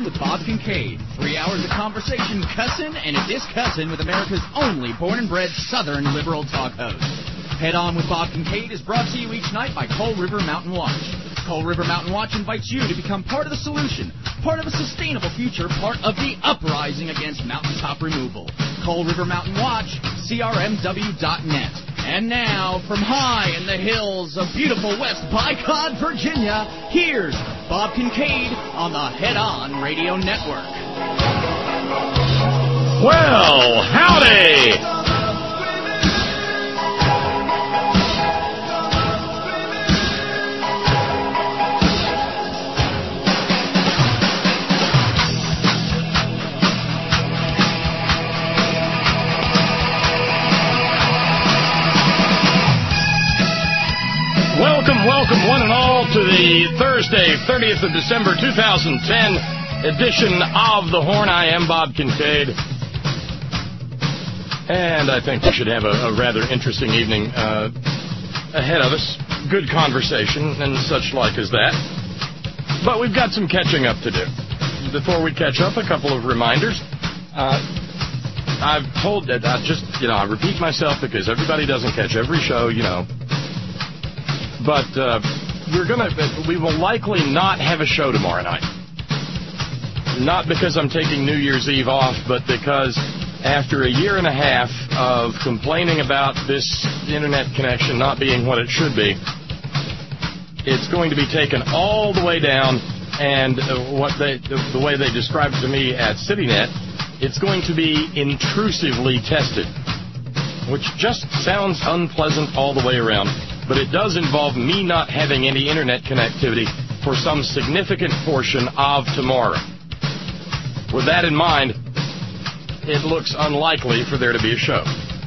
with Bob Kincaid. 3 hours of conversation, cussin' and a discussin' with America's only born and bred Southern liberal talk host. Head On with Bob Kincaid is brought to you each night by Coal River Mountain Watch. Coal River Mountain Watch invites you to become part of the solution, part of a sustainable future, part of the uprising against mountaintop removal. Coal River Mountain Watch, crmw.net. And now, from high in the hills of beautiful West Bicod, Virginia, here's Bob Kincaid on the Head On Radio Network. Well, howdy! Welcome one and all to the Thursday, 30th of December, 2010 edition of The Horn. I am Bob Kincaid. And I think we should have a rather interesting evening ahead of us. Good conversation and such like as that. But we've got some catching up to do. Before we catch up, a couple of reminders. I've told that I repeat myself because everybody doesn't catch every show, But we will likely not have a show tomorrow night. Not because I'm taking New Year's Eve off, but because after a year and a half of complaining about this internet connection not being what it should be, it's going to be taken all the way down, and the way they described it to me at CityNet, it's going to be intrusively tested, which just sounds unpleasant all the way around. But it does involve me not having any internet connectivity for some significant portion of tomorrow. With that in mind, it looks unlikely for there to be a show.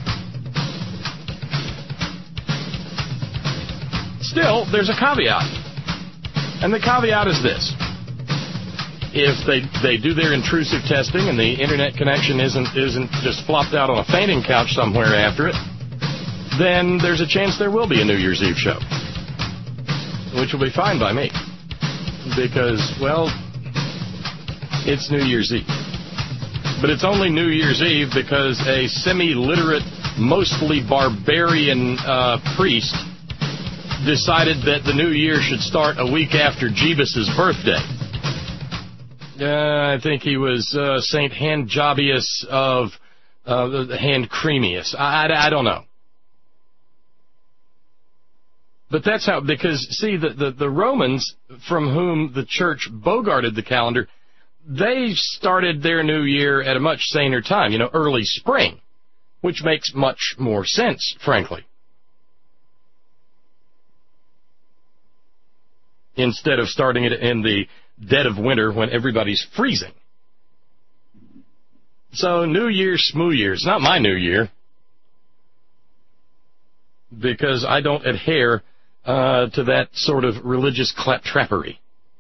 Still, there's a caveat. And the caveat is this. If they do their intrusive testing and the internet connection isn't just flopped out on a fainting couch somewhere after it, then there's a chance there will be a New Year's Eve show, which will be fine by me, because, well, it's New Year's Eve. But it's only New Year's Eve because a semi-literate, mostly barbarian priest decided that the new year should start a week after Jeebus's birthday. I think he was Saint Handjobius of Handcremius. I don't know. But that's how, because, see, the Romans, from whom the church bogarted the calendar, they started their new year at a much saner time, early spring, which makes much more sense, frankly. Instead of starting it in the dead of winter when everybody's freezing. So, New Year, Smoo Year. It's not my New Year, because I don't adhere to that sort of religious claptrappery.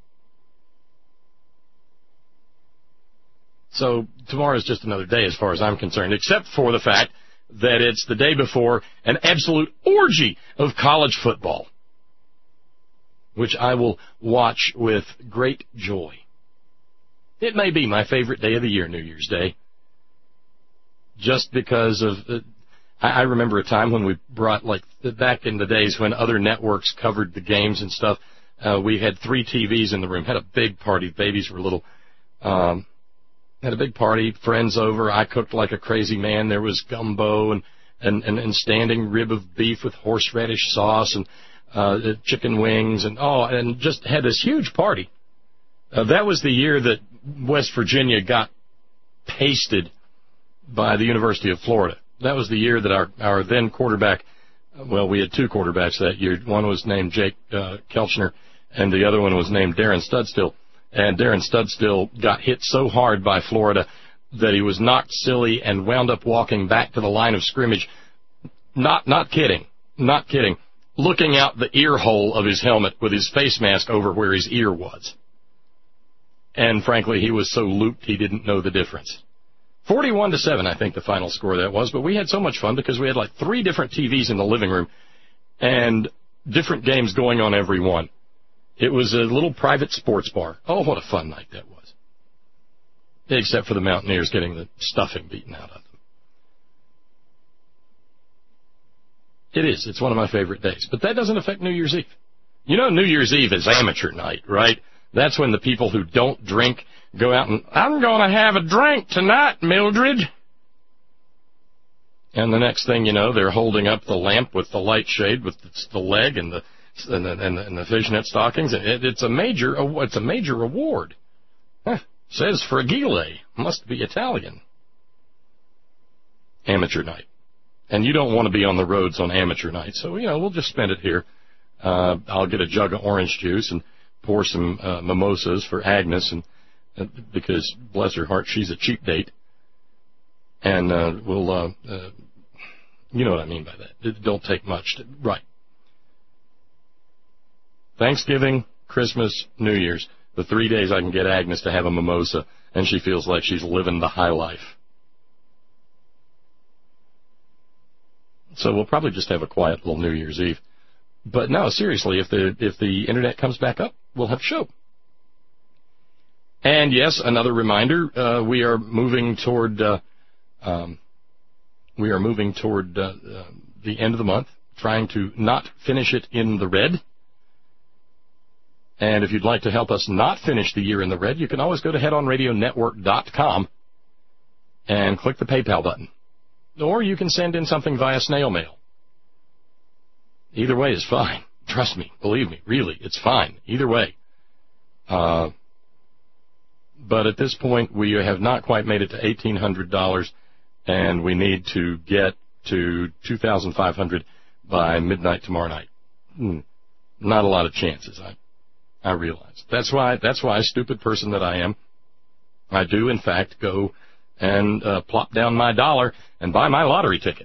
So tomorrow's just another day as far as I'm concerned, except for the fact that it's the day before an absolute orgy of college football, which I will watch with great joy. It may be my favorite day of the year, New Year's Day, just because of... I remember a time when we brought, back in the days when other networks covered the games and stuff, we had 3 TVs in the room, had a big party, babies were little, had a big party, friends over, I cooked like a crazy man, there was gumbo and standing rib of beef with horseradish sauce and chicken wings and just had this huge party. That was the year that West Virginia got pasted by the University of Florida. That was the year that our then quarterback, well, we had 2 quarterbacks that year. One was named Jake Kelchner, and the other one was named Darren Studstill. And Darren Studstill got hit so hard by Florida that he was knocked silly and wound up walking back to the line of scrimmage. Not kidding, looking out the ear hole of his helmet with his face mask over where his ear was. And frankly, he was so looped he didn't know the difference. 41-7, I think the final score that was, but we had so much fun because we had 3 different TVs in the living room and different games going on every one. It was a little private sports bar. Oh, what a fun night that was. except for the Mountaineers getting the stuffing beaten out of them. It is. It's one of my favorite days. But that doesn't affect New Year's Eve. You know, New Year's Eve is amateur night, right? That's when the people who don't drink go out and, I'm going to have a drink tonight, Mildred. And the next thing you know, they're holding up the lamp with the light shade with the leg and the fishnet stockings. It's a major award. Says Fragile. Must be Italian. Amateur night. And you don't want to be on the roads on amateur night, so, we'll just spend it here. I'll get a jug of orange juice and pour some mimosas for Agnes, and because, bless her heart, she's a cheap date. And we'll, you know what I mean by that. It don't take much. Right. Thanksgiving, Christmas, New Year's, the 3 days I can get Agnes to have a mimosa, and she feels like she's living the high life. So we'll probably just have a quiet little New Year's Eve. But no, seriously, if the internet comes back up, we'll have a show. And yes, another reminder, we are moving toward the end of the month, trying to not finish it in the red. And if you'd like to help us not finish the year in the red, you can always go to headonradionetwork.com and click the PayPal button. Or you can send in something via snail mail. Either way is fine. Trust me. Believe me. Really, it's fine. Either way. But at this point, we have not quite made it to $1,800, and we need to get to $2,500 by midnight tomorrow night. Not a lot of chances, I realize. That's why, stupid person that I am, I do, in fact, go and plop down my dollar and buy my lottery ticket.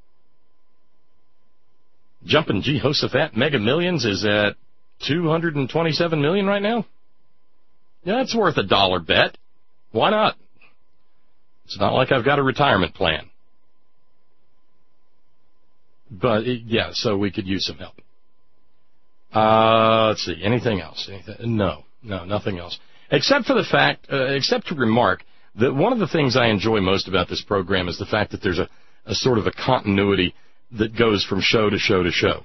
Jumpin' Jehoshaphat Mega Millions is at $227 million right now. Yeah, that's worth $1 bet. Why not? It's not like I've got a retirement plan. But, yeah, so we could use some help. Let's see, anything else? No, nothing else. Except for the fact, except to remark that one of the things I enjoy most about this program is the fact that there's a sort of a continuity that goes from show to show to show.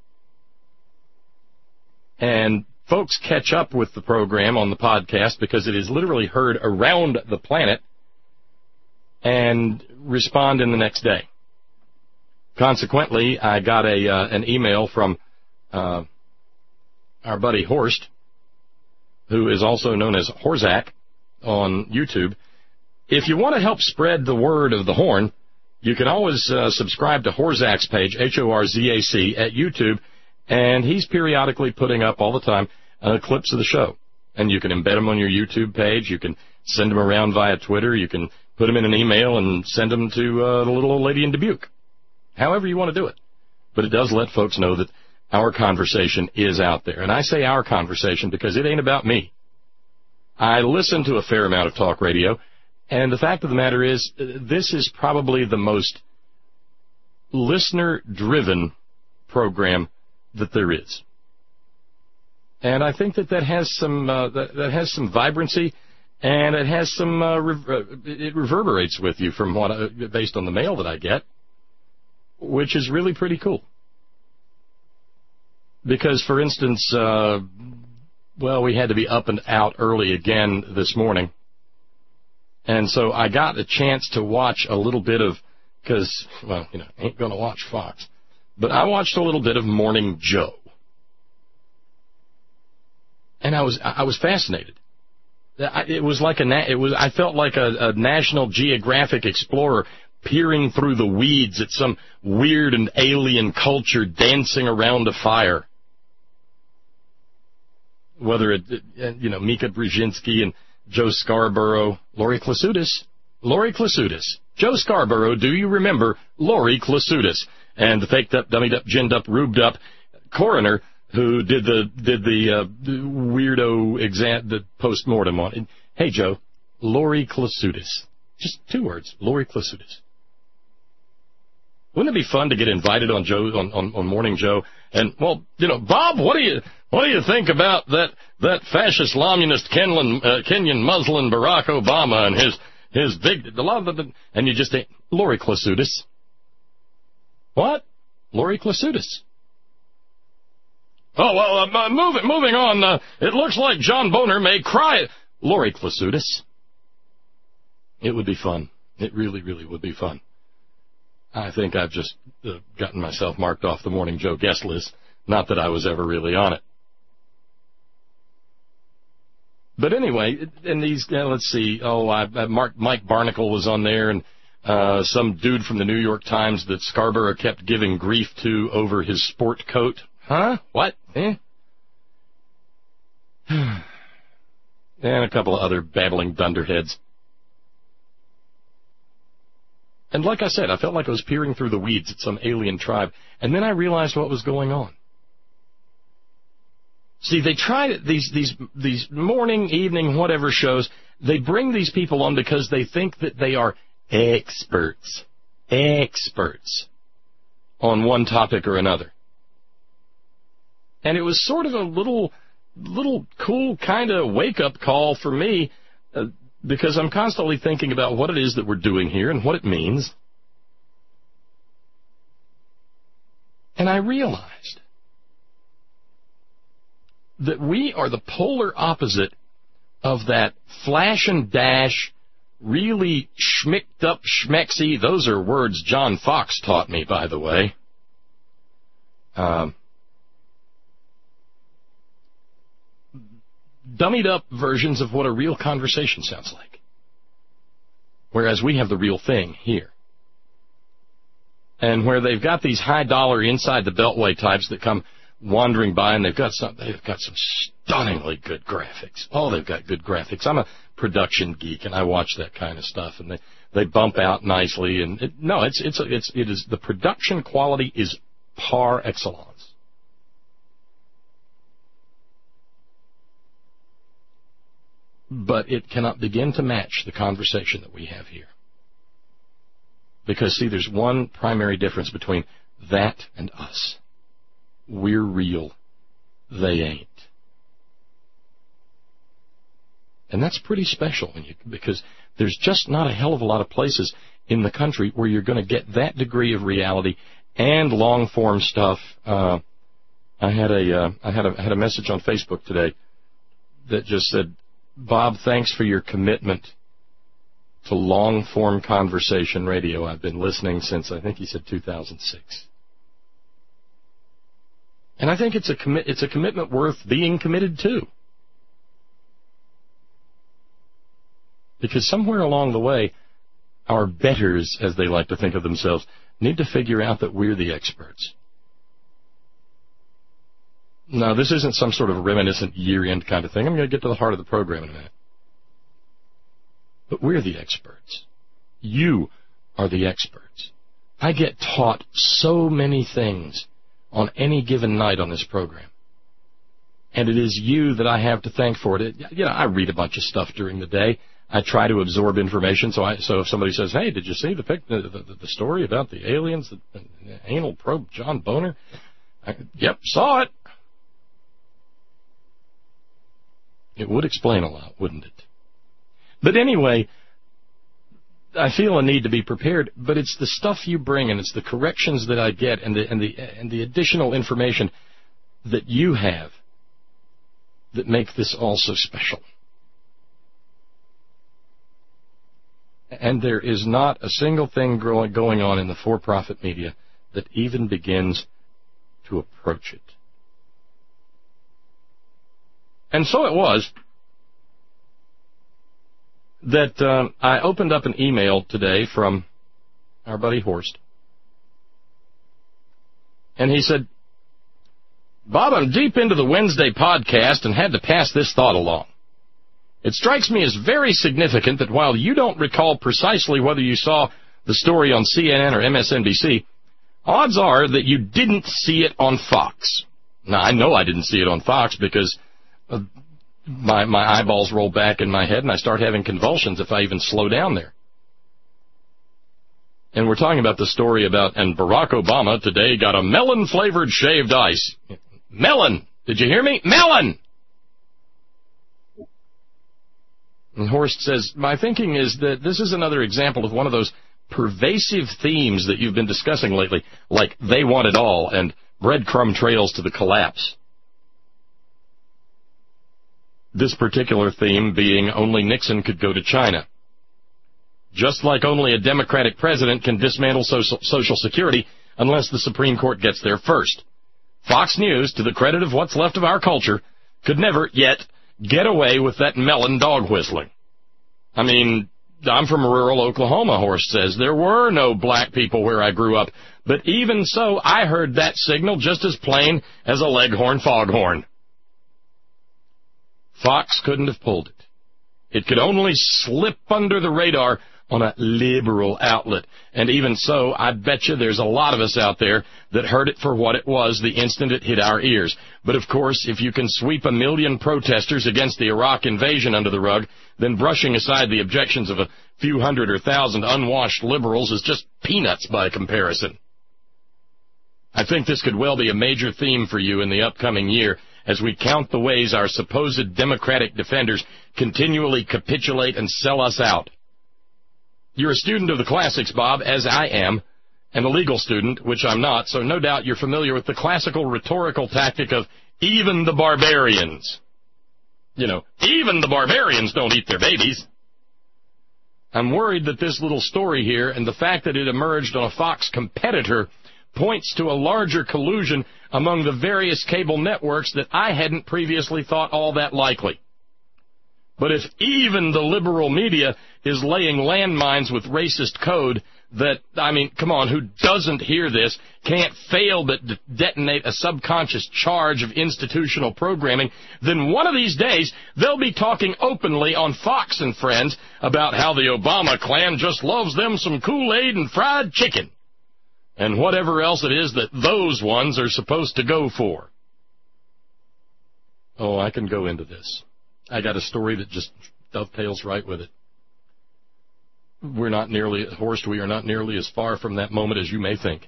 And folks catch up with the program on the podcast because it is literally heard around the planet and respond in the next day. Consequently, I got an email from our buddy Horst, who is also known as Horzak on YouTube. If you want to help spread the word of the horn, you can always subscribe to Horzak's page, Horzac, at YouTube, and he's periodically putting up all the time clips of the show. And you can embed them on your YouTube page. You can send them around via Twitter. You can put them in an email and send them to the little old lady in Dubuque. However you want to do it. But it does let folks know that our conversation is out there. And I say our conversation because it ain't about me. I listen to a fair amount of talk radio, and the fact of the matter is, this is probably the most listener-driven program that there is. And I think that has some that has some vibrancy, and it has some it reverberates with you from what based on the mail that I get, which is really pretty cool. Because, for instance, we had to be up and out early again this morning. And so I got a chance to watch a little bit of, because, ain't going to watch Fox. But I watched a little bit of Morning Joe. And I was fascinated. It was like I felt like a National Geographic explorer peering through the weeds at some weird and alien culture dancing around a fire. Whether Mika Brzezinski and Joe Scarborough, Lori Klasutis, Joe Scarborough, do you remember Lori Klasutis? And the faked up, dummied up, ginned up, rubed up coroner who did the weirdo the post-mortem on it. Hey, Joe, Lori Klasutis. Just 2 words, Lori Klasutis. Wouldn't it be fun to get invited on Morning Joe? And, Bob, what What do you think about that fascist communist Kenyan Muslim Barack Obama and his big, and you just think, Lori Klasutis. What? Lori Klasutis. Oh, well, moving on. It looks like John Boner may cry. Lori Klasutis. It would be fun. It really, really would be fun. I think I've just gotten myself marked off the Morning Joe guest list. Not that I was ever really on it. But anyway, and these, let's see. Mike Barnacle was on there, and some dude from the New York Times that Scarborough kept giving grief to over his sport coat. Huh? What? And a couple of other babbling dunderheads. And like I said, I felt like I was peering through the weeds at some alien tribe, and then I realized what was going on. See, they try these morning, evening, whatever shows. They bring these people on because they think that they are experts on one topic or another. And it was sort of a little cool kind of wake-up call for me, because I'm constantly thinking about what it is that we're doing here and what it means. And I realized that we are the polar opposite of that flash and dash, really schmicked up schmexy. Those are words John Fox taught me, by the way. Dummied up versions of what a real conversation sounds like. Whereas we have the real thing here. And where they've got these high dollar inside the beltway types that come wandering by, and they've got some stunningly good graphics. Oh, they've got good graphics. I'm a production geek, and I watch that kind of stuff, and they bump out nicely. And it is the production quality is par excellence. But it cannot begin to match the conversation that we have here. Because, see, there's one primary difference between that and us. We're real. They ain't. And that's pretty special because there's just not a hell of a lot of places in the country where you're going to get that degree of reality and long-form stuff. I had a message on Facebook today that just said, Bob, thanks for your commitment to long-form conversation radio. I've been listening since, I think he said 2006. And I think it's a commitment worth being committed to. Because somewhere along the way, our betters, as they like to think of themselves, need to figure out that we're the experts. Now, this isn't some sort of reminiscent year-end kind of thing. I'm going to get to the heart of the program in a minute. But we're the experts. You are the experts. I get taught so many things on any given night on this program. And it is you that I have to thank for it. I read a bunch of stuff during the day. I try to absorb information. So if somebody says, hey, did you see the story about the aliens, the anal probe John Boner? Yep, saw it. It would explain a lot, wouldn't it? But anyway, I feel a need to be prepared, but it's the stuff you bring and it's the corrections that I get and the additional information that you have that make this all so special. And there is not a single thing going on in the for-profit media that even begins to approach it. And so it was that I opened up an email today from our buddy Horst. And he said, Bob, I'm deep into the Wednesday podcast and had to pass this thought along. It strikes me as very significant that while you don't recall precisely whether you saw the story on CNN or MSNBC, odds are that you didn't see it on Fox. Now, I know I didn't see it on Fox because my eyeballs roll back in my head and I start having convulsions if I even slow down there. And we're talking about the story about, and Barack Obama today got a melon-flavored shaved ice. Melon! Did you hear me? Melon! And Horst says, my thinking is that this is another example of one of those pervasive themes that you've been discussing lately, like they want it all and breadcrumb trails to the collapse. This particular theme being only Nixon could go to China. Just like only a Democratic president can dismantle Social Security unless the Supreme Court gets there first. Fox News, to the credit of what's left of our culture, could never yet get away with that melon dog whistling. I mean, I'm from rural Oklahoma, Horst says. There were no black people where I grew up, but even so, I heard that signal just as plain as a leghorn foghorn. Fox couldn't have pulled it. It could only slip under the radar on a liberal outlet. And even so, I bet you there's a lot of us out there that heard it for what it was the instant it hit our ears. But of course, if you can sweep 1 million protesters against the Iraq invasion under the rug, then brushing aside the objections of a few hundred or thousand unwashed liberals is just peanuts by comparison. I think this could well be a major theme for you in the upcoming year as we count the ways our supposed Democratic defenders continually capitulate and sell us out. You're a student of the classics, Bob, as I am, and a legal student, which I'm not, so no doubt you're familiar with the classical rhetorical tactic of even the barbarians. You know, even the barbarians don't eat their babies. I'm worried that this little story here and the fact that it emerged on a Fox competitor points to a larger collusion among the various cable networks that I hadn't previously thought all that likely. But if even the liberal media is laying landmines with racist code that, I mean, come on, who doesn't hear this can't fail but detonate a subconscious charge of institutional programming, then one of these days they'll be talking openly on Fox and Friends about how the Obama clan just loves them some Kool-Aid and fried chicken, and whatever else it is that those ones are supposed to go for. Oh, I can go into this. I got a story that just dovetails right with it. We are not nearly as far from that moment as you may think.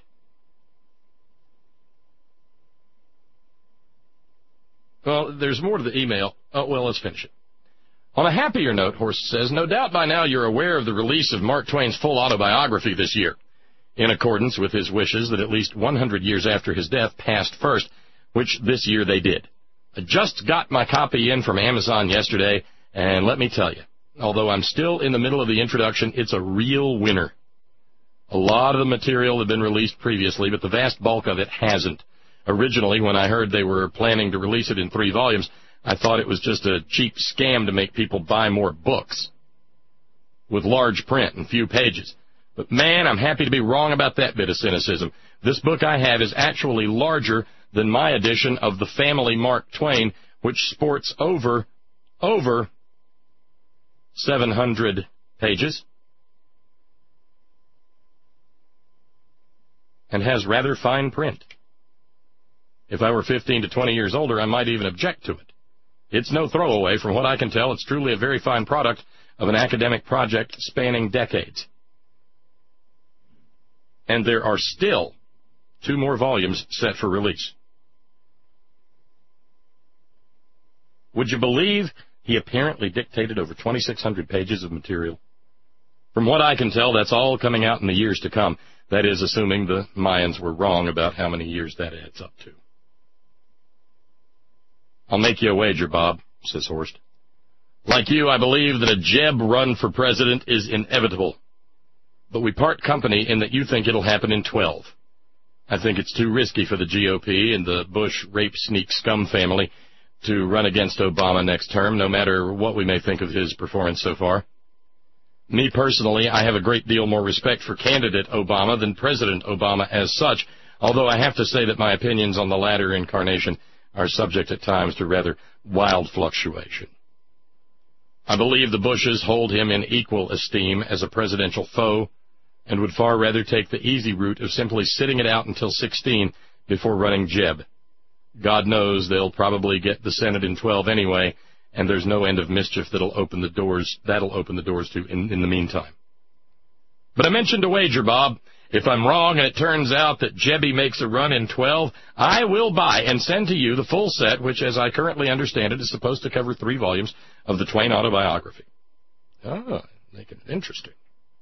Well, there's more to the email. Oh, well, let's finish it. On a happier note, Horst says, no doubt by now you're aware of the release of Mark Twain's full autobiography this year, in accordance with his wishes that at least 100 years after his death passed first, which this year they did. I just got my copy in from Amazon yesterday, and let me tell you, although I'm still in the middle of the introduction, it's a real winner. A lot of the material had been released previously, but the vast bulk of it hasn't. Originally, when I heard they were planning to release it in 3 volumes, I thought it was just a cheap scam to make people buy more books with large print and few pages. But man, I'm happy to be wrong about that bit of cynicism. This book I have is actually larger than my edition of The Family Mark Twain, which sports over 700 pages and has rather fine print. If I were 15 to 20 years older, I might even object to it. It's no throwaway. From what I can tell, it's truly a very fine product of an academic project spanning decades. And there are still 2 more volumes set for release. Would you believe he apparently dictated over 2,600 pages of material? From what I can tell, that's all coming out in the years to come. That is, assuming the Mayans were wrong about how many years that adds up to. I'll make you a wager, Bob, says Horst. Like you, I believe that a Jeb run for president is inevitable. But we part company in that you think it'll happen in 12. I think it's too risky for the GOP and the Bush rape sneak scum family to run against Obama next term, no matter what we may think of his performance so far. Me personally, I have a great deal more respect for candidate Obama than President Obama as such, although I have to say that my opinions on the latter incarnation are subject at times to rather wild fluctuation. I believe the Bushes hold him in equal esteem as a presidential foe and would far rather take the easy route of simply sitting it out until 16 before running Jeb. God knows they'll probably get the Senate in 12 anyway, and there's no end of mischief that'll open the doors to in the meantime. But I mentioned a wager, Bob, If I'm wrong and it turns out that Jebby makes a run in 12, I will buy and send to you the full set, which, as I currently understand it, is supposed to cover 3 volumes of the Twain autobiography. Oh, making it interesting.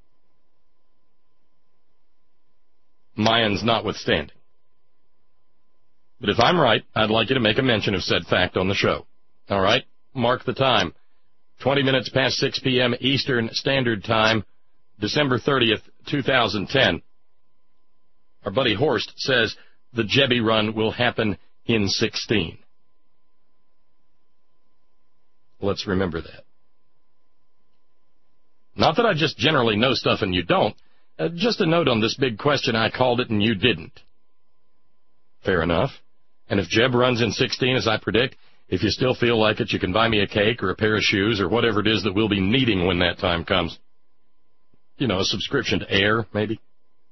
Mayans notwithstanding. But if I'm right, I'd like you to make a mention of said fact on the show. All right? Mark the time. 20 minutes past 6 p.m. Eastern Standard Time, December 30th, 2010. Our buddy Horst says the Jebby run will happen in 16. Let's remember that. Not that I just generally know stuff and you don't. Just a note on this big question, I called it and you didn't. Fair enough. And if Jeb runs in 16, as I predict, if you still feel like it, you can buy me a cake or a pair of shoes or whatever it is that we'll be needing when that time comes. You know, a subscription to Air, maybe.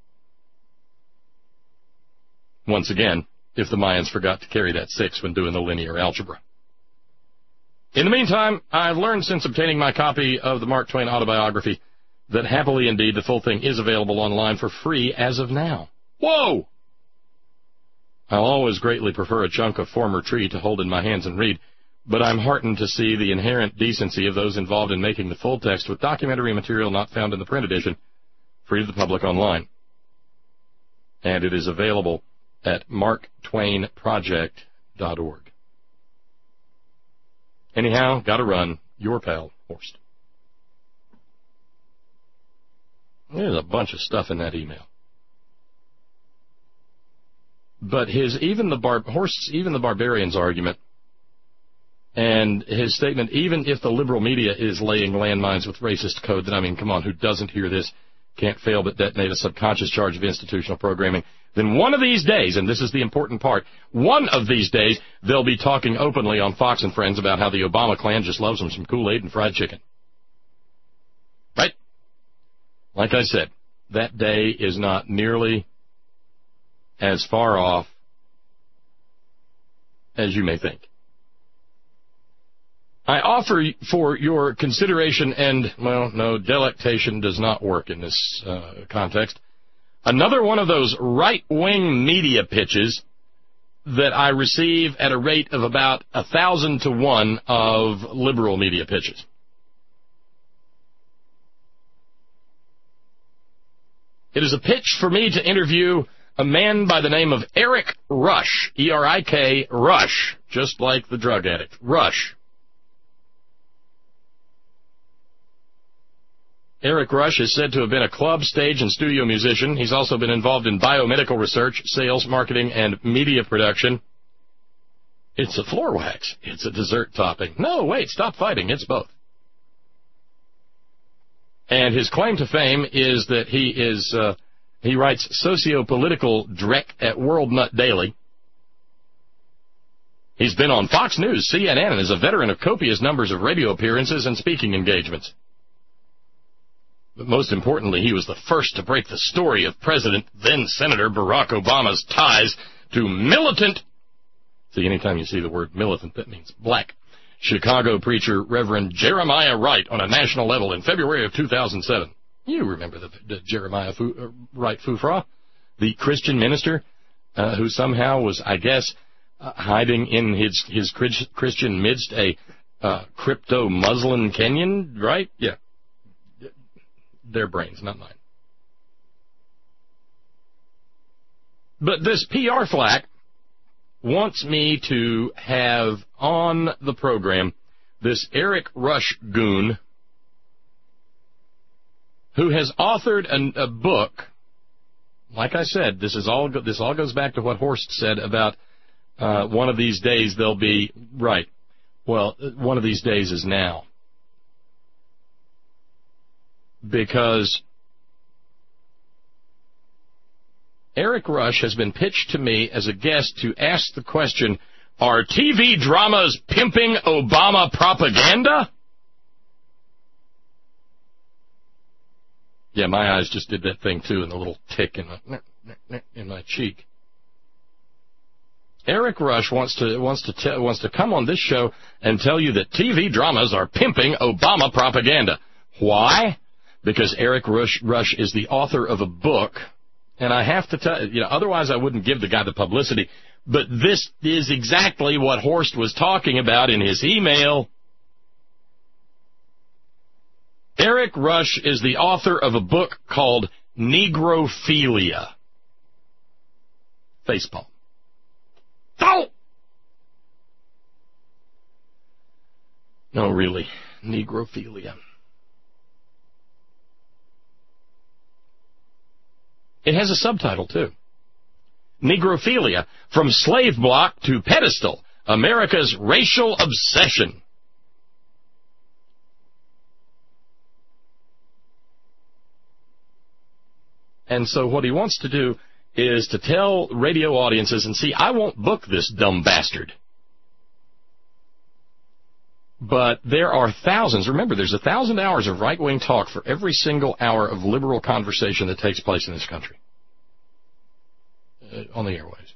Once again, if the Mayans forgot to carry that 6 when doing the linear algebra. In the meantime, I've learned since obtaining my copy of the Mark Twain autobiography that happily indeed the full thing is available online for free as of now. Whoa! I'll always greatly prefer a chunk of former tree to hold in my hands and read, but I'm heartened to see the inherent decency of those involved in making the full text with documentary material not found in the print edition free to the public online. And it is available at marktwainproject.org. Anyhow, gotta run. Your pal, Horst. There's a bunch of stuff in that email. But Horst's even the barbarians argument, and his statement, even if the liberal media is laying landmines with racist code, then I mean, come on, who doesn't hear this can't fail but detonate a subconscious charge of institutional programming. Then one of these days, and this is the important part, one of these days they'll be talking openly on Fox and Friends about how the Obama clan just loves them some Kool-Aid and fried chicken. Right? Like I said, that day is not nearly as far off as you may think. I offer for your consideration and, well, no, delectation does not work in this context, another one of those right-wing media pitches that I receive at a rate of about 1,000 to 1 of liberal media pitches. It is a pitch for me to interview a man by the name of Eric Rush, E-R-I-K, Rush, just like the drug addict, Rush. Eric Rush is said to have been a club, stage, and studio musician. He's also been involved in biomedical research, sales, marketing, and media production. It's a floor wax. It's a dessert topping. No, wait, stop fighting. It's both. And his claim to fame is that he writes socio-political dreck at World Nut Daily. He's been on Fox News, CNN, and is a veteran of copious numbers of radio appearances and speaking engagements. But most importantly, he was the first to break the story of President, then Senator Barack Obama's ties to militant, see, anytime you see the word militant, that means black, Chicago preacher Reverend Jeremiah Wright on a national level in February of 2007. You remember the Jeremiah Wright Fufra, the Christian minister who somehow was, I guess, hiding in his Christian midst a crypto-Muslim Kenyan, right? Yeah. Their brains, not mine. But this PR flack wants me to have on the program this Eric Rush goon who has authored a book. Like I said, this all goes back to what Horst said about one of these days they'll be right. Well, one of these days is now. Because Eric Rush has been pitched to me as a guest to ask the question, are TV dramas pimping Obama propaganda? Yeah, my eyes just did that thing too, and the little tick in my cheek. Eric Rush wants to come on this show and tell you that TV dramas are pimping Obama propaganda. Why? Because Eric Rush is the author of a book And I have to tell you, otherwise I wouldn't give the guy the publicity. But this is exactly what Horst was talking about in his email. Eric Rush is the author of a book called Negrophilia. Facepalm. Oh! No, really. Negrophilia. It has a subtitle, too. Negrophilia, From Slave Block to Pedestal, America's Racial Obsession. And so what he wants to do is to tell radio audiences, and see, I won't book this dumb bastard. But there are thousands. Remember, there's 1,000 hours of right-wing talk for every single hour of liberal conversation that takes place in this country. On the airways.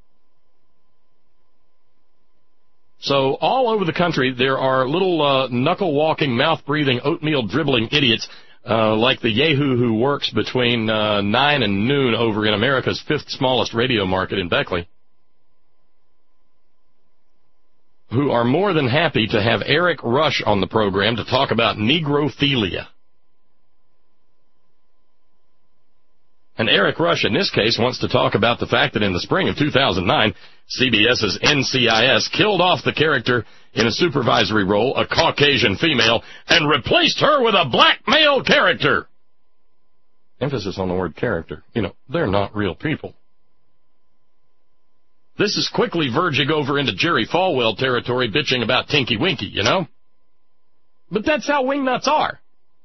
So all over the country, there are little knuckle-walking, mouth-breathing, oatmeal-dribbling idiots like the yahoo who works between 9 and noon over in America's fifth smallest radio market in Beckley, who are more than happy to have Eric Rush on the program to talk about negrophilia. And Eric Rush, in this case, wants to talk about the fact that in the spring of 2009, CBS's NCIS killed off the character in a supervisory role, a Caucasian female, and replaced her with a black male character. Emphasis on the word character. They're not real people. This is quickly verging over into Jerry Falwell territory, bitching about Tinky Winky, But that's how wingnuts are.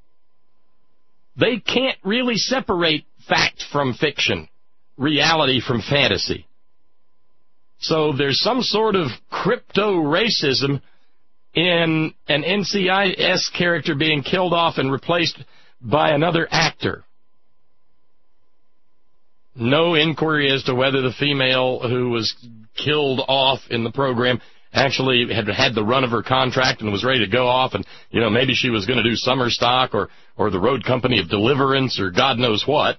They can't really separate fact from fiction, reality from fantasy. So there's some sort of crypto-racism in an NCIS character being killed off and replaced by another actor. No inquiry as to whether the female who was killed off in the program actually had the run of her contract and was ready to go off, and maybe she was going to do summer stock or the road company of Deliverance or God knows what.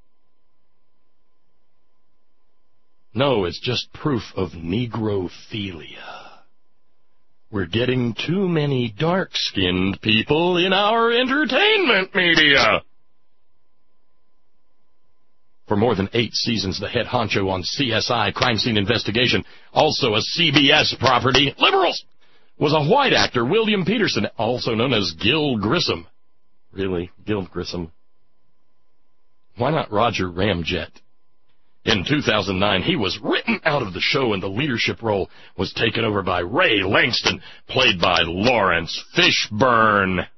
No, it's just proof of negrophilia. We're getting too many dark-skinned people in our entertainment media. For more than 8 seasons, the head honcho on CSI, Crime Scene Investigation, also a CBS property, Liberals, was a white actor, William Peterson, also known as Gil Grissom. Really? Gil Grissom? Why not Roger Ramjet? In 2009, he was written out of the show, and the leadership role was taken over by Ray Langston, played by Lawrence Fishburne.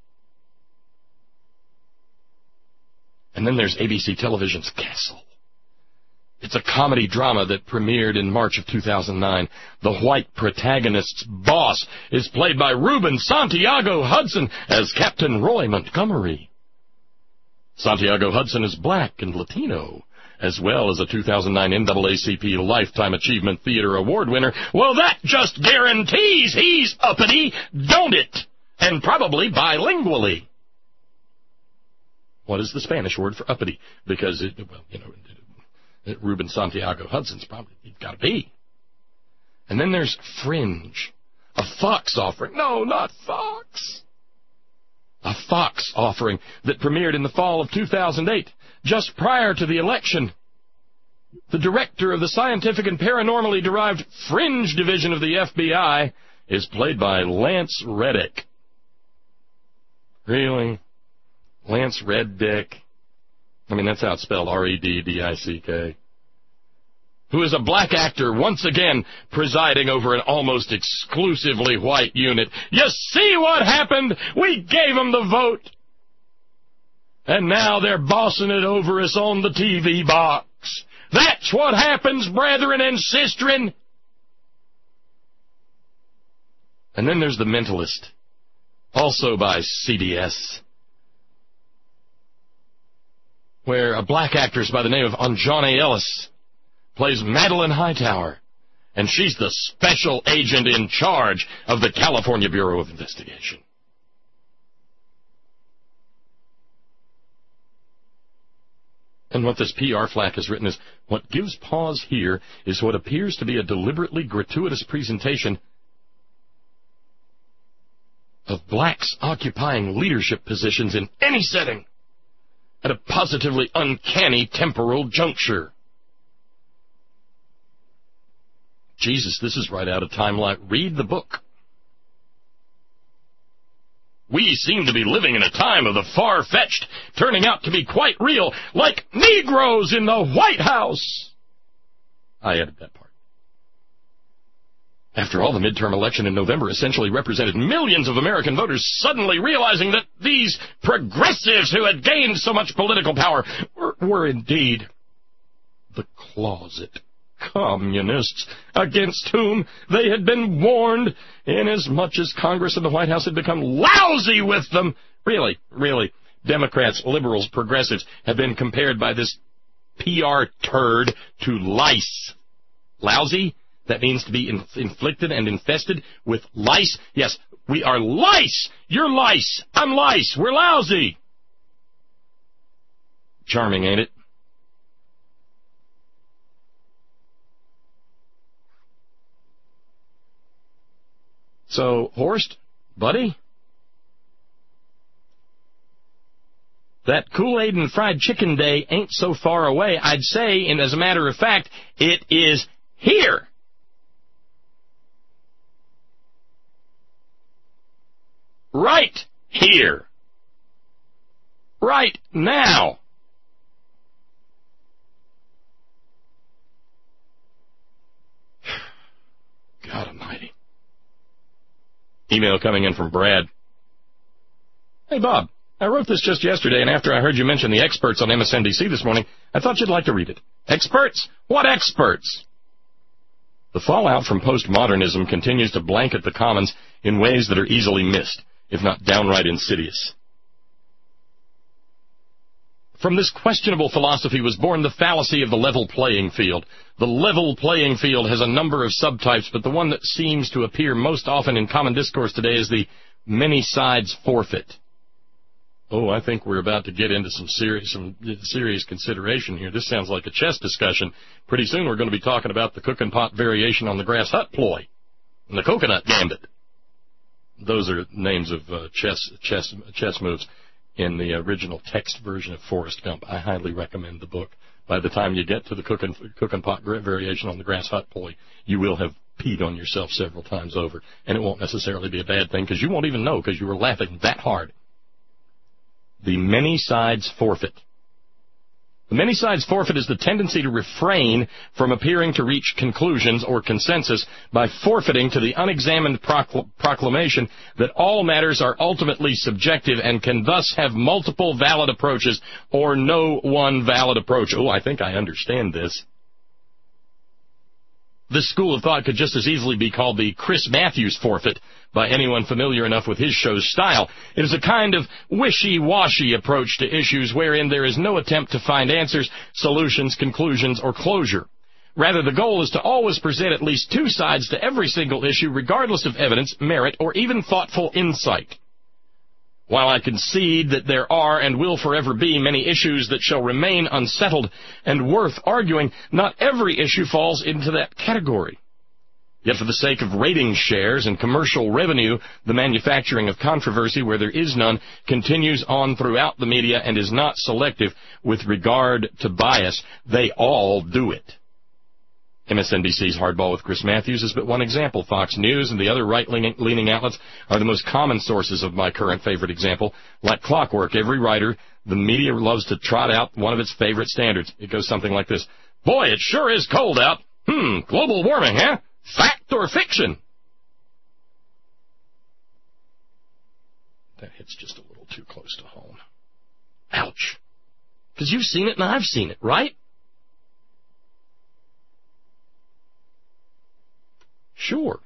And then there's ABC Television's Castle. It's a comedy drama that premiered in March of 2009. The white protagonist's boss is played by Ruben Santiago Hudson as Captain Roy Montgomery. Santiago Hudson is black and Latino, as well as a 2009 NAACP Lifetime Achievement Theater Award winner. Well, that just guarantees he's uppity, don't it? And probably bilingually. What is the Spanish word for uppity? Because, Ruben Santiago Hudson's probably got to be. And then there's Fringe, a Fox offering. No, not Fox. A Fox offering that premiered in the fall of 2008, just prior to the election. The director of the scientific and paranormally derived Fringe division of the FBI is played by Lance Reddick. Really? Lance Reddick? I mean, that's how it's spelled, R-E-D-D-I-C-K. Who is a black actor, once again presiding over an almost exclusively white unit. You see what happened? We gave them the vote. And now they're bossing it over us on the TV box. That's what happens, brethren and sistren. And then there's The Mentalist, also by CBS, where a black actress by the name of Anjani Ellis plays Madeline Hightower, and she's the special agent in charge of the California Bureau of Investigation. And what this PR flack has written is, what gives pause here is what appears to be a deliberately gratuitous presentation of blacks occupying leadership positions in any setting at a positively uncanny temporal juncture. Jesus, this is right out of Time Life. Read the book. We seem to be living in a time of the far-fetched, turning out to be quite real, like Negroes in the White House. I added that part. After all, the midterm election in November essentially represented millions of American voters suddenly realizing that these progressives who had gained so much political power were indeed the closet communists against whom they had been warned, inasmuch as Congress and the White House had become lousy with them. Really, Democrats, liberals, progressives have been compared by this PR turd to lice. Lousy? That means to be inflicted and infested with lice. Yes, we are lice. You're lice. I'm lice. We're lousy. Charming, ain't it? So, Horst, buddy, that Kool-Aid and fried chicken day ain't so far away. I'd say, and as a matter of fact, it is here. Right here. Right now. God almighty. Email coming in from Brad. Hey, Bob, I wrote this just yesterday, and after I heard you mention the experts on MSNBC this morning, I thought you'd like to read it. Experts? What experts? The fallout from postmodernism continues to blanket the commons in ways that are easily missed, if not downright insidious. From this questionable philosophy was born the fallacy of the level playing field. The level playing field has a number of subtypes, but the one that seems to appear most often in common discourse today is the many sides forfeit. Oh, I think we're about to get into some serious consideration here. This sounds like a chess discussion. Pretty soon we're going to be talking about the cook and pot variation on the grass hut ploy and the coconut gambit. Those are names of chess moves in the original text version of Forrest Gump. I highly recommend the book. By the time you get to the cook and pot variation on the grass hut ploy, you will have peed on yourself several times over, and it won't necessarily be a bad thing because you won't even know because you were laughing that hard. The many sides forfeit. The many sides forfeit is the tendency to refrain from appearing to reach conclusions or consensus by forfeiting to the unexamined proclamation that all matters are ultimately subjective and can thus have multiple valid approaches or no one valid approach. Oh, I think I understand this. This school of thought could just as easily be called the Chris Matthews forfeit by anyone familiar enough with his show's style. It is a kind of wishy-washy approach to issues wherein there is no attempt to find answers, solutions, conclusions, or closure. Rather, the goal is to always present at least two sides to every single issue, regardless of evidence, merit, or even thoughtful insight. While I concede that there are and will forever be many issues that shall remain unsettled and worth arguing, not every issue falls into that category. Yet for the sake of rating shares and commercial revenue, the manufacturing of controversy where there is none continues on throughout the media and is not selective with regard to bias. They all do it. MSNBC's Hardball with Chris Matthews is but one example. Fox News and the other right-leaning outlets are the most common sources of my current favorite example. Like clockwork, every writer, the media loves to trot out one of its favorite standards. It goes something like this. Boy, it sure is cold out. Global warming, huh? Fact or fiction? That hits just a little too close to home. Ouch. Because you've seen it and I've seen it, right? Sure.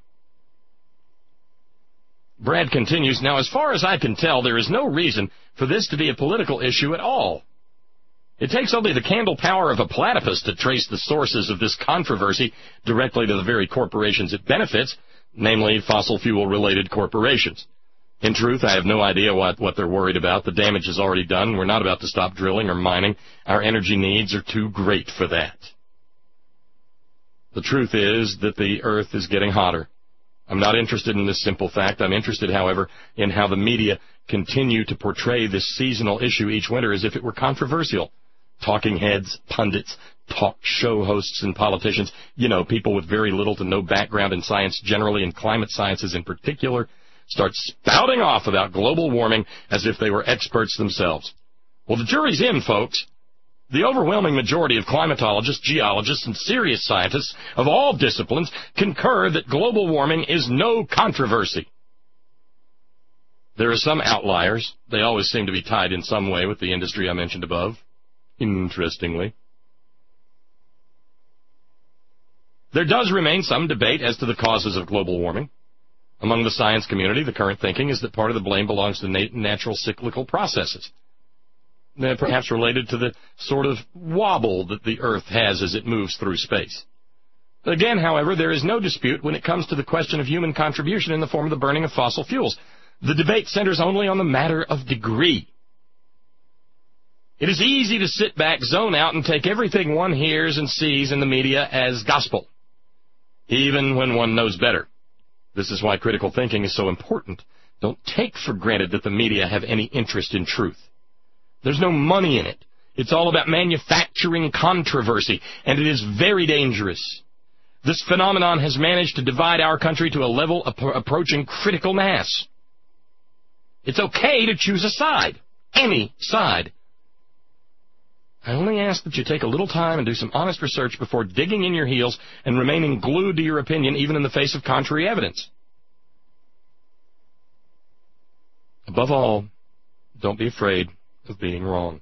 Brad continues, now as far as I can tell, there is no reason for this to be a political issue at all. It takes only the candle power of a platypus to trace the sources of this controversy directly to the very corporations it benefits, namely fossil fuel-related corporations. In truth, I have no idea what they're worried about. The damage is already done. We're not about to stop drilling or mining. Our energy needs are too great for that. The truth is that the Earth is getting hotter. I'm not interested in this simple fact. I'm interested, however, in how the media continue to portray this seasonal issue each winter as if it were controversial. Talking heads, pundits, talk show hosts, and politicians, people with very little to no background in science generally and climate sciences in particular, start spouting off about global warming as if they were experts themselves. Well, the jury's in, folks. The overwhelming majority of climatologists, geologists, and serious scientists of all disciplines concur that global warming is no controversy. There are some outliers. They always seem to be tied in some way with the industry I mentioned above. Interestingly. There does remain some debate as to the causes of global warming. Among the science community, the current thinking is that part of the blame belongs to natural cyclical processes, perhaps related to the sort of wobble that the Earth has as it moves through space. Again, however, there is no dispute when it comes to the question of human contribution in the form of the burning of fossil fuels. The debate centers only on the matter of degree. It is easy to sit back, zone out, and take everything one hears and sees in the media as gospel, even when one knows better. This is why critical thinking is so important. Don't take for granted that the media have any interest in truth. There's no money in it. It's all about manufacturing controversy, and it is very dangerous. This phenomenon has managed to divide our country to a level approaching critical mass. It's okay to choose a side, any side. I only ask that you take a little time and do some honest research before digging in your heels and remaining glued to your opinion even in the face of contrary evidence. Above all, don't be afraid of being wrong.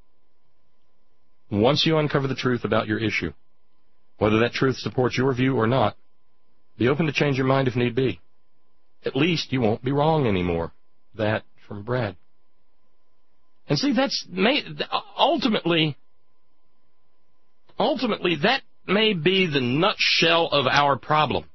Once you uncover the truth about your issue, whether that truth supports your view or not, be open to change your mind if need be. At least you won't be wrong anymore. That from Brad. And see, ultimately, that may be the nutshell of our problem.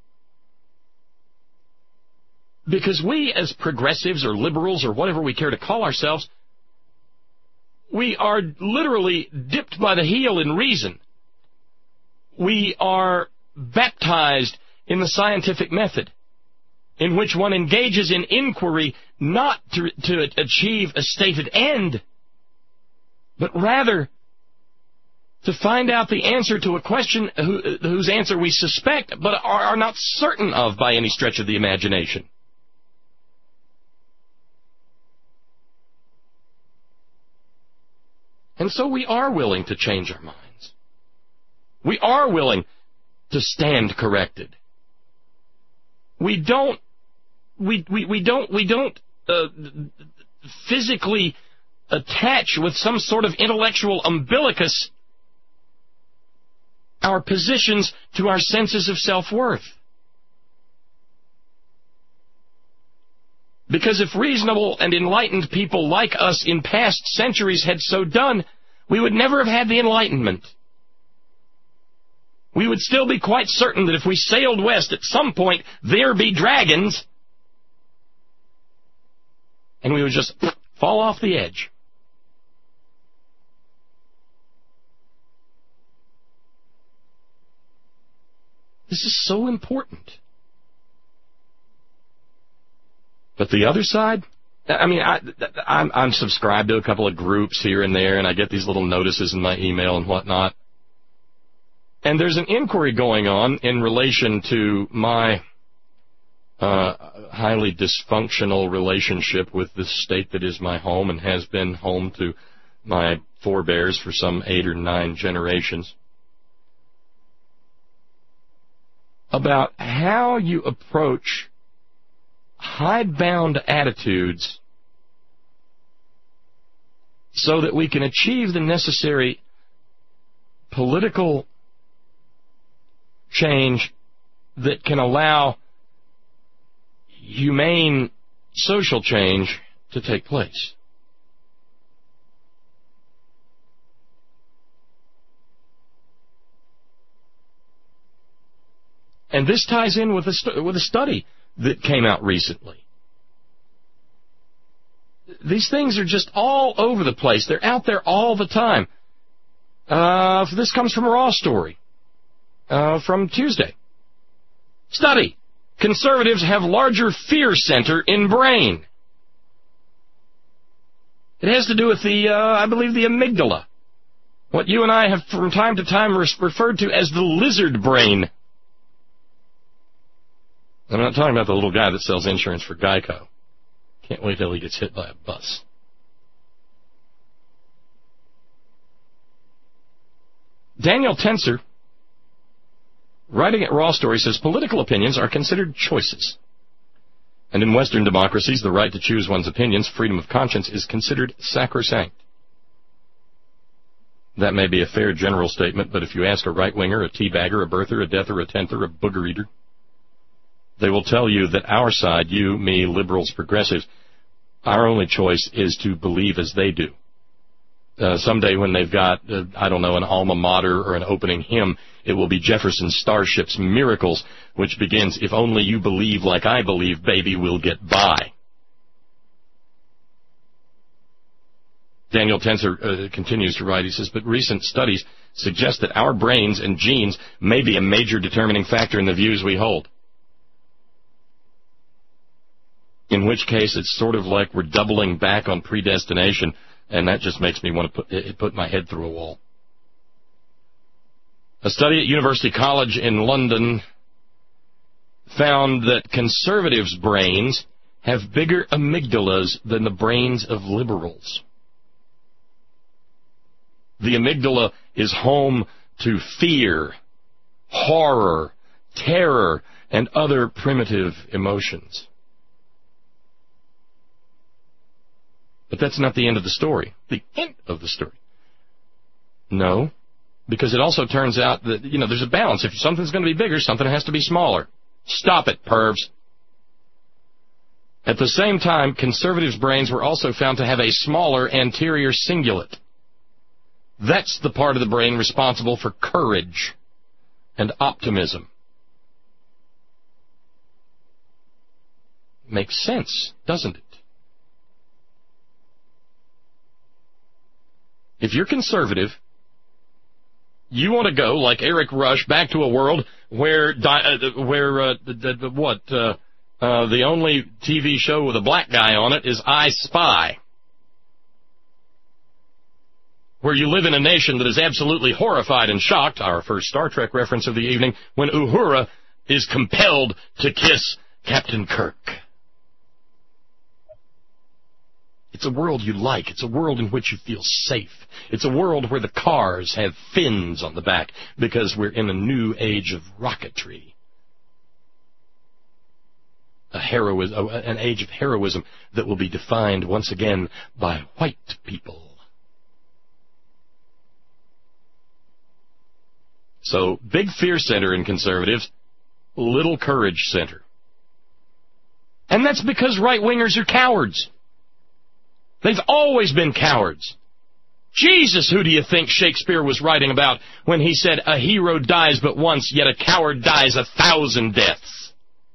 Because we, as progressives or liberals or whatever we care to call ourselves, we are literally dipped by the heel in reason. We are baptized in the scientific method, in which one engages in inquiry not to achieve a stated end, but rather to find out the answer to a question whose answer we suspect but are not certain of by any stretch of the imagination. And so we are willing to change our minds. We are willing to stand corrected. We don't physically attach with some sort of intellectual umbilicus our positions to our senses of self-worth. Because if reasonable and enlightened people like us in past centuries had so done, we would never have had the Enlightenment. We would still be quite certain that if we sailed west at some point, there be dragons, and we would just fall off the edge. This is so important. But the other side, I'm subscribed to a couple of groups here and there, and I get these little notices in my email and whatnot. And there's an inquiry going on in relation to my highly dysfunctional relationship with this state that is my home and has been home to my forebears for some 8 or 9 generations, about how you approach hidebound attitudes so that we can achieve the necessary political change that can allow humane social change to take place. And this ties in with a study that came out recently. These things are just all over the place. They're out there all the time. This comes from a Raw story from Tuesday. Study. Conservatives have larger fear center in brain. It has to do with I believe, the amygdala. What you and I have from time to time referred to as the lizard brain. I'm not talking about the little guy that sells insurance for Geico. Can't wait till he gets hit by a bus. Daniel Tenser, writing at Raw Story, says political opinions are considered choices. And in Western democracies, the right to choose one's opinions, freedom of conscience, is considered sacrosanct. That may be a fair general statement, but if you ask a right-winger, a teabagger, a birther, a deather, a tenther, a booger eater, they will tell you that our side, you, me, liberals, progressives, our only choice is to believe as they do. Someday when they've got, an alma mater or an opening hymn, it will be Jefferson Starship's Miracles, which begins, if only you believe like I believe, baby, we'll get by. Daniel Tenser continues to write, he says, but recent studies suggest that our brains and genes may be a major determining factor in the views we hold. In which case, it's sort of like we're doubling back on predestination, and that just makes me want to put my head through a wall. A study at University College in London found that conservatives' brains have bigger amygdalas than the brains of liberals. The amygdala is home to fear, horror, terror, and other primitive emotions. But that's not the end of the story. The end of the story. No, because it also turns out that, there's a balance. If something's going to be bigger, something has to be smaller. Stop it, pervs. At the same time, conservatives' brains were also found to have a smaller anterior cingulate. That's the part of the brain responsible for courage and optimism. Makes sense, doesn't it? If you're conservative, you want to go, like Eric Rush, back to a world where the only TV show with a black guy on it is I Spy. Where you live in a nation that is absolutely horrified and shocked, our first Star Trek reference of the evening, when Uhura is compelled to kiss Captain Kirk. It's a world you like. It's a world in which you feel safe. It's a world where the cars have fins on the back because we're in a new age of rocketry. An age of heroism that will be defined once again by white people. So, big fear center in conservatives, little courage center. And that's because right-wingers are cowards. They've always been cowards. Jesus, who do you think Shakespeare was writing about when he said, a hero dies but once, yet a coward dies 1,000 deaths?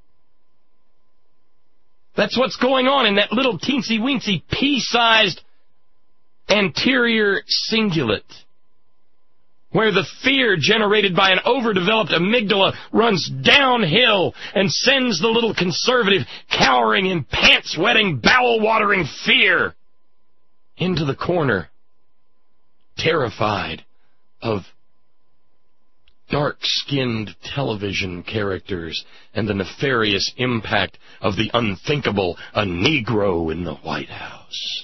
That's what's going on in that little teensy-weensy, pea-sized anterior cingulate, where the fear generated by an overdeveloped amygdala runs downhill and sends the little conservative cowering in pants-wetting, bowel-watering fear into the corner, terrified of dark-skinned television characters and the nefarious impact of the unthinkable, a Negro in the White House.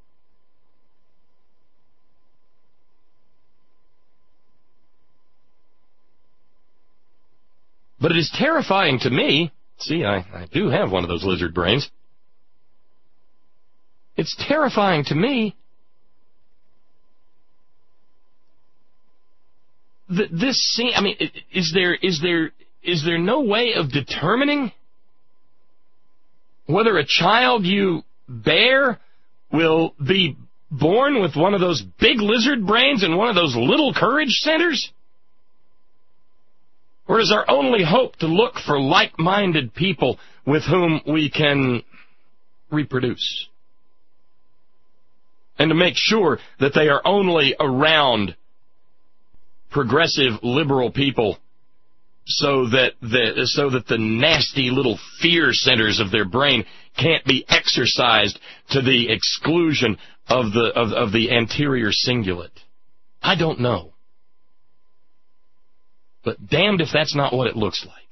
But it is terrifying to me. See, I do have one of those lizard brains. It's terrifying to me that this scene, is there no way of determining whether a child you bear will be born with one of those big lizard brains and one of those little courage centers? Or is our only hope to look for like-minded people with whom we can reproduce? and to make sure that they are only around progressive liberal people so that the nasty little fear centers of their brain can't be exercised to the exclusion of the anterior cingulate. I don't know. But damned if that's not what it looks like.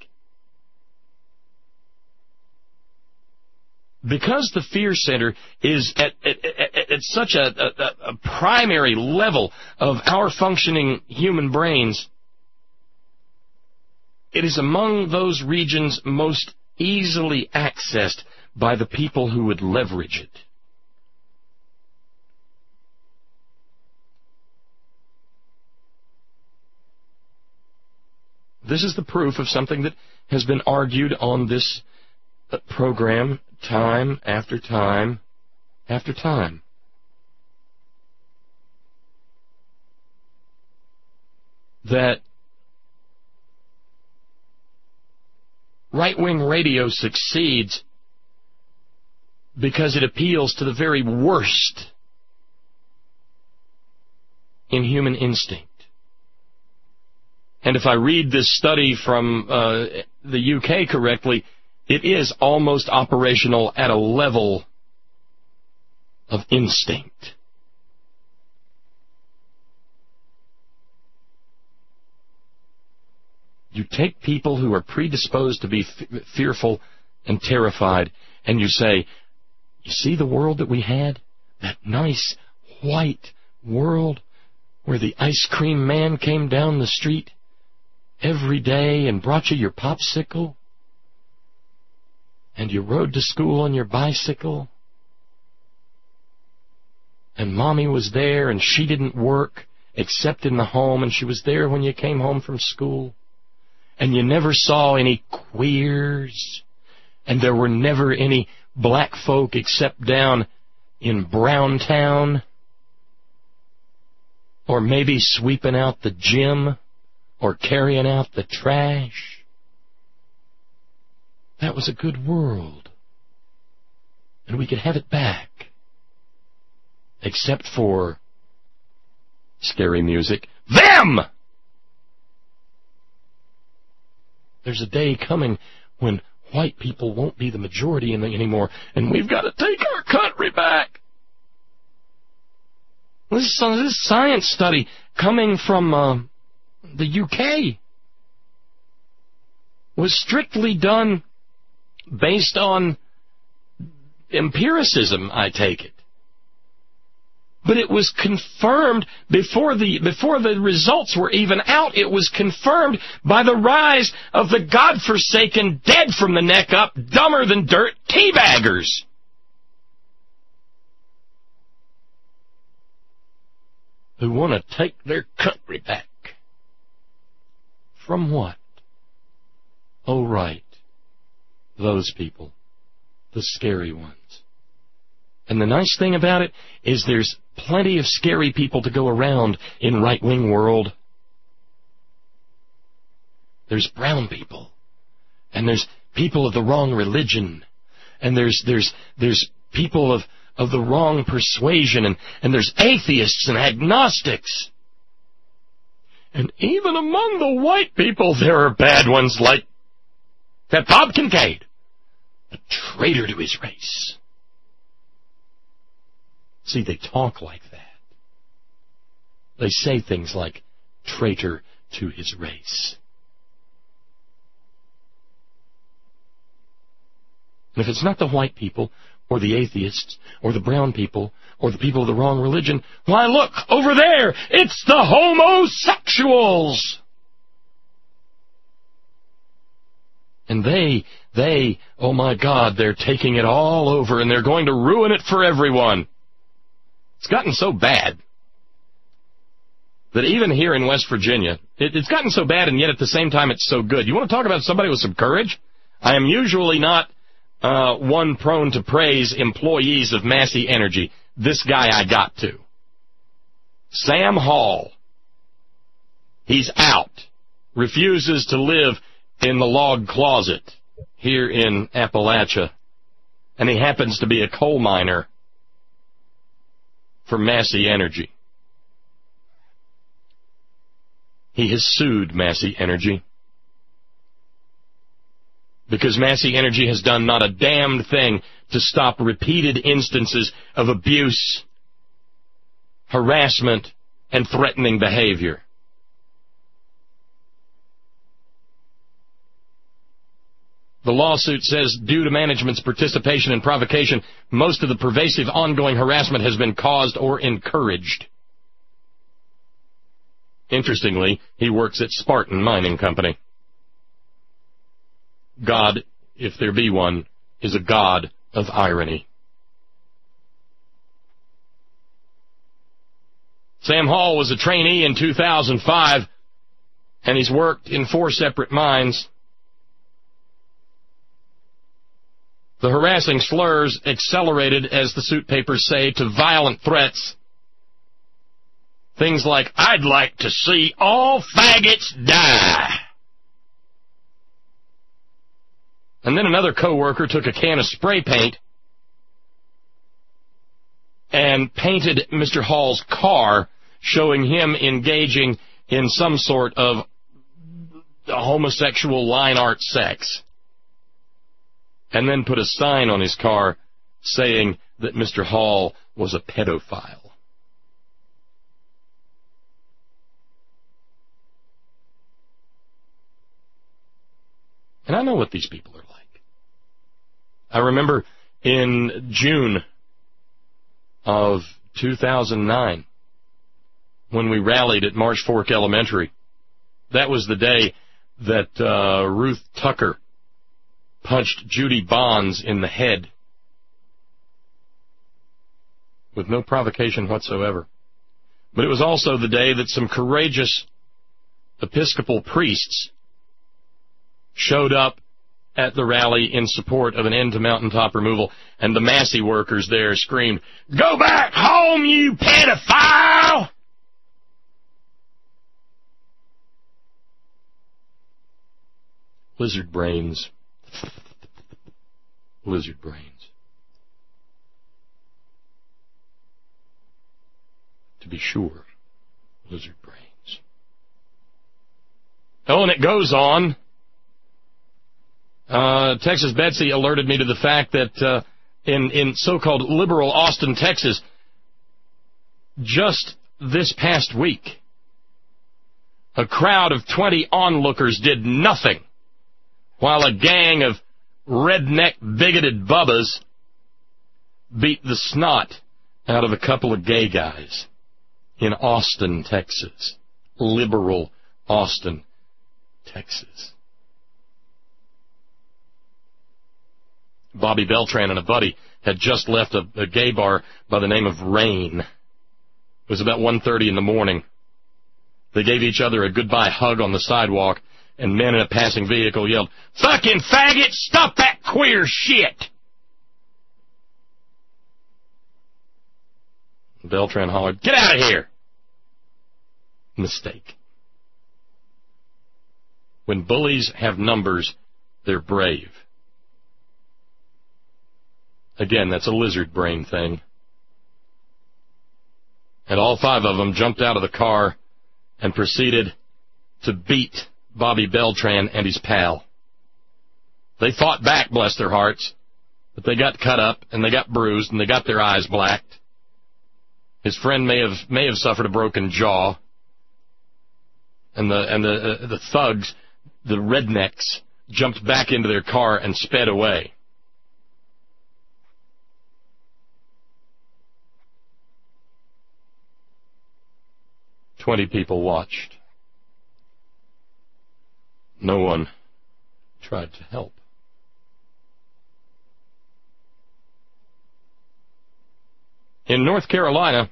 Because the fear center is at such a primary level of our functioning human brains, it is among those regions most easily accessed by the people who would leverage it. This is the proof of something that has been argued on this program time after time after time. That right-wing radio succeeds because it appeals to the very worst in human instinct. And if I read this study from the UK correctly, it is almost operational at a level of instinct. You take people who are predisposed to be fearful and terrified, and you say, you see the world that we had? That nice, white world where the ice cream man came down the street every day and brought you your popsicle? And you rode to school on your bicycle? And Mommy was there and she didn't work except in the home, and she was there when you came home from school? And you never saw any queers, and there were never any black folk except down in Browntown, or maybe sweeping out the gym, or carrying out the trash. That was a good world, and we could have it back, except for scary music. Them! There's a day coming when white people won't be the majority anymore, and we've got to take our country back. This science study coming from the UK was strictly done based on empiricism, I take it. But it was confirmed before the results were even out. It was confirmed by the rise of the godforsaken, dead from the neck up, dumber than dirt teabaggers. Who want to take their country back. From what? Oh, right. Those people. The scary ones. And the nice thing about it is there's plenty of scary people to go around in right-wing world. There's brown people, and there's people of the wrong religion, and there's people of the wrong persuasion, and there's atheists and agnostics. And even among the white people there are bad ones like that Bob Kincaid, a traitor to his race. See, they talk like that. They say things like, traitor to his race. And if it's not the white people, or the atheists, or the brown people, or the people of the wrong religion, why look, over there, it's the homosexuals! And they, oh my God, they're taking it all over, and they're going to ruin it for everyone. It's gotten so bad that even here in West Virginia, it's gotten so bad, and yet at the same time it's so good. You want to talk about somebody with some courage? I am usually not one prone to praise employees of Massey Energy. This guy I got to. Sam Hall. He's out. Refuses to live in the log closet here in Appalachia. And he happens to be a coal miner for Massey Energy. He has sued Massey Energy because Massey Energy has done not a damned thing to stop repeated instances of abuse, harassment, and threatening behavior. The lawsuit says, due to management's participation and provocation, most of the pervasive ongoing harassment has been caused or encouraged. Interestingly, he works at Spartan Mining Company. God, if there be one, is a god of irony. Sam Hall was a trainee in 2005, and he's worked in 4 separate mines. The harassing slurs accelerated, as the suit papers say, to violent threats. Things like, "I'd like to see all faggots die." And then another coworker took a can of spray paint and painted Mr. Hall's car, showing him engaging in some sort of homosexual line art sex. And then put a sign on his car saying that Mr. Hall was a pedophile. And I know what these people are like. I remember in June of 2009, when we rallied at Marsh Fork Elementary, that was the day that Ruth Tucker punched Judy Bonds in the head with no provocation whatsoever. But it was also the day that some courageous Episcopal priests showed up at the rally in support of an end to mountaintop removal, and the Massey workers there screamed, "Go back home, you pedophile!" Lizard brains. Lizard brains. To be sure, lizard brains. Oh, and it goes on. Texas Betsy alerted me to the fact that in so-called liberal Austin, Texas, just this past week, a crowd of 20 onlookers did nothing while a gang of redneck, bigoted bubbas beat the snot out of a couple of gay guys in Austin, Texas. Liberal Austin, Texas. Bobby Beltran and a buddy had just left a gay bar by the name of Rain. It was about 1:30 in the morning. They gave each other a goodbye hug on the sidewalk, and men in a passing vehicle yelled, "Fucking faggot, stop that queer shit!" Beltran hollered, "Get out of here!" Mistake. When bullies have numbers, they're brave. Again, that's a lizard brain thing. And all 5 of them jumped out of the car and proceeded to beat Bobby Beltran and his pal. They fought back, bless their hearts, but they got cut up and they got bruised and they got their eyes blacked. His friend may have suffered a broken jaw. And the thugs, the rednecks, jumped back into their car and sped away. "20 people watched. No one tried to help." In North Carolina,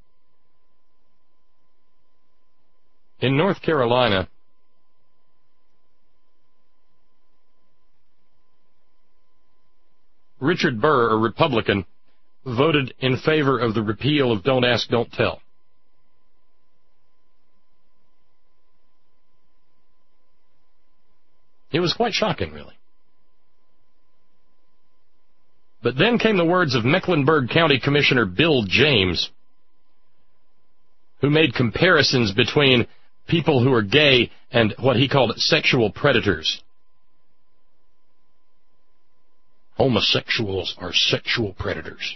Richard Burr, a Republican, voted in favor of the repeal of Don't Ask, Don't Tell. It was quite shocking, really. But then came the words of Mecklenburg County Commissioner Bill James, who made comparisons between people who are gay and what he called sexual predators. Homosexuals are sexual predators.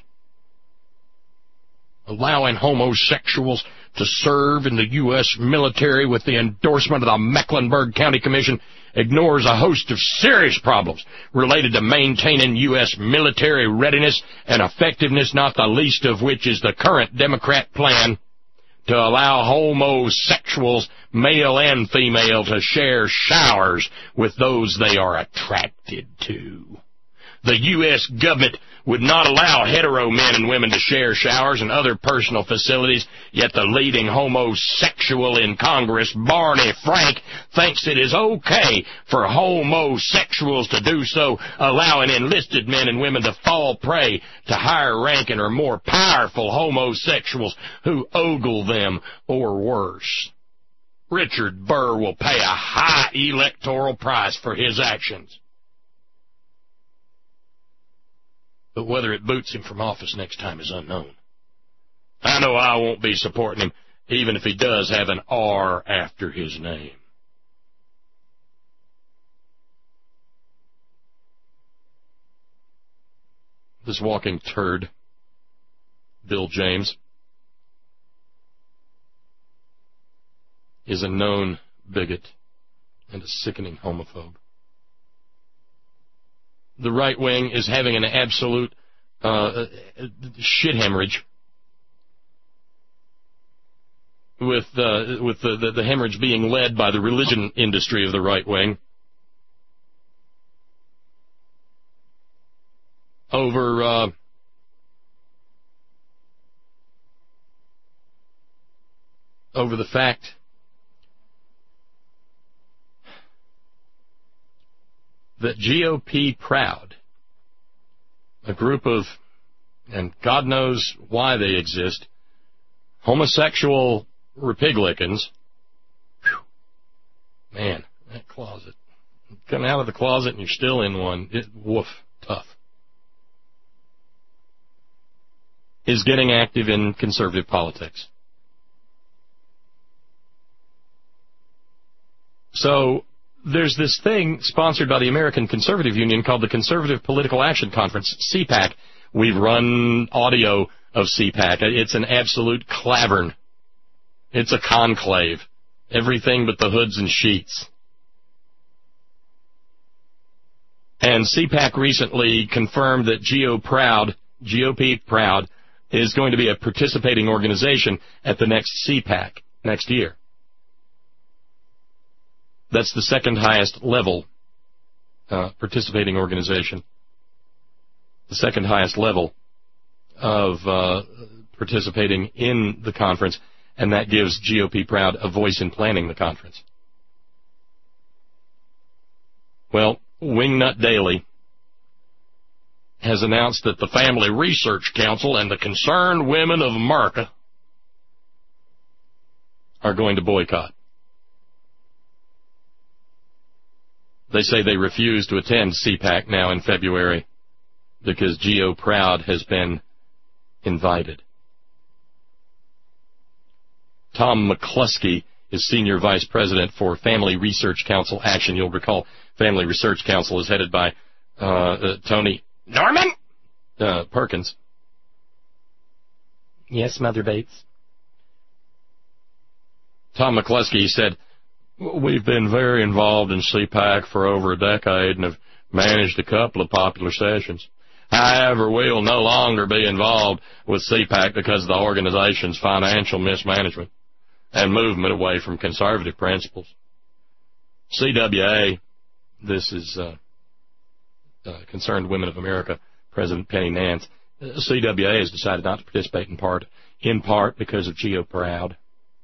Allowing homosexuals to serve in the U.S. military with the endorsement of the Mecklenburg County Commission ignores a host of serious problems related to maintaining U.S. military readiness and effectiveness, not the least of which is the current Democrat plan to allow homosexuals, male and female, to share showers with those they are attracted to. The U.S. government would not allow hetero men and women to share showers and other personal facilities, yet the leading homosexual in Congress, Barney Frank, thinks it is okay for homosexuals to do so, allowing enlisted men and women to fall prey to higher-ranking or more powerful homosexuals who ogle them or worse. Richard Burr will pay a high electoral price for his actions. But whether it boots him from office next time is unknown. I know I won't be supporting him, even if he does have an R after his name. This walking turd, Bill James, is a known bigot and a sickening homophobe. The right wing is having an absolute shit hemorrhage, with the hemorrhage being led by the religion industry of the right wing over the fact that GOP Proud, a group of, and God knows why they exist, homosexual Republicans, man, that closet. Come out of the closet and you're still in one. Woof, tough. Is getting active in conservative politics. So, there's this thing sponsored by the American Conservative Union called the Conservative Political Action Conference, CPAC. We've run audio of CPAC. It's an absolute clavern. It's a conclave. Everything but the hoods and sheets. And CPAC recently confirmed that GOP Proud, is going to be a participating organization at the next CPAC next year. That's the second highest level participating organization. The second highest level of participating in the conference, and that gives GOP Proud a voice in planning the conference. Well, Wingnut Daily has announced that the Family Research Council and the Concerned Women of America are going to boycott. They say they refuse to attend CPAC now in February because GO Proud has been invited. Tom McCluskey is Senior Vice President for Family Research Council Action. You'll recall Family Research Council is headed by Tony Norman Perkins. Yes, Mother Bates. Tom McCluskey said, "We've been very involved in CPAC for over a decade and have managed a couple of popular sessions. However, we will no longer be involved with CPAC because of the organization's financial mismanagement and movement away from conservative principles. CWA," this is Concerned Women of America, President Penny Nance, CWA has decided not to participate in part because of GO Proud.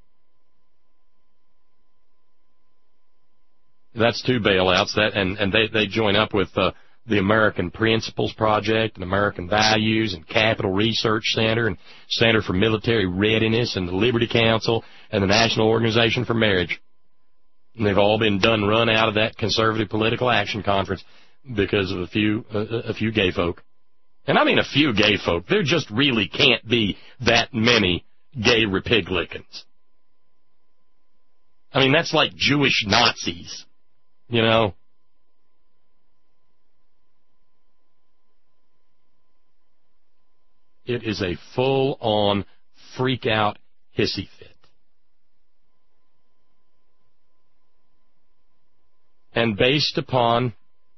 That's two bailouts, and they join up with the American Principles Project and American Values and Capital Research Center and Center for Military Readiness and the Liberty Council and the National Organization for Marriage. And they've all been run out of that Conservative Political Action Conference because of a few gay folk. And I mean a few gay folk. There just really can't be that many gay Republicans. I mean, that's like Jewish Nazis, you know. It is a full-on freak-out hissy fit. And based upon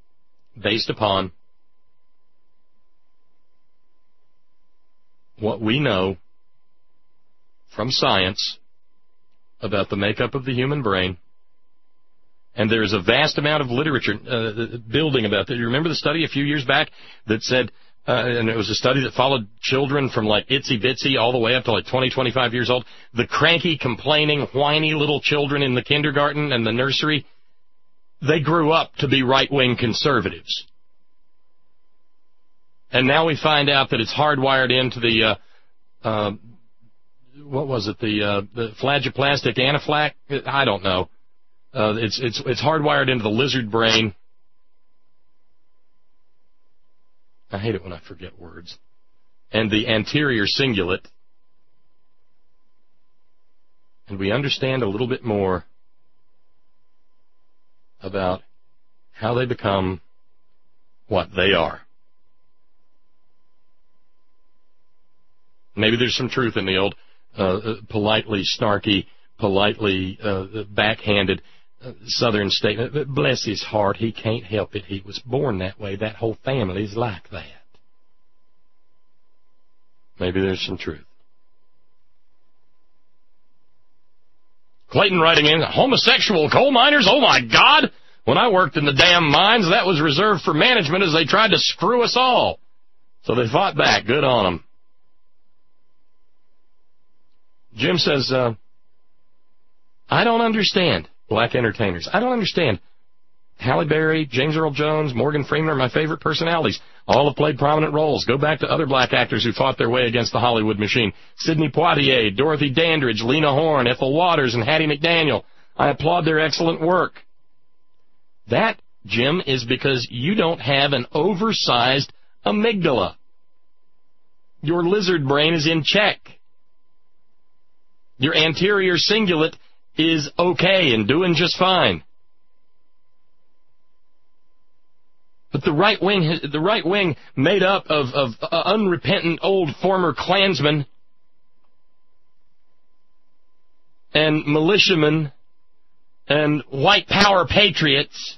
what we know from science about the makeup of the human brain, and there's a vast amount of literature building about that. You remember the study a few years back that said, and it was a study that followed children from like itsy bitsy all the way up to like 20, 25 years old, the cranky, complaining, whiny little children in the kindergarten and the nursery, they grew up to be right-wing conservatives. And now we find out that it's hardwired into the, what was it, the flagoplastic anaphylactic? I don't know. It's hardwired into the lizard brain. I hate it when I forget words. And the anterior cingulate. And we understand a little bit more about how they become what they are. Maybe there's some truth in the old politely snarky, politely backhanded Southern statement, but bless his heart, he can't help it. He was born that way. That whole family's like that. Maybe there's some truth. Clayton writing in, homosexual coal miners, oh my God! When I worked in the damn mines, that was reserved for management as they tried to screw us all. So they fought back. Good on them. Jim says, I don't understand black entertainers. I don't understand. Halle Berry, James Earl Jones, Morgan Freeman are my favorite personalities. All have played prominent roles. Go back to other black actors who fought their way against the Hollywood machine. Sidney Poitier, Dorothy Dandridge, Lena Horne, Ethel Waters, and Hattie McDaniel. I applaud their excellent work. That, Jim, is because you don't have an oversized amygdala. Your lizard brain is in check. Your anterior cingulate is okay and doing just fine. But the right wing made up of unrepentant old former Klansmen and militiamen and white power patriots,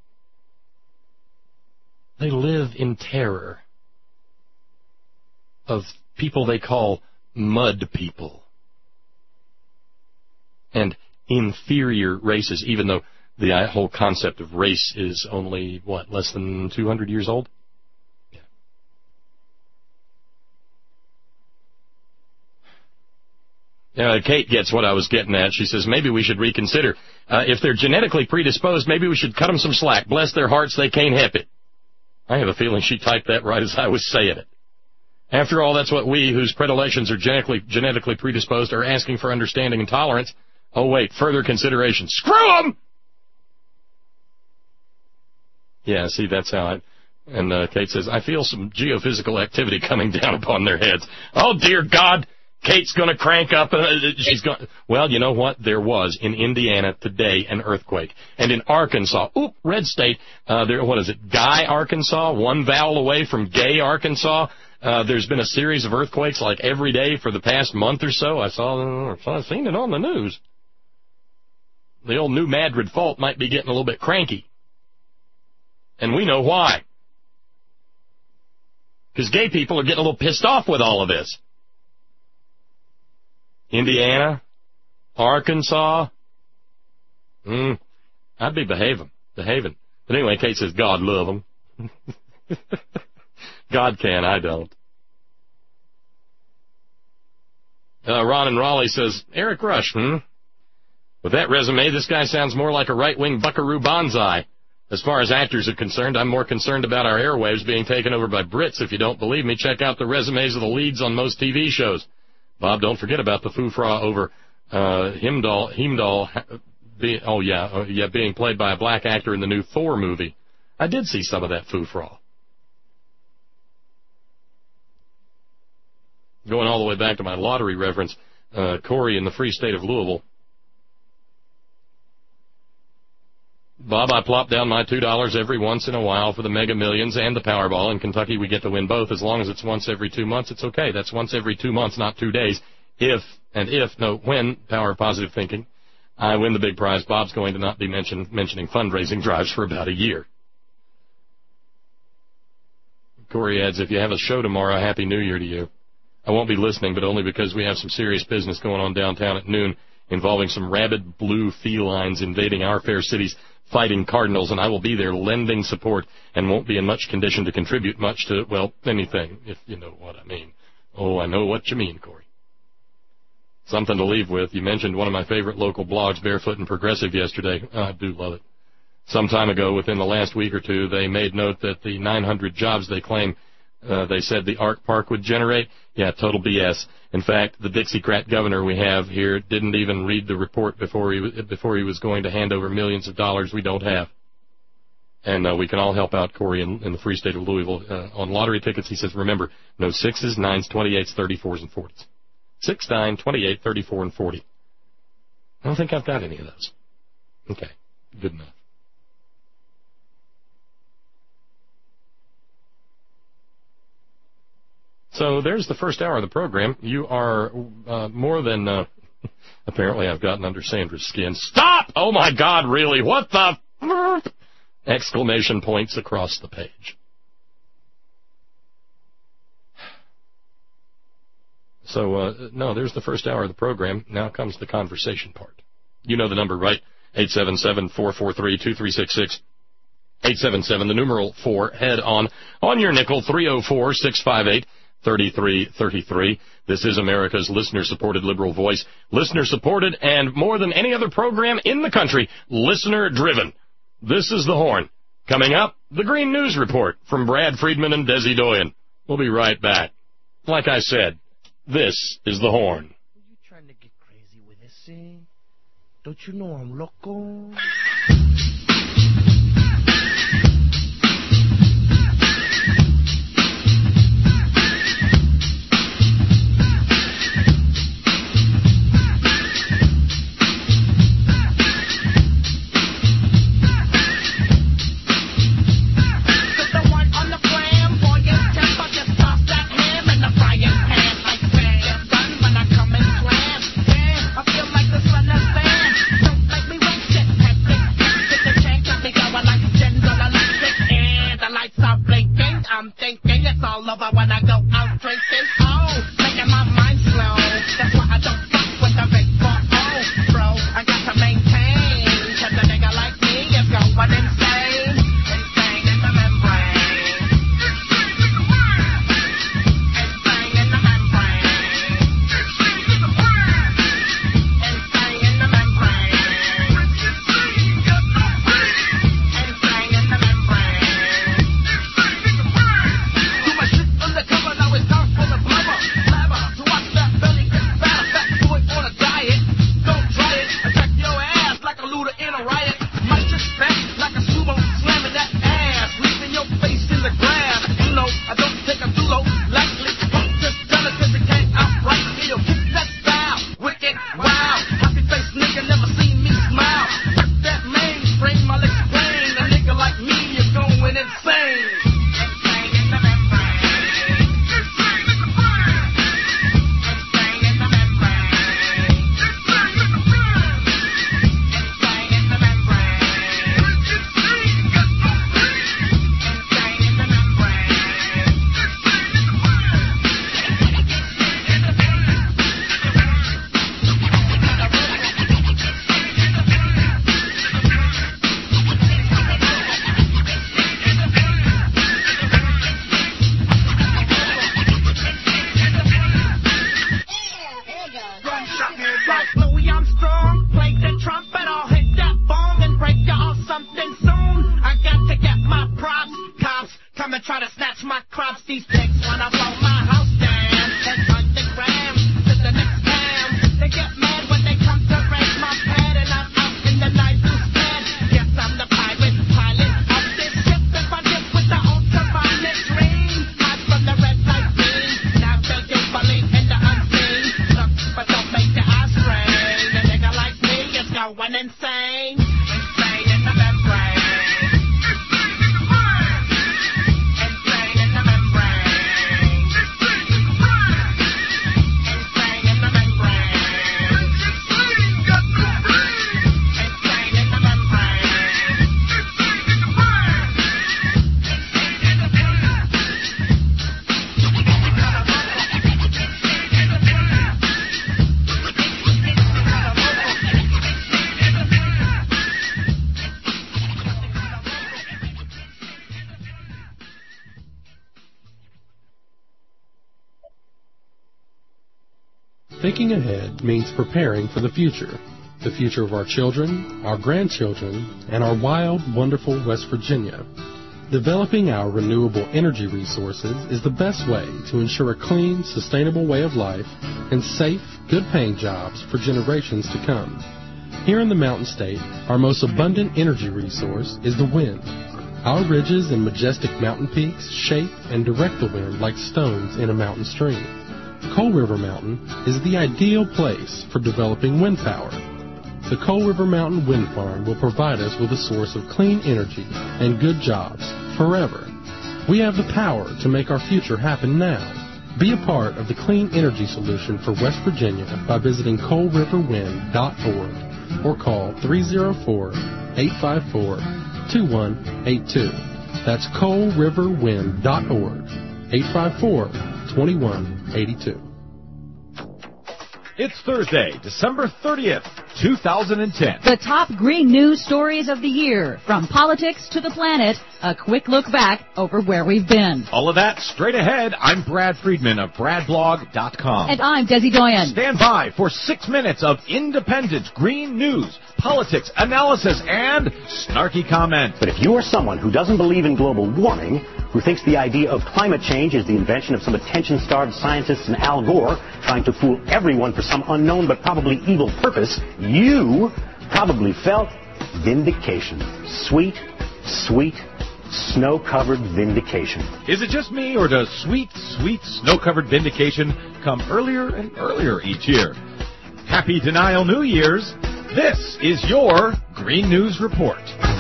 they live in terror of people they call mud people and inferior races, even though the whole concept of race is only, less than 200 years old? Yeah. Kate gets what I was getting at. She says, maybe we should reconsider. If they're genetically predisposed, maybe we should cut them some slack. Bless their hearts, they can't help it. I have a feeling she typed that right as I was saying it. After all, that's what we, whose predilections are genetically predisposed, are asking for understanding and tolerance. Oh, wait, further consideration. Screw them! Yeah, see, that's how I... And Kate says, I feel some geophysical activity coming down upon their heads. Oh, dear God, Kate's going to crank up. She's going. Well, you know what? There was, in Indiana today, an earthquake. And in Arkansas, red state, what is it, Guy, Arkansas, one vowel away from Gay, Arkansas. There's been a series of earthquakes like every day for the past month or so. I've seen it on the news. The old New Madrid fault might be getting a little bit cranky. And we know why. Because gay people are getting a little pissed off with all of this. Indiana, Arkansas, I'd be behaving. But anyway, Kate says, God love them. God can, I don't. Ron in Raleigh says, Eric Rush, With that resume, this guy sounds more like a right-wing buckaroo bonsai. As far as actors are concerned, I'm more concerned about our airwaves being taken over by Brits. If you don't believe me, check out the resumes of the leads on most TV shows. Bob, don't forget about the foofra over Heimdall being played by a black actor in the new Thor movie. I did see some of that foofra. Going all the way back to my lottery reference, Corey in the free state of Louisville Bob, I plop down my $2 every once in a while for the Mega Millions and the Powerball. In Kentucky, we get to win both. As long as it's once every 2 months, it's okay. That's once every 2 months, not 2 days. When, power of positive thinking, I win the big prize, Bob's going to not be mentioning fundraising drives for about a year. Corey adds, if you have a show tomorrow, Happy New Year to you. I won't be listening, but only because we have some serious business going on downtown at noon involving some rabid blue felines invading our fair city's Fighting Cardinals, and I will be there lending support and won't be in much condition to contribute much to, well, anything, if you know what I mean. Oh, I know what you mean, Corey. Something to leave with. You mentioned one of my favorite local blogs, Barefoot and Progressive, yesterday. I do love it. Some time ago, within the last week or two, they made note that the 900 jobs they claim they said the Ark Park would generate, yeah, total BS. In fact, the Dixiecrat governor we have here didn't even read the report before he was going to hand over millions of dollars we don't have. And we can all help out Corey in the free state of Louisville. On lottery tickets, he says, remember, no 6s, 9s, 28s, 34s, and 40s. 6, 9, 28, 34, and 40. I don't think I've got any of those. Okay, good enough. So there's the first hour of the program. You are more than, apparently I've gotten under Sandra's skin. Stop! Oh my God, really? What the? Exclamation points across the page. So, no, there's the first hour of the program. Now comes the conversation part. You know the number, right? 877-443-2366. 877, the numeral 4, head on your nickel, 304-658-3333. This is America's listener-supported liberal voice. Listener-supported and more than any other program in the country, listener-driven. This is The Horn. Coming up, the Green News Report from Brad Friedman and Desi Doyen. We'll be right back. Like I said, this is The Horn. Are you trying to get crazy with this thing? Don't you know I'm loco? I'm thinking it's all over when I go out drinking. Oh, making my mind slow. That's why I don't fuck with the big 4-0, bro. I got to maintain, 'cause a nigga like me is going insane. Insane in the membrane. Insane in the membrane. Insane in the membrane. Insane in the membrane. Insane in the membrane. Thinking ahead means preparing for the future of our children, our grandchildren, and our wild, wonderful West Virginia. Developing our renewable energy resources is the best way to ensure a clean, sustainable way of life and safe, good-paying jobs for generations to come. Here in the Mountain State, our most abundant energy resource is the wind. Our ridges and majestic mountain peaks shape and direct the wind like stones in a mountain stream. Coal River Mountain is the ideal place for developing wind power. The Coal River Mountain Wind Farm will provide us with a source of clean energy and good jobs forever. We have the power to make our future happen now. Be a part of the clean energy solution for West Virginia by visiting coalriverwind.org or call 304-854-2182. That's coalriverwind.org, 854-2182. It's Thursday, December 30th, 2010. The top green news stories of the year, from politics to the planet, a quick look back over where we've been. All of that straight ahead. I'm Brad Friedman of BradBlog.com. And I'm Desi Doyen. Stand by for 6 minutes of independent green news, politics, analysis, and snarky comment. But if you are someone who doesn't believe in global warming, who thinks the idea of climate change is the invention of some attention-starved scientists and Al Gore trying to fool everyone for some unknown but probably evil purpose, you probably felt vindication. Sweet, sweet, snow-covered vindication. Is it just me, or does sweet, sweet snow-covered vindication come earlier and earlier each year? Happy Denial New Year's. This is your Green News Report.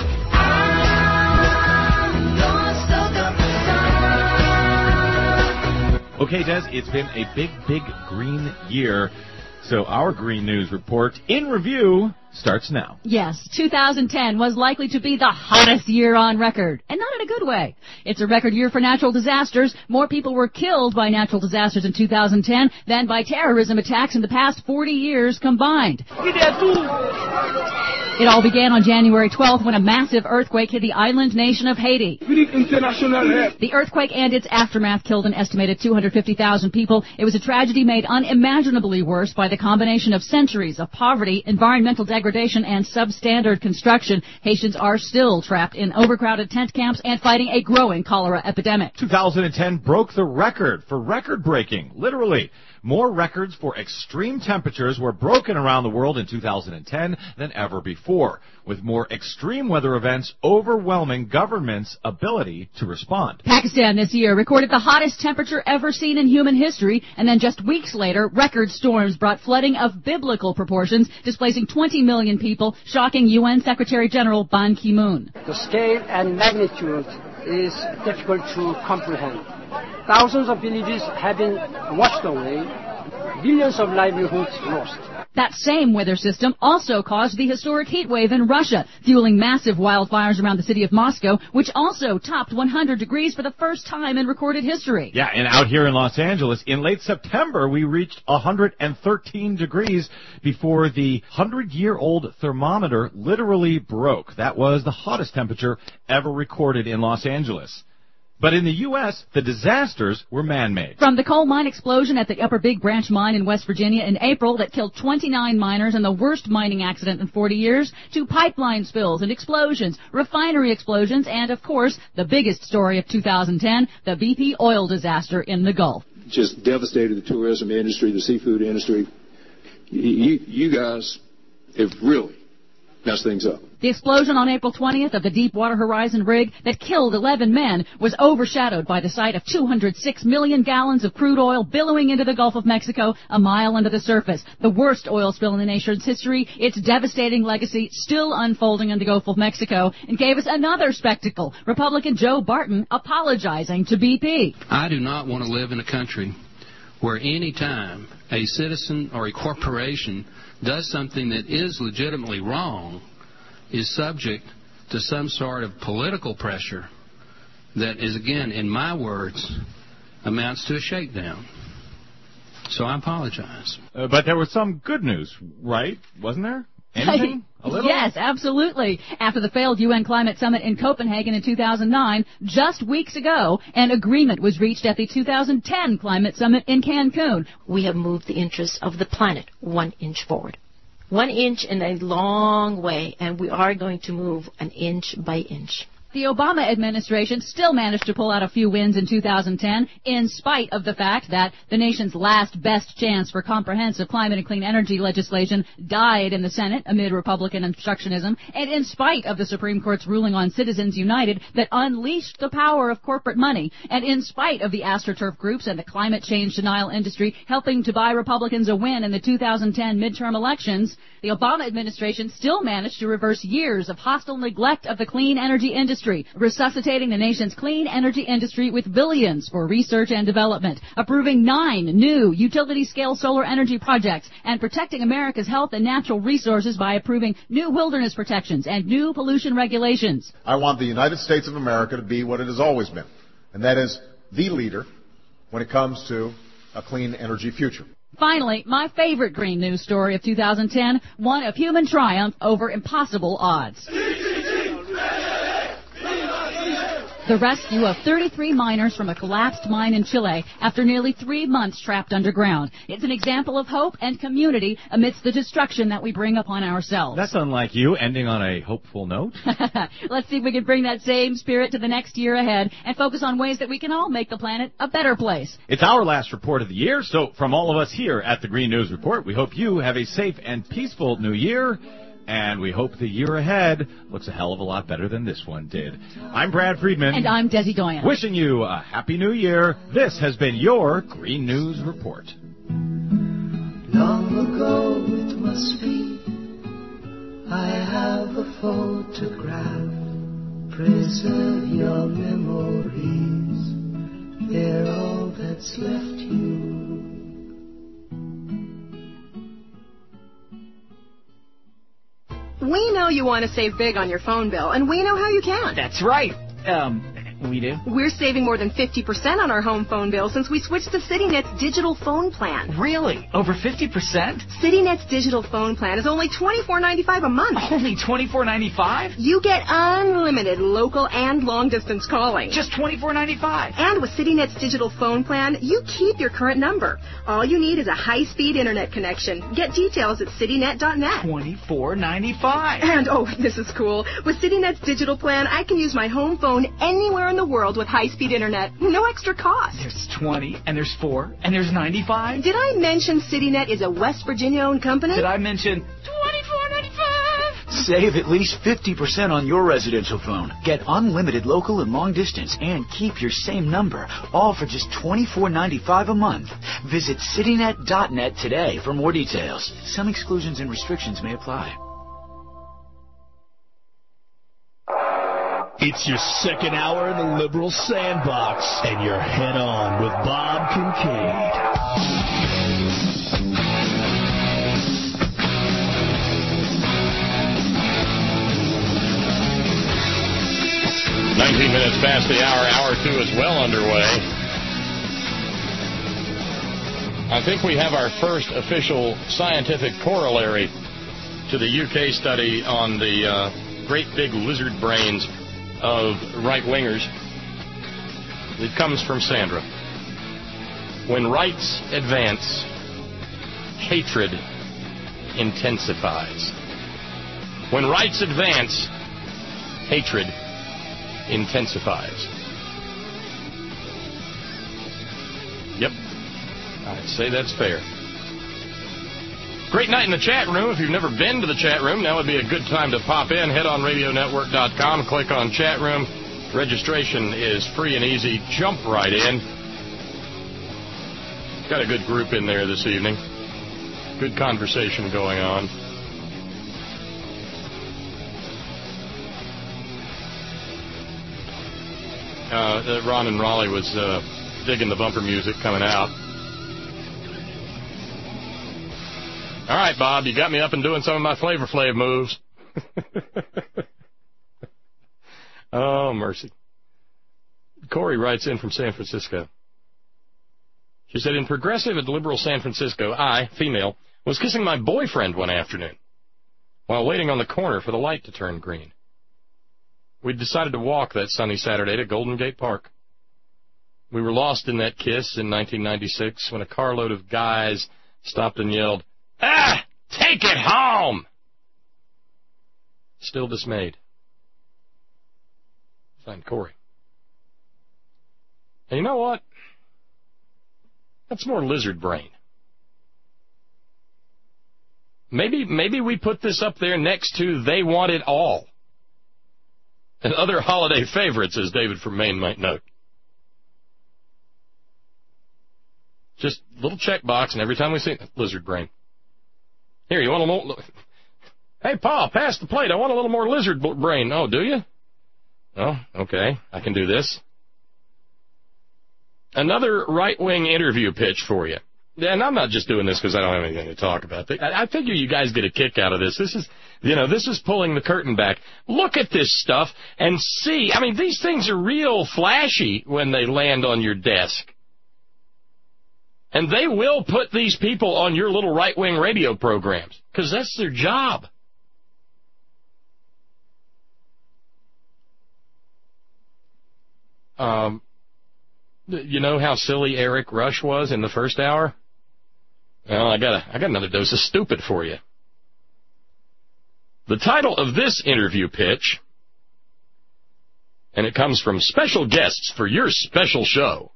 Okay, Des, it's been a big, big green year. So our Green News Report in review starts now. Yes, 2010 was likely to be the hottest year on record, and not in a good way. It's a record year for natural disasters. More people were killed by natural disasters in 2010 than by terrorism attacks in the past 40 years combined. It all began on January 12th when a massive earthquake hit the island nation of Haiti. The earthquake and its aftermath killed an estimated 250,000 people. It was a tragedy made unimaginably worse by the combination of centuries of poverty, environmental degradation, and substandard construction. Haitians are still trapped in overcrowded tent camps and fighting a growing cholera epidemic. 2010 broke the record for record-breaking, literally. More records for extreme temperatures were broken around the world in 2010 than ever before, with more extreme weather events overwhelming governments' ability to respond. Pakistan this year recorded the hottest temperature ever seen in human history, and then just weeks later, record storms brought flooding of biblical proportions, displacing 20 million people, shocking UN Secretary General Ban Ki-moon. The scale and magnitude is difficult to comprehend. Thousands of villages have been washed away, billions of livelihoods lost. That same weather system also caused the historic heat wave in Russia, fueling massive wildfires around the city of Moscow, which also topped 100 degrees for the first time in recorded history. Yeah, and out here in Los Angeles, in late September, we reached 113 degrees before the 100-year-old thermometer literally broke. That was the hottest temperature ever recorded in Los Angeles. But in the U.S., the disasters were man-made. From the coal mine explosion at the Upper Big Branch mine in West Virginia in April that killed 29 miners in the worst mining accident in 40 years, to pipeline spills and explosions, refinery explosions, and, of course, the biggest story of 2010, the BP oil disaster in the Gulf. Just devastated the tourism industry, the seafood industry. You guys have really messed things up. The explosion on April 20th of the Deepwater Horizon rig that killed 11 men was overshadowed by the sight of 206 million gallons of crude oil billowing into the Gulf of Mexico a mile under the surface. The worst oil spill in the nation's history, its devastating legacy still unfolding in the Gulf of Mexico, and gave us another spectacle, Republican Joe Barton apologizing to BP. I do not want to live in a country where any time a citizen or a corporation does something that is legitimately wrong, is subject to some sort of political pressure that is, again, in my words, amounts to a shakedown. So I apologize. But there was some good news, right? Wasn't there? Anything? A little? Yes, absolutely. After the failed UN climate summit in Copenhagen in 2009, just weeks ago, an agreement was reached at the 2010 climate summit in Cancun. We have moved the interests of the planet 1 inch forward. 1 inch in a long way, and we are going to move an inch by inch. The Obama administration still managed to pull out a few wins in 2010, in spite of the fact that the nation's last best chance for comprehensive climate and clean energy legislation died in the Senate amid Republican obstructionism, and in spite of the Supreme Court's ruling on Citizens United that unleashed the power of corporate money, and in spite of the AstroTurf groups and the climate change denial industry helping to buy Republicans a win in the 2010 midterm elections, the Obama administration still managed to reverse years of hostile neglect of the clean energy industry, resuscitating the nation's clean energy industry with billions for research and development, approving 9 new utility-scale solar energy projects, and protecting America's health and natural resources by approving new wilderness protections and new pollution regulations. I want the United States of America to be what it has always been, and that is the leader when it comes to a clean energy future. Finally, my favorite green news story of 2010, one of human triumph over impossible odds. The rescue of 33 miners from a collapsed mine in Chile after nearly 3 months trapped underground. It's an example of hope and community amidst the destruction that we bring upon ourselves. That's unlike you, ending on a hopeful note. Let's see if we can bring that same spirit to the next year ahead and focus on ways that we can all make the planet a better place. It's our last report of the year, so from all of us here at the Green News Report, we hope you have a safe and peaceful new year. And we hope the year ahead looks a hell of a lot better than this one did. I'm Brad Friedman. And I'm Desi Doyen. Wishing you a Happy New Year. This has been your Green News Report. Long ago it must be, I have a photograph. Preserve your memories, they're all that's left you. We know you want to save big on your phone bill, and we know how you can. That's right. We do. We're saving more than 50% on our home phone bill since we switched to CityNet's digital phone plan. Really? Over 50%? CityNet's digital phone plan is only $24.95 a month. Only $24.95? You get unlimited local and long-distance calling. Just $24.95. And with CityNet's digital phone plan, you keep your current number. All you need is a high-speed internet connection. Get details at citynet.net. $24.95. And, oh, this is cool. With CityNet's digital plan, I can use my home phone anywhere in the world with high-speed internet. No extra cost. There's 20, and there's 4, and there's 95. Did I mention CityNet is a West Virginia-owned company? Did I mention $24.95? Save at least 50% on your residential phone. Get unlimited local and long distance and keep your same number, all for just $24.95 a month. Visit citynet.net today for more details. Some exclusions and restrictions may apply. It's your second hour in the Liberal Sandbox, and you're head on with Bob Kincaid. 19 minutes past the hour. Hour 2 is well underway. I think we have our first official scientific corollary to the UK study on the great big lizard brains of right-wingers. It comes from Sandra. When rights advance, hatred intensifies. When rights advance, hatred intensifies. Yep, I'd say that's fair. Great night in the chat room. If you've never been to the chat room, now would be a good time to pop in. Head on radionetwork.com, click on chat room. Registration is free and easy. Jump right in. Got a good group in there this evening. Good conversation going on. Ron and Raleigh was digging the bumper music coming out. All right, Bob, you got me up and doing some of my Flavor Flav moves. Oh, mercy. Corey writes in from San Francisco. She said, in progressive and liberal San Francisco, I, female, was kissing my boyfriend one afternoon. while waiting on the corner for the light to turn green. We decided to walk that sunny Saturday to Golden Gate Park. We were lost in that kiss in 1996 when a carload of guys stopped and yelled, "Ah, take it home!" Still dismayed. Signed, Corey. And you know what? That's more lizard brain. Maybe we put this up there next to They Want It All and other holiday favorites, as David from Maine might note. Just a little checkbox, and every time we see it, lizard brain. Here, you want a little... Hey, Pa, pass the plate. I want a little more lizard brain. Oh, do you? Oh, okay. I can do this. Another right-wing interview pitch for you. And I'm not just doing this because I don't have anything to talk about. I figure you guys get a kick out of this. This is pulling the curtain back. Look at this stuff and see. I mean, these things are real flashy when they land on your desk. And they will put these people on your little right-wing radio programs because that's their job. You know how silly Eric Rush was in the first hour? Well, I got another dose of stupid for you. The title of this interview pitch, and it comes from special guests for your special show,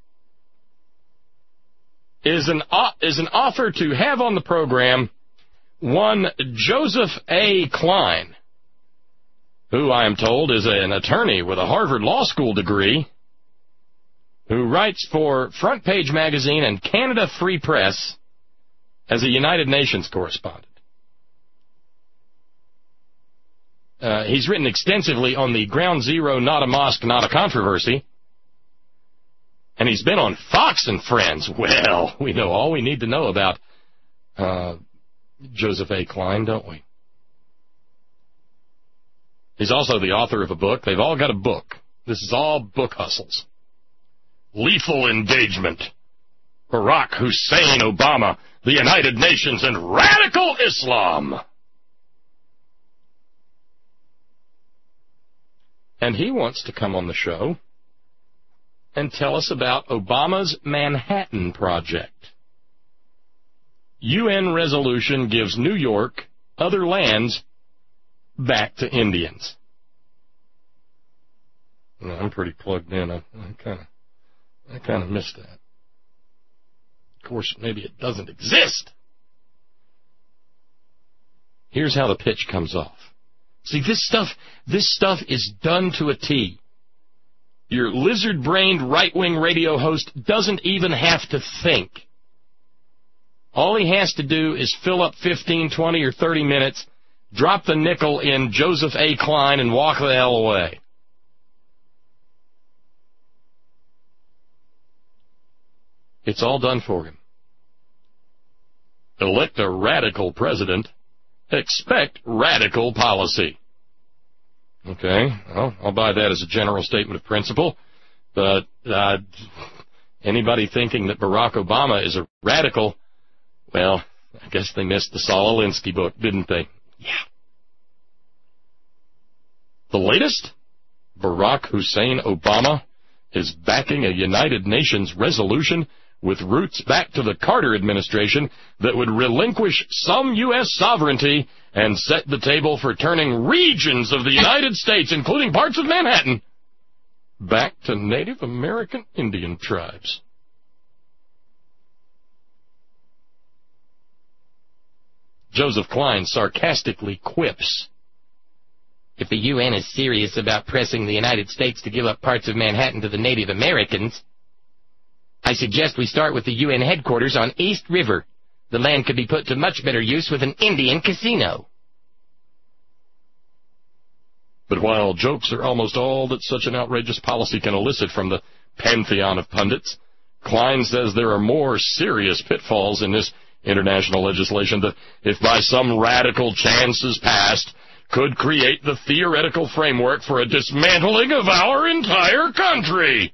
is an offer to have on the program one Joseph A. Klein, who I am told is an attorney with a Harvard Law School degree, who writes for Front Page Magazine and Canada Free Press as a United Nations correspondent. He's written extensively on the Ground Zero, Not a Mosque, Not a Controversy, and he's been on Fox and Friends. Well, we know all we need to know about Joseph A. Klein, don't we? He's also the author of a book. They've all got a book. This is all book hustles. Lethal Engagement. Barack Hussein Obama, the United Nations, and Radical Islam. And he wants to come on the show and tell us about Obama's Manhattan Project. UN resolution gives New York other lands back to Indians. Well, I'm pretty plugged in. I kind of missed that. Of course, maybe it doesn't exist. Here's how the pitch comes off. See, this stuff is done to a T. Your lizard-brained right-wing radio host doesn't even have to think. All he has to do is fill up 15, 20, or 30 minutes, drop the nickel in Joseph A. Klein, and walk the hell away. It's all done for him. Elect a radical president. Expect radical policy. Okay, well, I'll buy that as a general statement of principle. But anybody thinking that Barack Obama is a radical, well, I guess they missed the Saul Alinsky book, didn't they? Yeah. The latest? Barack Hussein Obama is backing a United Nations resolution with roots back to the Carter administration that would relinquish some U.S. sovereignty and set the table for turning regions of the United States, including parts of Manhattan, back to Native American Indian tribes. Joseph Klein sarcastically quips, "If the UN is serious about pressing the United States to give up parts of Manhattan to the Native Americans, I suggest we start with the UN headquarters on East River. The land could be put to much better use with an Indian casino." But while jokes are almost all that such an outrageous policy can elicit from the pantheon of pundits, Klein says there are more serious pitfalls in this international legislation that, if by some radical chance is passed, could create the theoretical framework for a dismantling of our entire country.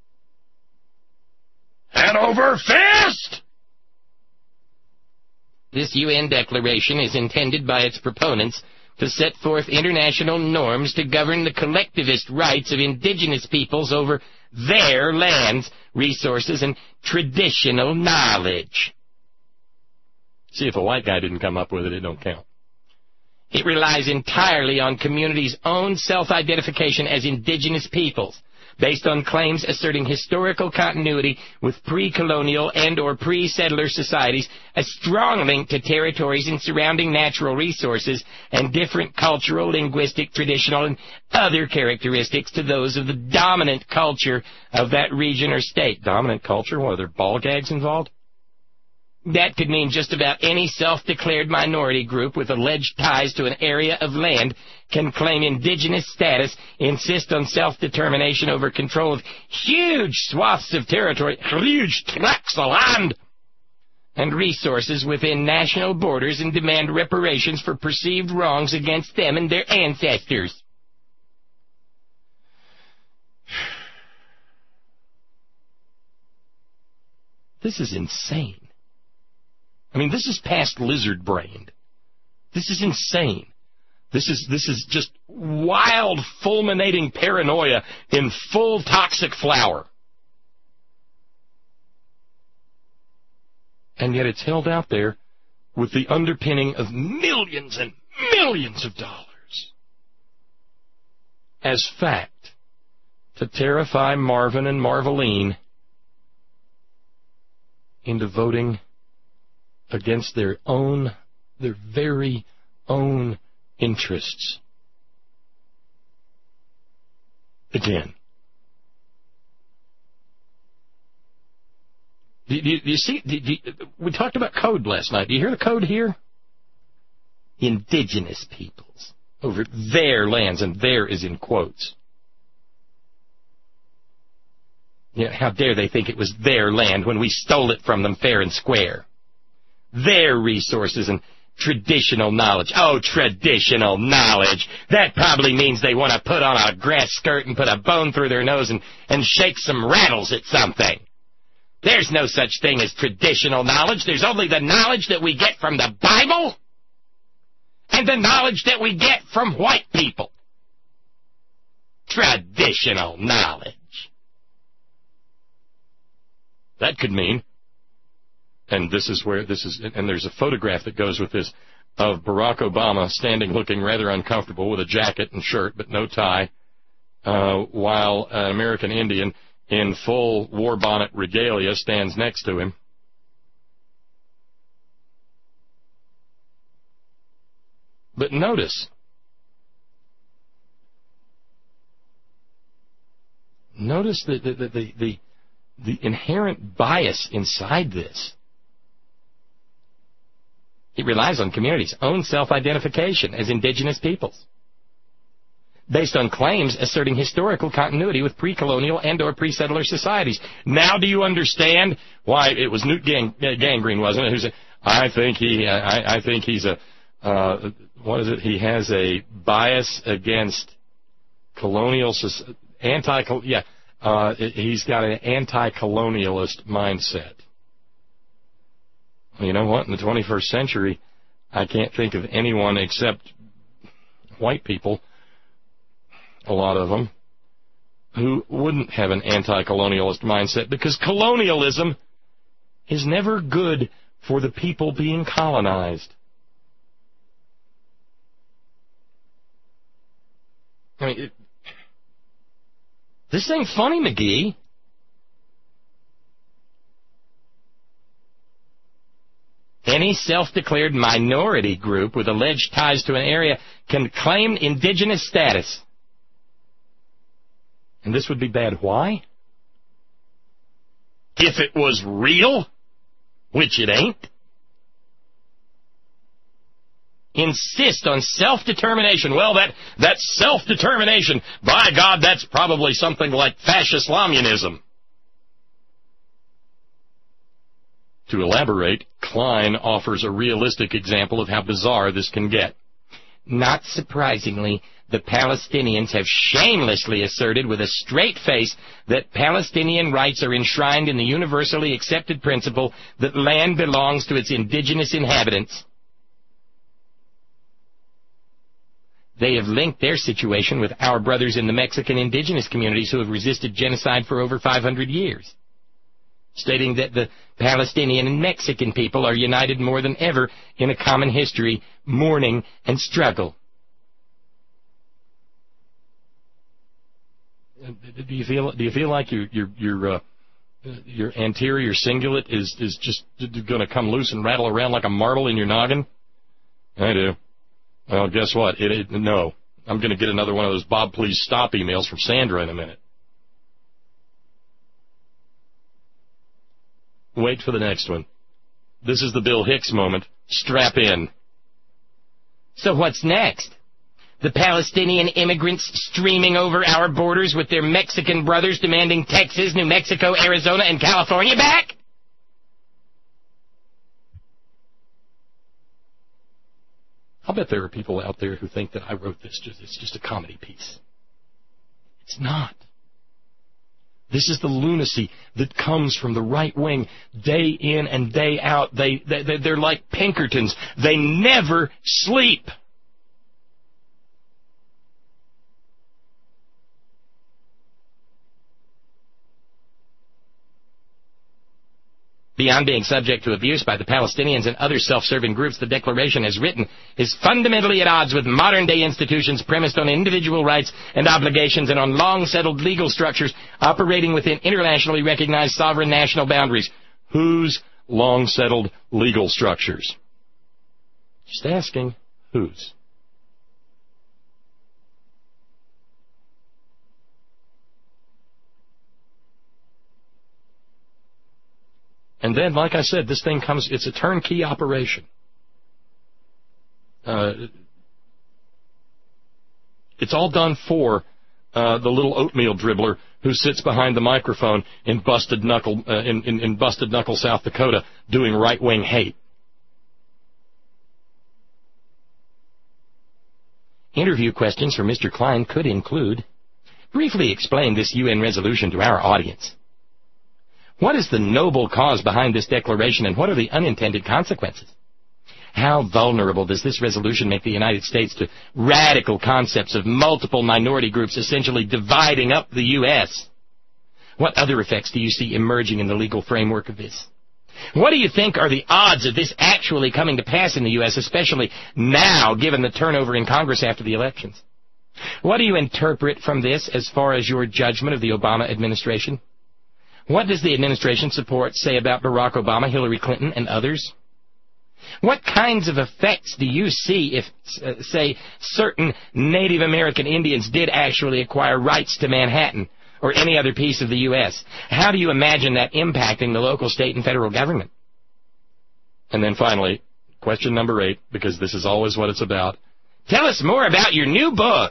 Head over fist! This UN declaration is intended by its proponents to set forth international norms to govern the collectivist rights of indigenous peoples over their lands, resources, and traditional knowledge. See, if a white guy didn't come up with it, it don't count. It relies entirely on communities' own self-identification as indigenous peoples, based on claims asserting historical continuity with pre-colonial and or pre-settler societies, a strong link to territories and surrounding natural resources, and different cultural, linguistic, traditional, and other characteristics to those of the dominant culture of that region or state. Dominant culture? What, are there ball gags involved? That could mean just about any self-declared minority group with alleged ties to an area of land can claim indigenous status, insist on self-determination over control of huge swaths of territory, huge tracts of land, and resources within national borders, and demand reparations for perceived wrongs against them and their ancestors. This is insane. I mean, this is past lizard-brained. This is insane. This is just wild, fulminating paranoia in full toxic flower. And yet it's held out there with the underpinning of millions and millions of dollars as fact to terrify Marvin and Marveline into voting against their very own interests. Again. Do you see? We talked about code last night. Do you hear the code here? Indigenous peoples over their lands, and there is in quotes. You know, how dare they think it was their land when we stole it from them fair and square? Their resources and traditional knowledge. Oh, traditional knowledge. That probably means they want to put on a grass skirt and put a bone through their nose and shake some rattles at something. There's no such thing as traditional knowledge. There's only the knowledge that we get from the Bible and the knowledge that we get from white people. Traditional knowledge. That could mean, and there's a photograph that goes with this, of Barack Obama standing looking rather uncomfortable with a jacket and shirt but no tie, while an American Indian in full war bonnet regalia stands next to him. But notice the inherent bias inside this. It relies on communities' own self-identification as indigenous peoples, based on claims asserting historical continuity with pre-colonial and or pre-settler societies. Now do you understand why it was Newt Gingrich, wasn't it, who said, I think he's a, what is it, he has a bias against colonial, he's got an anti-colonialist mindset. You know what? In the 21st century, I can't think of anyone except white people, a lot of them, who wouldn't have an anti-colonialist mindset, because colonialism is never good for the people being colonized. I mean, this ain't funny, McGee. Any self-declared minority group with alleged ties to an area can claim indigenous status. And this would be bad. Why? If it was real, which it ain't. Insist on self-determination. Well, that self-determination, by God, that's probably something like fascist communism. To elaborate, Klein offers a realistic example of how bizarre this can get. Not surprisingly, the Palestinians have shamelessly asserted with a straight face that Palestinian rights are enshrined in the universally accepted principle that land belongs to its indigenous inhabitants. They have linked their situation with our brothers in the Mexican indigenous communities who have resisted genocide for over 500 years, stating that the Palestinian and Mexican people are united more than ever in a common history, mourning, and struggle. Do you feel like your anterior cingulate is just going to come loose and rattle around like a marble in your noggin? I do. Well, guess what? No. I'm going to get another one of those Bob Please Stop emails from Sandra in a minute. Wait for the next one. This is the Bill Hicks moment. Strap in. So what's next? The Palestinian immigrants streaming over our borders with their Mexican brothers demanding Texas, New Mexico, Arizona, and California back? I'll bet there are people out there who think that I wrote this. It's just a comedy piece. It's not. This is the lunacy that comes from the right wing day in and day out. They're like Pinkertons. They never sleep. Beyond being subject to abuse by the Palestinians and other self-serving groups, the Declaration, as written, is fundamentally at odds with modern-day institutions premised on individual rights and obligations and on long-settled legal structures operating within internationally recognized sovereign national boundaries. Whose long-settled legal structures? Just asking, whose? And then, like I said, this thing comes, it's a turnkey operation. It's all done for the little oatmeal dribbler who sits behind the microphone in Busted Knuckle, in Busted Knuckle, South Dakota, doing right-wing hate. Interview questions for Mr. Klein could include, briefly explain this UN resolution to our audience. What is the noble cause behind this declaration, and what are the unintended consequences? How vulnerable does this resolution make the United States to radical concepts of multiple minority groups essentially dividing up the U.S.? What other effects do you see emerging in the legal framework of this? What do you think are the odds of this actually coming to pass in the U.S., especially now, given the turnover in Congress after the elections? What do you interpret from this as far as your judgment of the Obama administration? What does the administration support say about Barack Obama, Hillary Clinton, and others? What kinds of effects do you see if, say, certain Native American Indians did actually acquire rights to Manhattan or any other piece of the U.S.? How do you imagine that impacting the local, state, and federal government? And then finally, question number 8, because this is always what it's about. Tell us more about your new book.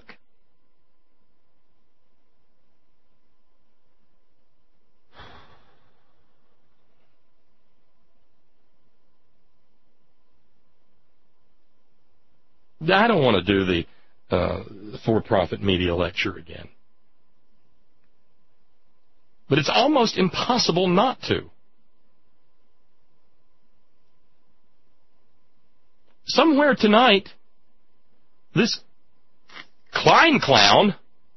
I don't want to do the for-profit media lecture again. But it's almost impossible not to. Somewhere tonight, this Klein clown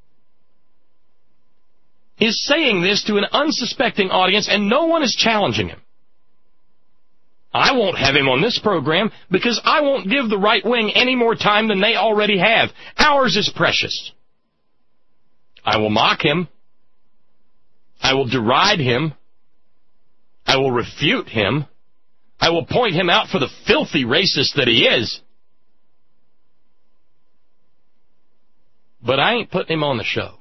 is saying this to an unsuspecting audience, and no one is challenging him. I won't have him on this program because I won't give the right wing any more time than they already have. Ours is precious. I will mock him. I will deride him. I will refute him. I will point him out for the filthy racist that he is. But I ain't putting him on the show.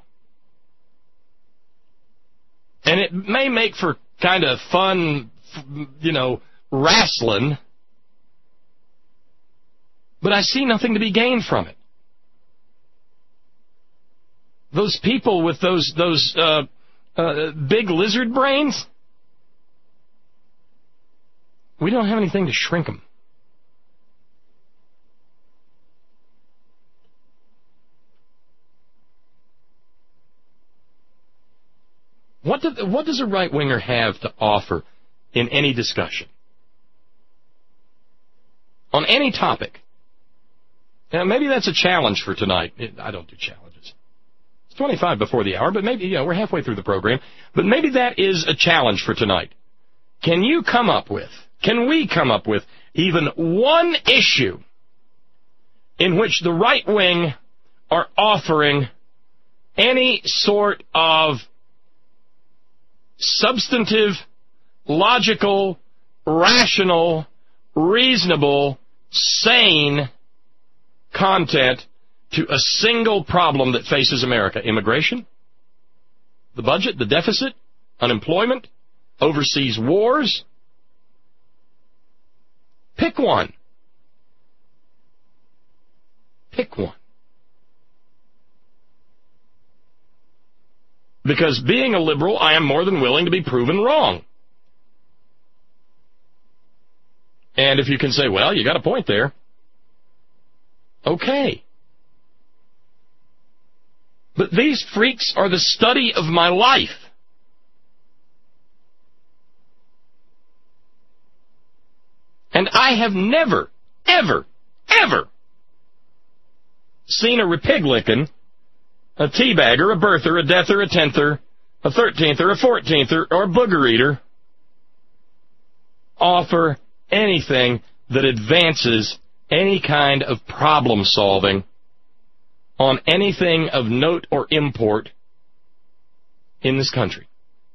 And it may make for kind of fun, wrestling, but I see nothing to be gained from it. Those people with those big lizard brains, we don't have anything to shrink them. What does a right-winger have to offer in any discussion? On any topic? Now, maybe that's a challenge for tonight. I don't do challenges. It's 25 before the hour, but maybe, we're halfway through the program. But maybe that is a challenge for tonight. Can we come up with even one issue in which the right wing are offering any sort of substantive, logical, rational, reasonable, sane content to a single problem that faces America? Immigration? The budget? The deficit? Unemployment? Overseas wars? Pick one. Pick one. Because being a liberal, I am more than willing to be proven wrong. And if you can say, well, you got a point there, okay. But these freaks are the study of my life. And I have never, ever, ever seen a Republican, a teabagger, a birther, a deather, a tenther, a 13th-er, a 14th-er, or a booger eater offer anything that advances any kind of problem solving on anything of note or import in this country.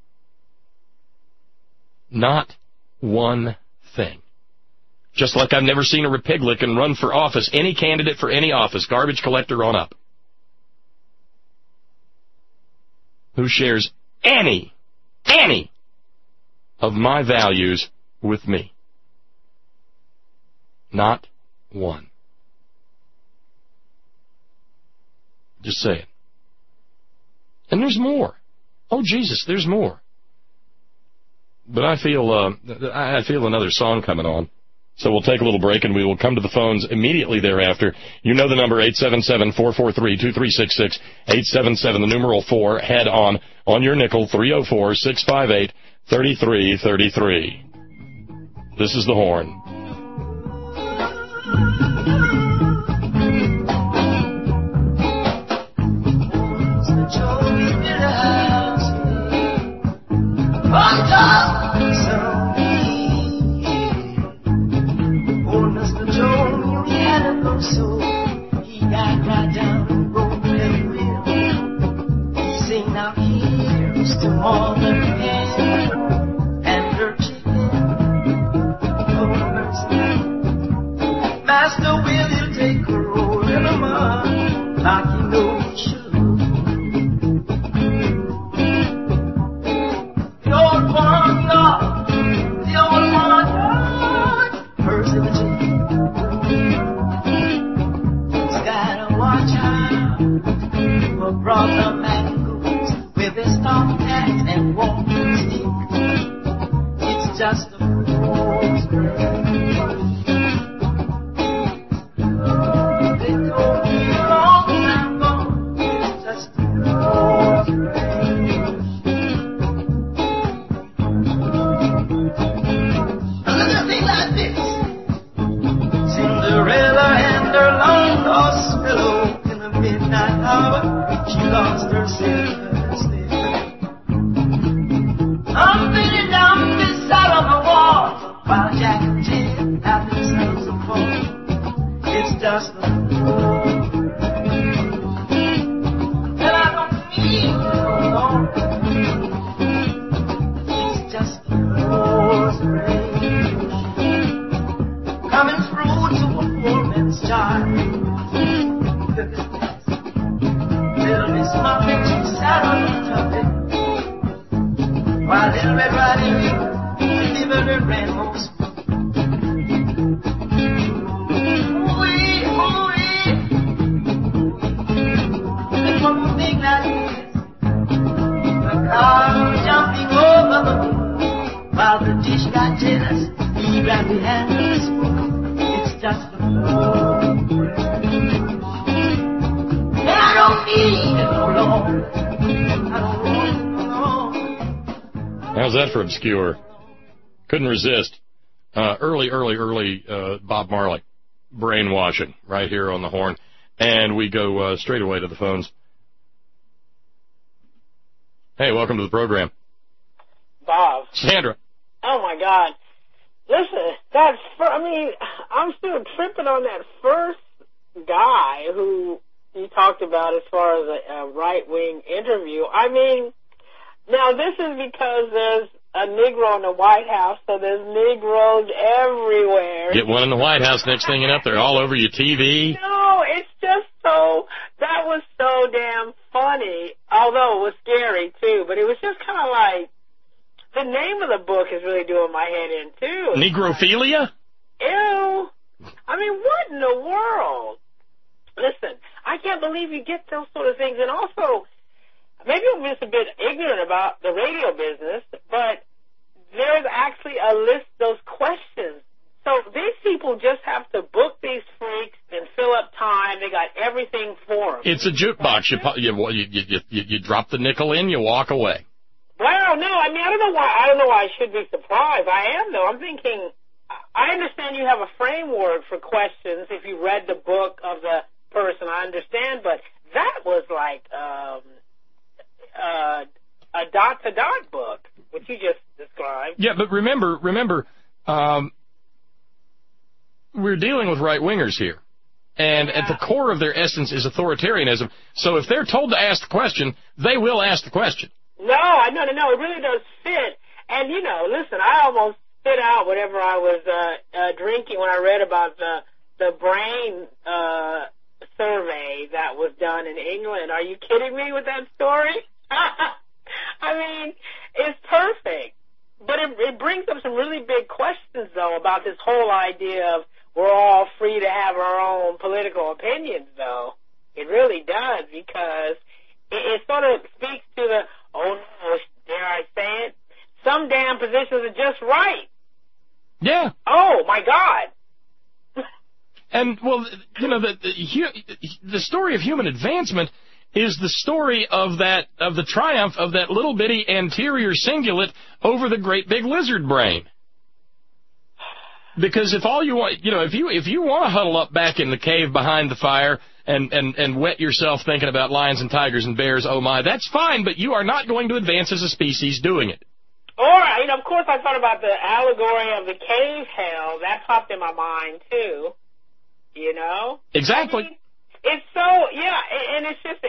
Not one thing. Just like I've never seen a Republican run for office, any candidate for any office, garbage collector on up, who shares any of my values with me. Not one. Just saying. And there's more. Oh, Jesus, there's more. But I feel another song coming on. So we'll take a little break, and we will come to the phones immediately thereafter. You know the number, 877-443-2366, 877, the numeral 4, head on your nickel, 304-658-3333. This is The Horn. So he got right down and broke the wheel. He sing out here's to all the men and their chicken. Oh, mercy. Master Will, you take a roll in the mud like you know you should. The old one, the old one, mercy the chicken. Brought the mangoes with his top hat and walking stick. It's just a fool's grave. They told me a long time ago, it's just a fool's grave. Look at a thing like this. Cinderella and her long lost pillow in the midnight hour. She lost her silver slipper. I'm feeling down beside on the wall while Jack and Jill have themselves a fall. It's just a fool. And I don't need no more. It's just a fool's rain coming through to a poor man's child. Little Miss Muffet, she sat on the trumpet, while Little Red Riding Hood delivered her rainbow spoon. Ooh-wee, ooh-wee, and one more thing like this, the car jumping over the moon, while the dish got jealous, he grabbed the hand of the spoon. It's just a fool. I don't need it no longer. I don't want it no longer. How's that for obscure? Couldn't resist. Early Bob Marley. Brainwashing right here on the horn. And we go straight away to the phones. Hey, welcome to the program. Bob. Sandra. Oh, my God. Listen, I'm still tripping on that first guy who you talked about as far as a right-wing interview. I mean, now this is because there's a Negro in the White House, so there's Negroes everywhere. Get one in the White House, next thing you know, they're all over your TV. No, it's just that was so damn funny, although it was scary, too. But it was just kind of like, the name of the book is really doing my head in, too. Negrophilia? Ew. I mean, what in the world? Listen, I can't believe you get those sort of things. And also, maybe I'm just a bit ignorant about the radio business, but there's actually a list of those questions. So these people just have to book these freaks and fill up time. They got everything for them. It's a jukebox. You drop the nickel in, you walk away. Well, no, I mean, I don't know why I should be surprised. I am, though. I'm thinking, I understand you have a framework for questions if you read the book of the person, I understand, but that was like a dot-to-dot book, which you just described. Yeah, but remember, we're dealing with right-wingers here, and at the core of their essence is authoritarianism. So if they're told to ask the question, they will ask the question. No, it really does fit. And, listen, I almost spit out whatever I was drinking when I read about the brain survey that was done in England. Are you kidding me with that story? I mean, it's perfect. But it brings up some really big questions, though, about this whole idea of we're all free to have our own political opinions, though. It really does, because it sort of speaks to the, oh, no, dare I say it? Some damn positions are just right. Yeah. Oh, my God. And, well, the story of human advancement is the story of the triumph of that little bitty anterior cingulate over the great big lizard brain. Because if all you want, if you want to huddle up back in the cave behind the fire and wet yourself thinking about lions and tigers and bears, oh my, that's fine, but you are not going to advance as a species doing it. Or, of course, I thought about the allegory of the cave hell. That popped in my mind, too. Exactly. I mean, it's so, yeah, and it's just,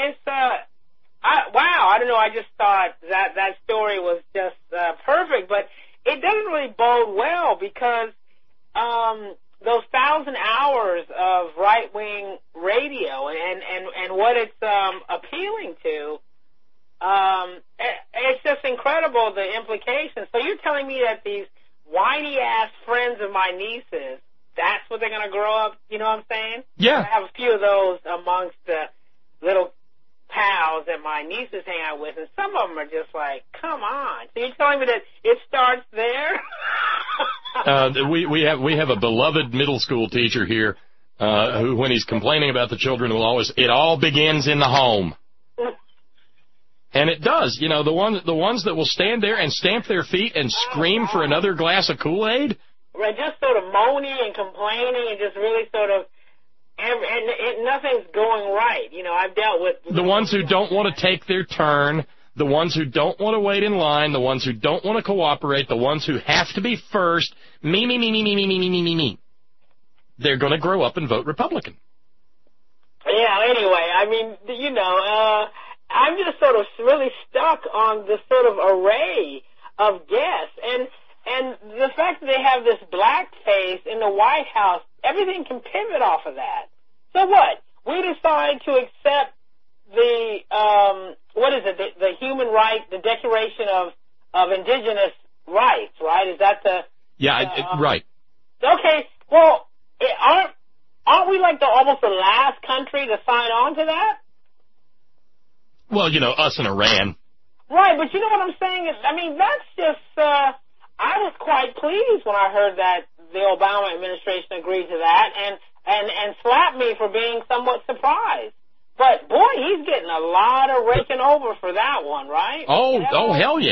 wow, I don't know, I just thought that story was just perfect, but it doesn't really bode well, because those 1,000 hours of right-wing radio and what it's appealing to, it's just incredible, the implications. So you're telling me that these whiny-ass friends of my nieces, that's what they're going to grow up, you know what I'm saying? Yeah. I have a few of those amongst the little pals that my nieces hang out with, and some of them are just like, come on. So you're telling me that it starts there? We have a beloved middle school teacher here who, when he's complaining about the children, will always, it all begins in the home. And it does. The ones that will stand there and stamp their feet and scream for another glass of Kool-Aid. Right, just sort of moaning and complaining and just really sort of, and nothing's going right. I've dealt with the ones who don't want to take their turn, the ones who don't want to wait in line, the ones who don't want to cooperate, the ones who have to be first, me. They're going to grow up and vote Republican. Yeah, anyway, I mean, I'm just sort of really stuck on this sort of array of guests, and the fact that they have this blackface in the White House, everything can pivot off of that. So what? We decide to accept the, the human right, the Declaration of Indigenous Rights, right? Is that the... Yeah, right. Okay, well, aren't we like almost the last country to sign on to that? Well, us and Iran. Right, but you know what I'm saying? That's just... I was quite pleased when I heard that the Obama administration agreed to that, and slapped me for being somewhat surprised. But boy, he's getting a lot of raking over for that one, right? Oh, hell yes.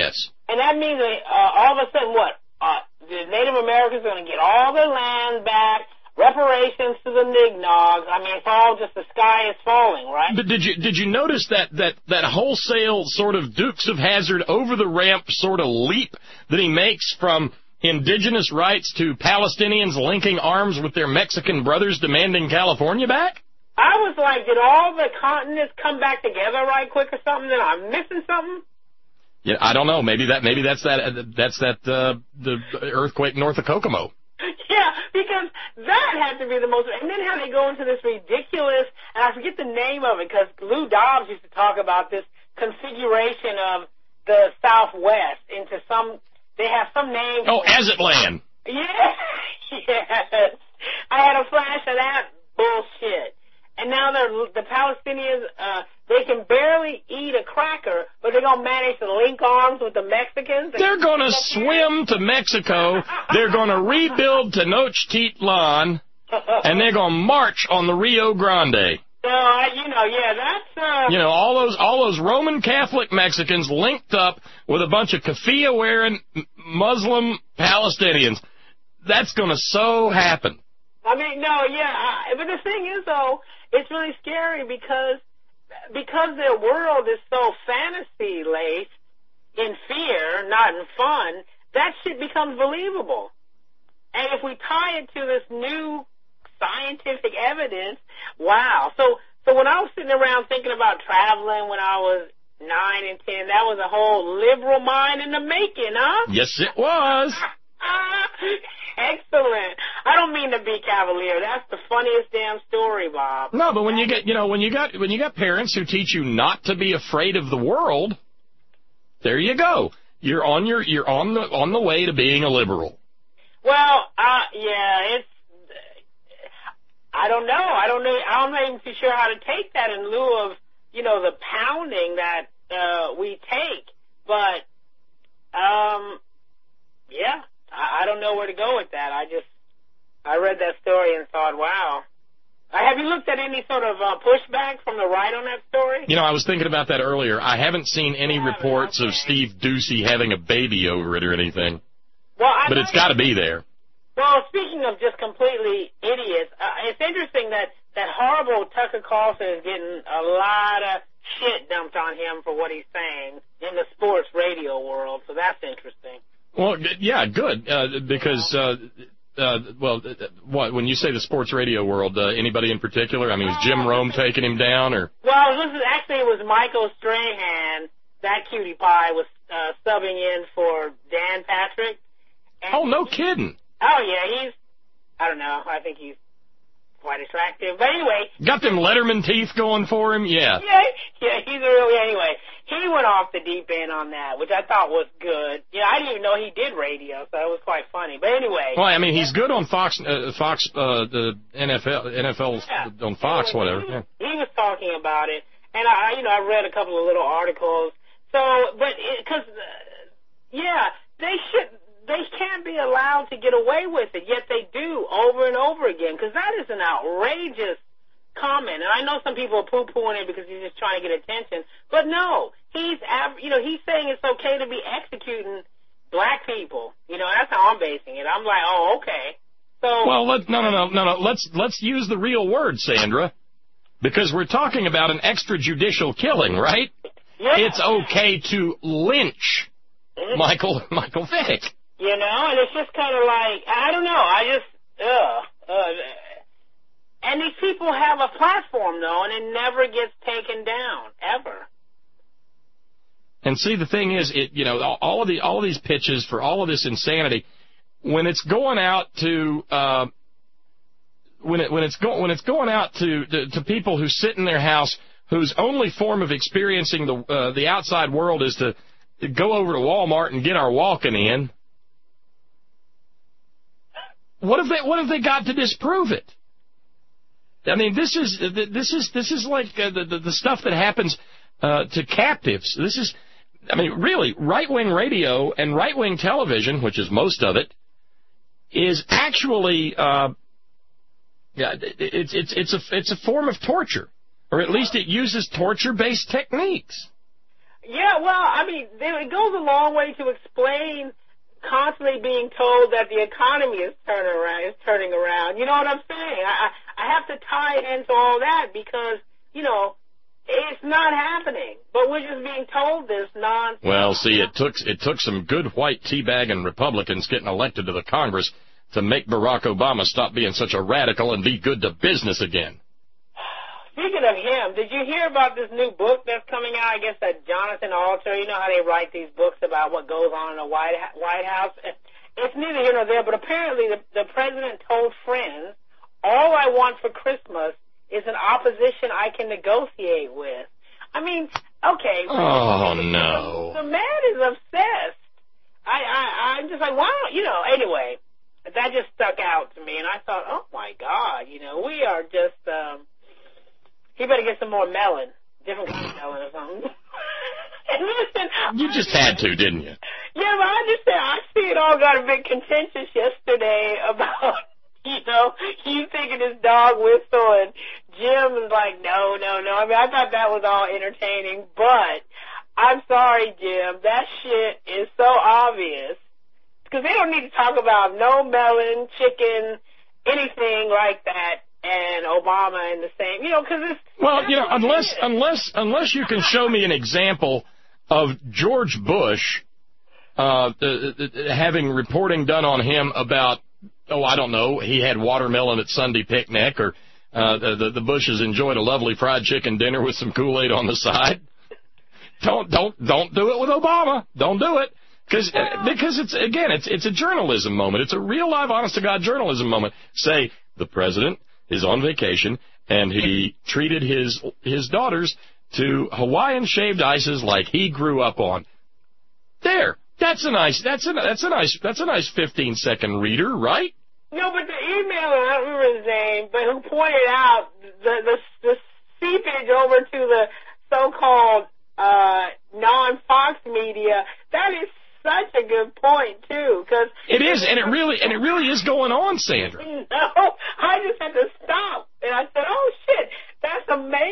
And that means that all of a sudden, what? The Native Americans are going to get all their land back, reparations to the Nignogs. I mean, it's all just the sky is falling, right? But did you notice that wholesale sort of Dukes of Hazzard over the ramp sort of leap that he makes from indigenous rights to Palestinians linking arms with their Mexican brothers demanding California back? I was like, did all the continents come back together right quick or something? Then I'm missing something? Yeah, I don't know. Maybe that's the earthquake north of Kokomo. Yeah, because that had to be the most, and then how they go into this ridiculous, and I forget the name of it, because Lou Dobbs used to talk about this configuration of the Southwest into they have some name. Oh, Azatlan. Yeah, yes. I had a flash of that bullshit. And now the Palestinians, they can barely eat a cracker, but they're going to manage to link arms with the Mexicans. They're going to swim to Mexico. They're going to rebuild Tenochtitlan, and they're going to march on the Rio Grande. That's... all those Roman Catholic Mexicans linked up with a bunch of keffiyeh-wearing Muslim Palestinians. That's going to so happen. I mean, but the thing is, though, it's really scary because their world is so fantasy-laced in fear, not in fun, that shit becomes believable. And if we tie it to this new scientific evidence, wow. So when I was sitting around thinking about traveling when I was 9 and 10, that was a whole liberal mind in the making, huh? Yes, it was. Excellent. I don't mean to be cavalier. That's the funniest damn story, Bob. No, but when you got parents who teach you not to be afraid of the world, there you go. You're on the way to being a liberal. Well, it's. I don't know. I'm not even too sure how to take that in lieu of the pounding that we take. But yeah. I don't know where to go with that. I read that story and thought, wow. Have you looked at any sort of pushback from the right on that story? I was thinking about that earlier. I haven't seen any reports of Steve Ducey having a baby over it or anything. But it's got to be there. Well, speaking of just completely idiots, it's interesting that horrible Tucker Carlson is getting a lot of shit dumped on him for what he's saying in the sports radio world, so that's interesting. Well, yeah, good, because, when you say the sports radio world, anybody in particular? I mean, was Jim Rome taking him down, or? Well, it was Michael Strahan, that cutie pie, was subbing in for Dan Patrick. Oh, no kidding. Oh, yeah, I don't know, I think he's quite attractive, but anyway. Got them Letterman teeth going for him, yeah. Yeah, anyway. He went off the deep end on that, which I thought was good. I didn't even know he did radio, so it was quite funny. But anyway. Well, I mean, he's good on Fox, the NFL on Fox, whatever. Yeah. He was talking about it, and I read a couple of little articles. So, but they can't be allowed to get away with it, yet they do over and over again, because that is an outrageous comment. And I know some people are poo-pooing it because he's just trying to get attention, but no, he's saying it's okay to be executing black people. That's how I'm basing it. I'm like, oh, okay. So no. Let's use the real word, Sandra, because we're talking about an extrajudicial killing, right? Yeah. It's okay to lynch Michael Vick. And it's just kind of like, I don't know, and these people have a platform, though, and it never gets taken down, ever. And see, the thing is, all of these pitches for all of this insanity, when it's going out to when it's going out to people who sit in their house, whose only form of experiencing the outside world is to go over to Walmart and get our walking in. What have they got to disprove it? I mean, this is like the stuff that happens to captives. This is, I mean, really, right-wing radio and right-wing television, which is most of it, is actually it's a form of torture, or at least it uses torture-based techniques. Yeah, well, I mean, it goes a long way to explain constantly being told that the economy is turning around. You know what I'm saying? I have to tie it into all that because, you know, it's not happening. But we're just being told this nonsense. Well, see, it took some good white teabagging Republicans getting elected to the Congress to make Barack Obama stop being such a radical and be good to business again. Speaking of him, did you hear about this new book that's coming out? I guess that Jonathan Alter, you know how they write these books about what goes on in the White House? It's neither here nor there, but apparently the president told friends, all I want for Christmas is an opposition I can negotiate with. I mean, okay. Oh, no. The man is obsessed. I'm just like, wow, you know, anyway, that just stuck out to me, and I thought, oh, my God, you know, we are just, he better get some more melon, different kind of melon or something. And listen, you just had to, didn't you? Yeah, but I understand. I see it all got a bit contentious yesterday about, you know, you thinking his dog whistle, and Jim was like, no. I mean, I thought that was all entertaining, but I'm sorry, Jim, that shit is so obvious. Because they don't need to talk about no melon, chicken, anything like that, and Obama in the same, you know, because it's... Well, you know, unless you can show me an example of George Bush having reporting done on him about, oh, I don't know, he had watermelon at Sunday picnic, or the Bushes enjoyed a lovely fried chicken dinner with some Kool-Aid on the side. Don't do it with Obama. Don't do it. Because it's a journalism moment. It's a real live, honest to God journalism moment. Say the president is on vacation and he treated his daughters to Hawaiian shaved ices like he grew up on. There. That's a nice 15-second reader, right? No, but the emailer, I don't remember his name, but who pointed out the seepage over to the so-called non-Fox media, that is such a good point too, because it is, and it really is going on, Sandra. No, I just had to stop, and I said, "Oh shit, that's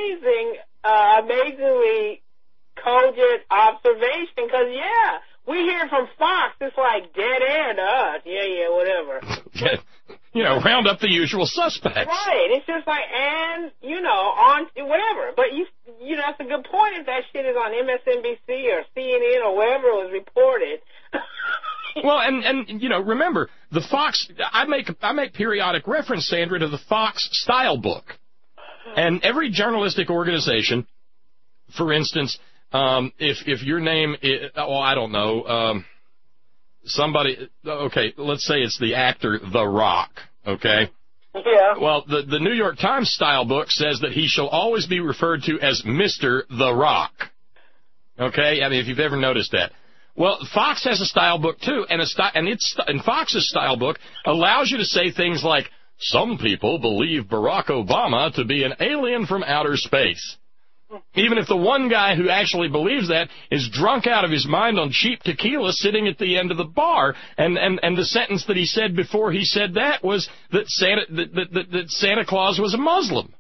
amazingly cogent observation." Because we hear from Fox, it's like dead air to us. Yeah, whatever. You know, round up the usual suspects. Right. It's just like, and, you know, on whatever. But, you know, that's a good point if that shit is on MSNBC or CNN or wherever it was reported. Well, and you know, remember, the Fox, I make periodic reference, Sandra, to the Fox style book. And every journalistic organization, for instance, if your name is, I don't know, somebody, okay, let's say it's the actor The Rock, okay? Yeah. Well, the New York Times style book says that he shall always be referred to as Mr. The Rock, okay? I mean, if you've ever noticed that. Well, Fox has a style book, too, and Fox's style book allows you to say things like, some people believe Barack Obama to be an alien from outer space. Even if the one guy who actually believes that is drunk out of his mind on cheap tequila sitting at the end of the bar, and the sentence that he said before he said that was that Santa Claus was a Muslim.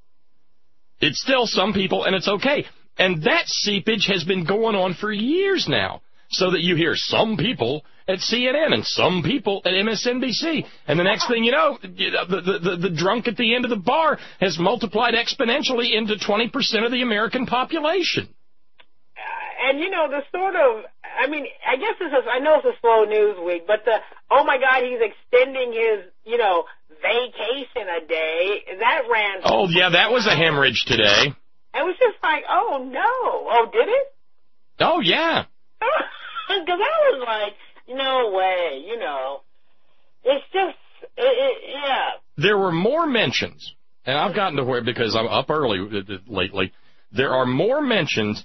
It's still some people, and it's okay. And that seepage has been going on for years now, so that you hear some people at CNN and some people at MSNBC. And the next thing you know, the drunk at the end of the bar has multiplied exponentially into 20% of the American population. And, you know, the sort of, I mean, I guess I know it's a slow news week, but oh my God, he's extending his, you know, vacation a day, that ran. Oh, yeah, that was a hemorrhage today. It was just like, oh, no. Oh, did it? Oh, yeah. Because I was like, no way, you know. It's just, yeah. There were more mentions, and I've gotten to where, because I'm up early lately, there were more mentions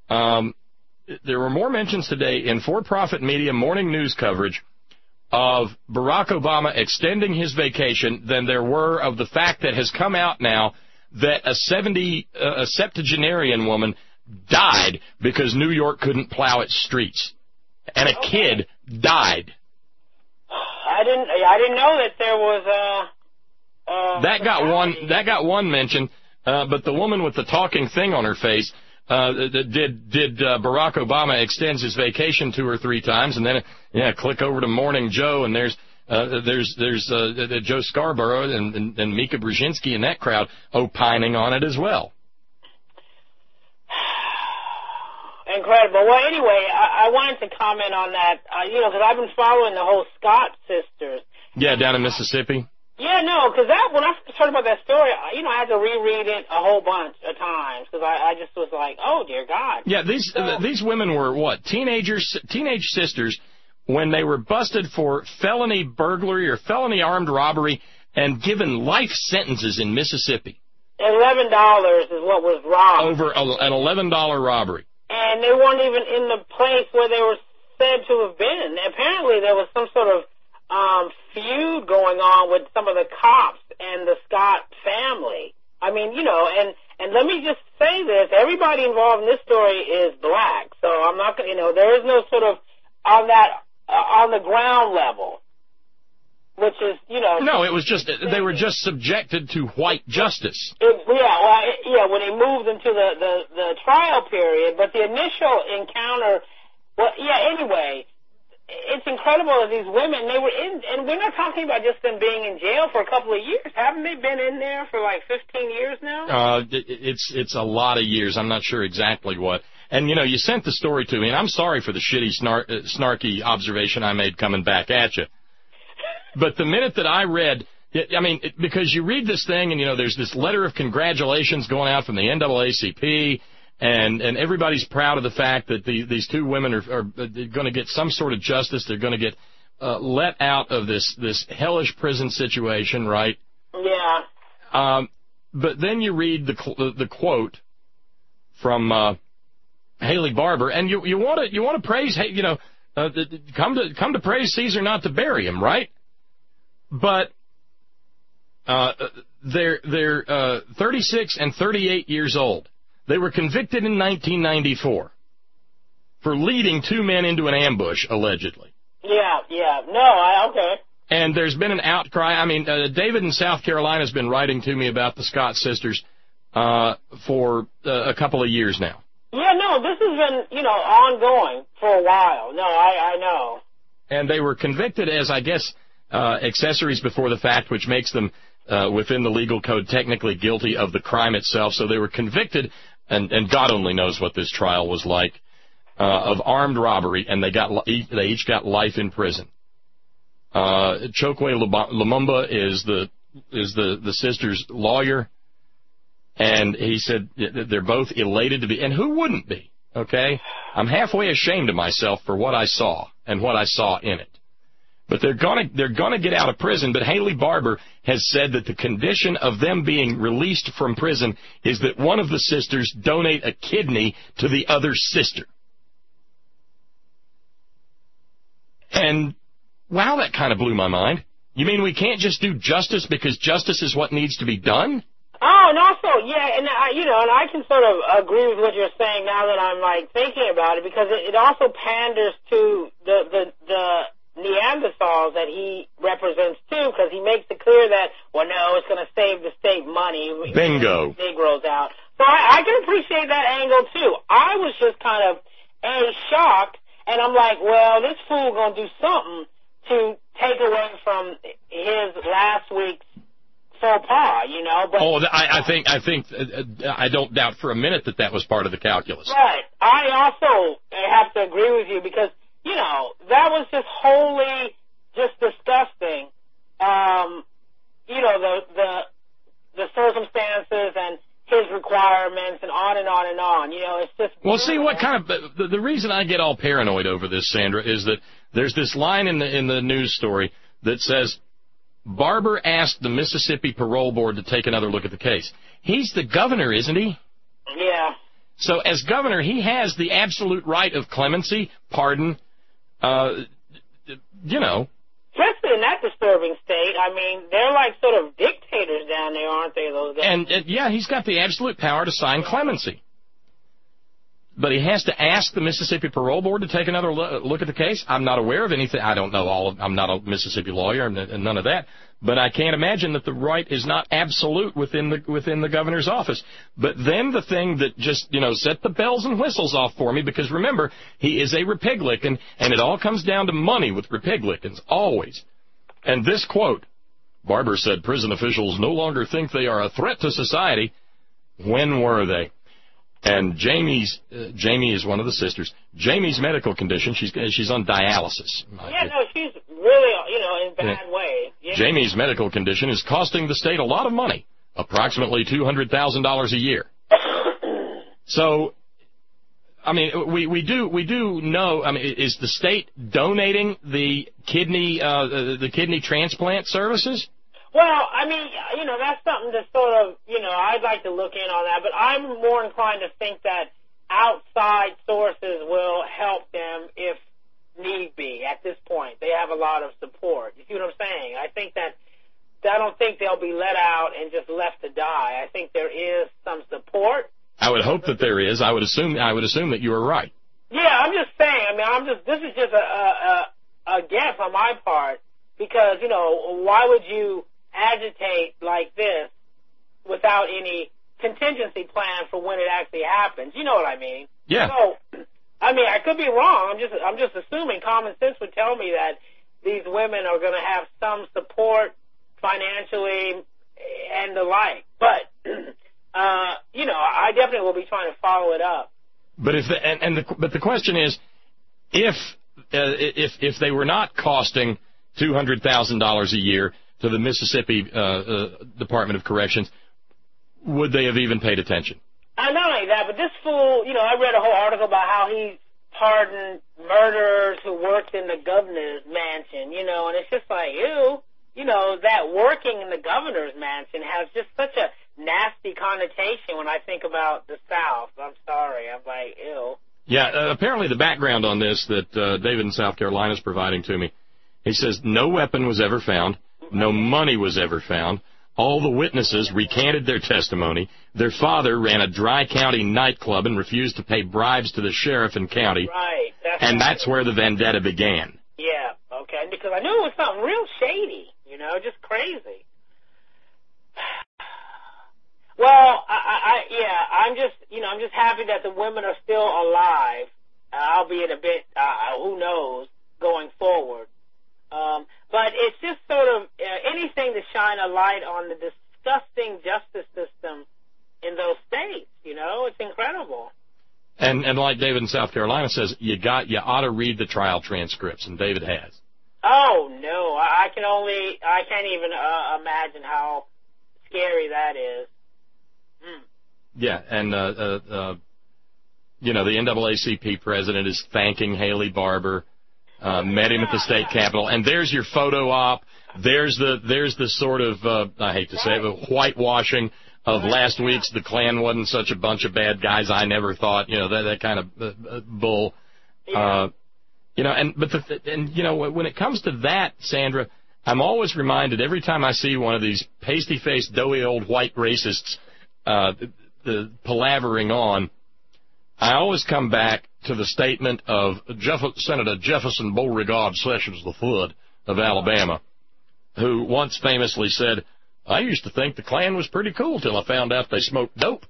today in for-profit media morning news coverage of Barack Obama extending his vacation than there were of the fact that has come out now that a septuagenarian woman died because New York couldn't plow its streets. And a kid died. I didn't know that there was that got one mention, but the woman with the talking thing on her face did Barack Obama extends his vacation 2 or 3 times, and then click over to Morning Joe, and there's Joe Scarborough and Mika Brzezinski and that crowd opining on it as well. Incredible. Well, anyway, I wanted to comment on that, because I've been following the whole Scott sisters. Yeah, down in Mississippi. Yeah, no, because when I first heard about that story, I had to reread it a whole bunch of times because I just was like, oh, dear God. Yeah, these women were what? Teenage sisters when they were busted for felony burglary or felony armed robbery and given life sentences in Mississippi. $11 is what was robbed. Over an $11 robbery. And they weren't even in the place where they were said to have been. Apparently there was some sort of feud going on with some of the cops and the Scott family. I mean, and let me just say this, everybody involved in this story is black, so I'm not going to, there is no sort of, on the ground level, which is, No, it was just, they were just subjected to white justice. When they moved into the trial period, but the initial encounter, anyway, it's incredible that these women, they were in, and we're not talking about just them being in jail for a couple of years. Haven't they been in there for like 15 years now? It's a lot of years. I'm not sure exactly what. And, you sent the story to me, and I'm sorry for the shitty, snarky observation I made coming back at you. But the minute that I read, because you read this thing, and, there's this letter of congratulations going out from the NAACP, and everybody's proud of the fact that these 2 women are going to get some sort of justice. They're going to get let out of this hellish prison situation, right? Yeah. But then you read the quote from Haley Barbour, and you want to praise, come to praise Caesar, not to bury him, right? But they're 36 and 38 years old. They were convicted in 1994 for leading 2 men into an ambush, allegedly. Yeah. No, okay. And there's been an outcry. David in South Carolina has been writing to me about the Scott sisters for a couple of years now. Yeah, no, this has been, ongoing for a while. No, I know. And they were convicted as, I guess, accessories before the fact, which makes them, within the legal code, technically guilty of the crime itself. So they were convicted, and God only knows what this trial was like, of armed robbery, and they each got life in prison. Chokwe Lumumba is the sister's lawyer, and he said they're both elated to be, and who wouldn't be? Okay, I'm halfway ashamed of myself for what I saw and what I saw in it. But they're gonna get out of prison. But Haley Barbour has said that the condition of them being released from prison is that one of the sisters donate a kidney to the other sister. And wow, that kind of blew my mind. You mean we can't just do justice because justice is what needs to be done? Oh, and also, yeah, and I can sort of agree with what you're saying now that I'm thinking about it, because it also panders to the Neanderthals that he represents too, because he makes it clear that, well, no, it's going to save the state money. Bingo. Negroes out. So I can appreciate that angle too. I was just kind of shocked, and I'm like, well, this fool going to do something to take away from his last week's faux pas, But I don't doubt for a minute that was part of the calculus. Right. I also have to agree with you because, that was just wholly just disgusting. The circumstances and his requirements and on and on and on. It's just. Well, see, what kind of the reason I get all paranoid over this, Sandra, is that there's this line in the news story that says Barbour asked the Mississippi Parole Board to take another look at the case. He's the governor, isn't he? Yeah. So as governor, he has the absolute right of clemency, pardon, Especially in that disturbing state. I mean, they're like sort of dictators down there, aren't they, those guys? And yeah, he's got the absolute power to sign clemency. but he has to ask the Mississippi Parole Board to take another look at the case. I'm not aware of anything. I don't know I'm not a Mississippi lawyer and none of that. But I can't imagine that the right is not absolute within the governor's office. But then the thing that just, set the bells and whistles off for me, because remember, he is a Republican, and it all comes down to money with Republicans, always. And this quote, Barber said prison officials no longer think they are a threat to society. When were they? And Jamie is one of the sisters. Jamie's medical condition, she's on dialysis. Yeah, no, she's really, in bad way. Yeah. Jamie's medical condition is costing the state a lot of money, approximately $200,000 a year. So, I mean, we do know. I mean, is the state donating the kidney transplant services? Well, I mean, that's something to sort of, I'd like to look in on that, but I'm more inclined to think that outside sources will help them if need be at this point. They have a lot of support. You see what I'm saying? I don't think they'll be let out and just left to die. I think there is some support. I would hope that there is. I would assume that you are right. Yeah, I'm just saying. I mean, this is just a guess on my part, because, why would you agitate like this without any contingency plan for when it actually happens? You know what I mean? Yeah. So, I mean, I could be wrong. I'm just assuming common sense would tell me that these women are going to have some support financially and the like. But, I definitely will be trying to follow it up. But the question is, if they were not costing $200,000 a year to the Mississippi Department of Corrections, would they have even paid attention? Not only that, but this fool, I read a whole article about how he pardoned murderers who worked in the governor's mansion, and it's just like, ew, that working in the governor's mansion has just such a nasty connotation when I think about the South. I'm sorry. I'm like, ew. Yeah, apparently the background on this that David in South Carolina is providing to me, he says no weapon was ever found, no money was ever found. All the witnesses recanted their testimony. Their father ran a Dry County nightclub and refused to pay bribes to the sheriff and county. Right. That's where the vendetta began. Yeah, okay. Because I knew it was something real shady, just crazy. Well, I'm just happy that the women are still alive, albeit a bit, who knows, going forward. But it's just sort of anything to shine a light on the disgusting justice system in those states. It's incredible. And like David in South Carolina says, you ought to read the trial transcripts, and David has. Oh no, I can't even imagine how scary that is. Yeah, and the NAACP president is thanking Haley Barber. Met him at the state capitol, and there's your photo op. There's the sort of I hate to say it, but whitewashing of last week's The Klan wasn't such a bunch of bad guys. I never thought, that kind of bull. Yeah. When it comes to that, Sandra, I'm always reminded every time I see one of these pasty-faced, doughy old white racists palavering on, I always come back to the statement of Senator Jefferson Beauregard Sessions III of Alabama, who once famously said, I used to think the Klan was pretty cool till I found out they smoked dope.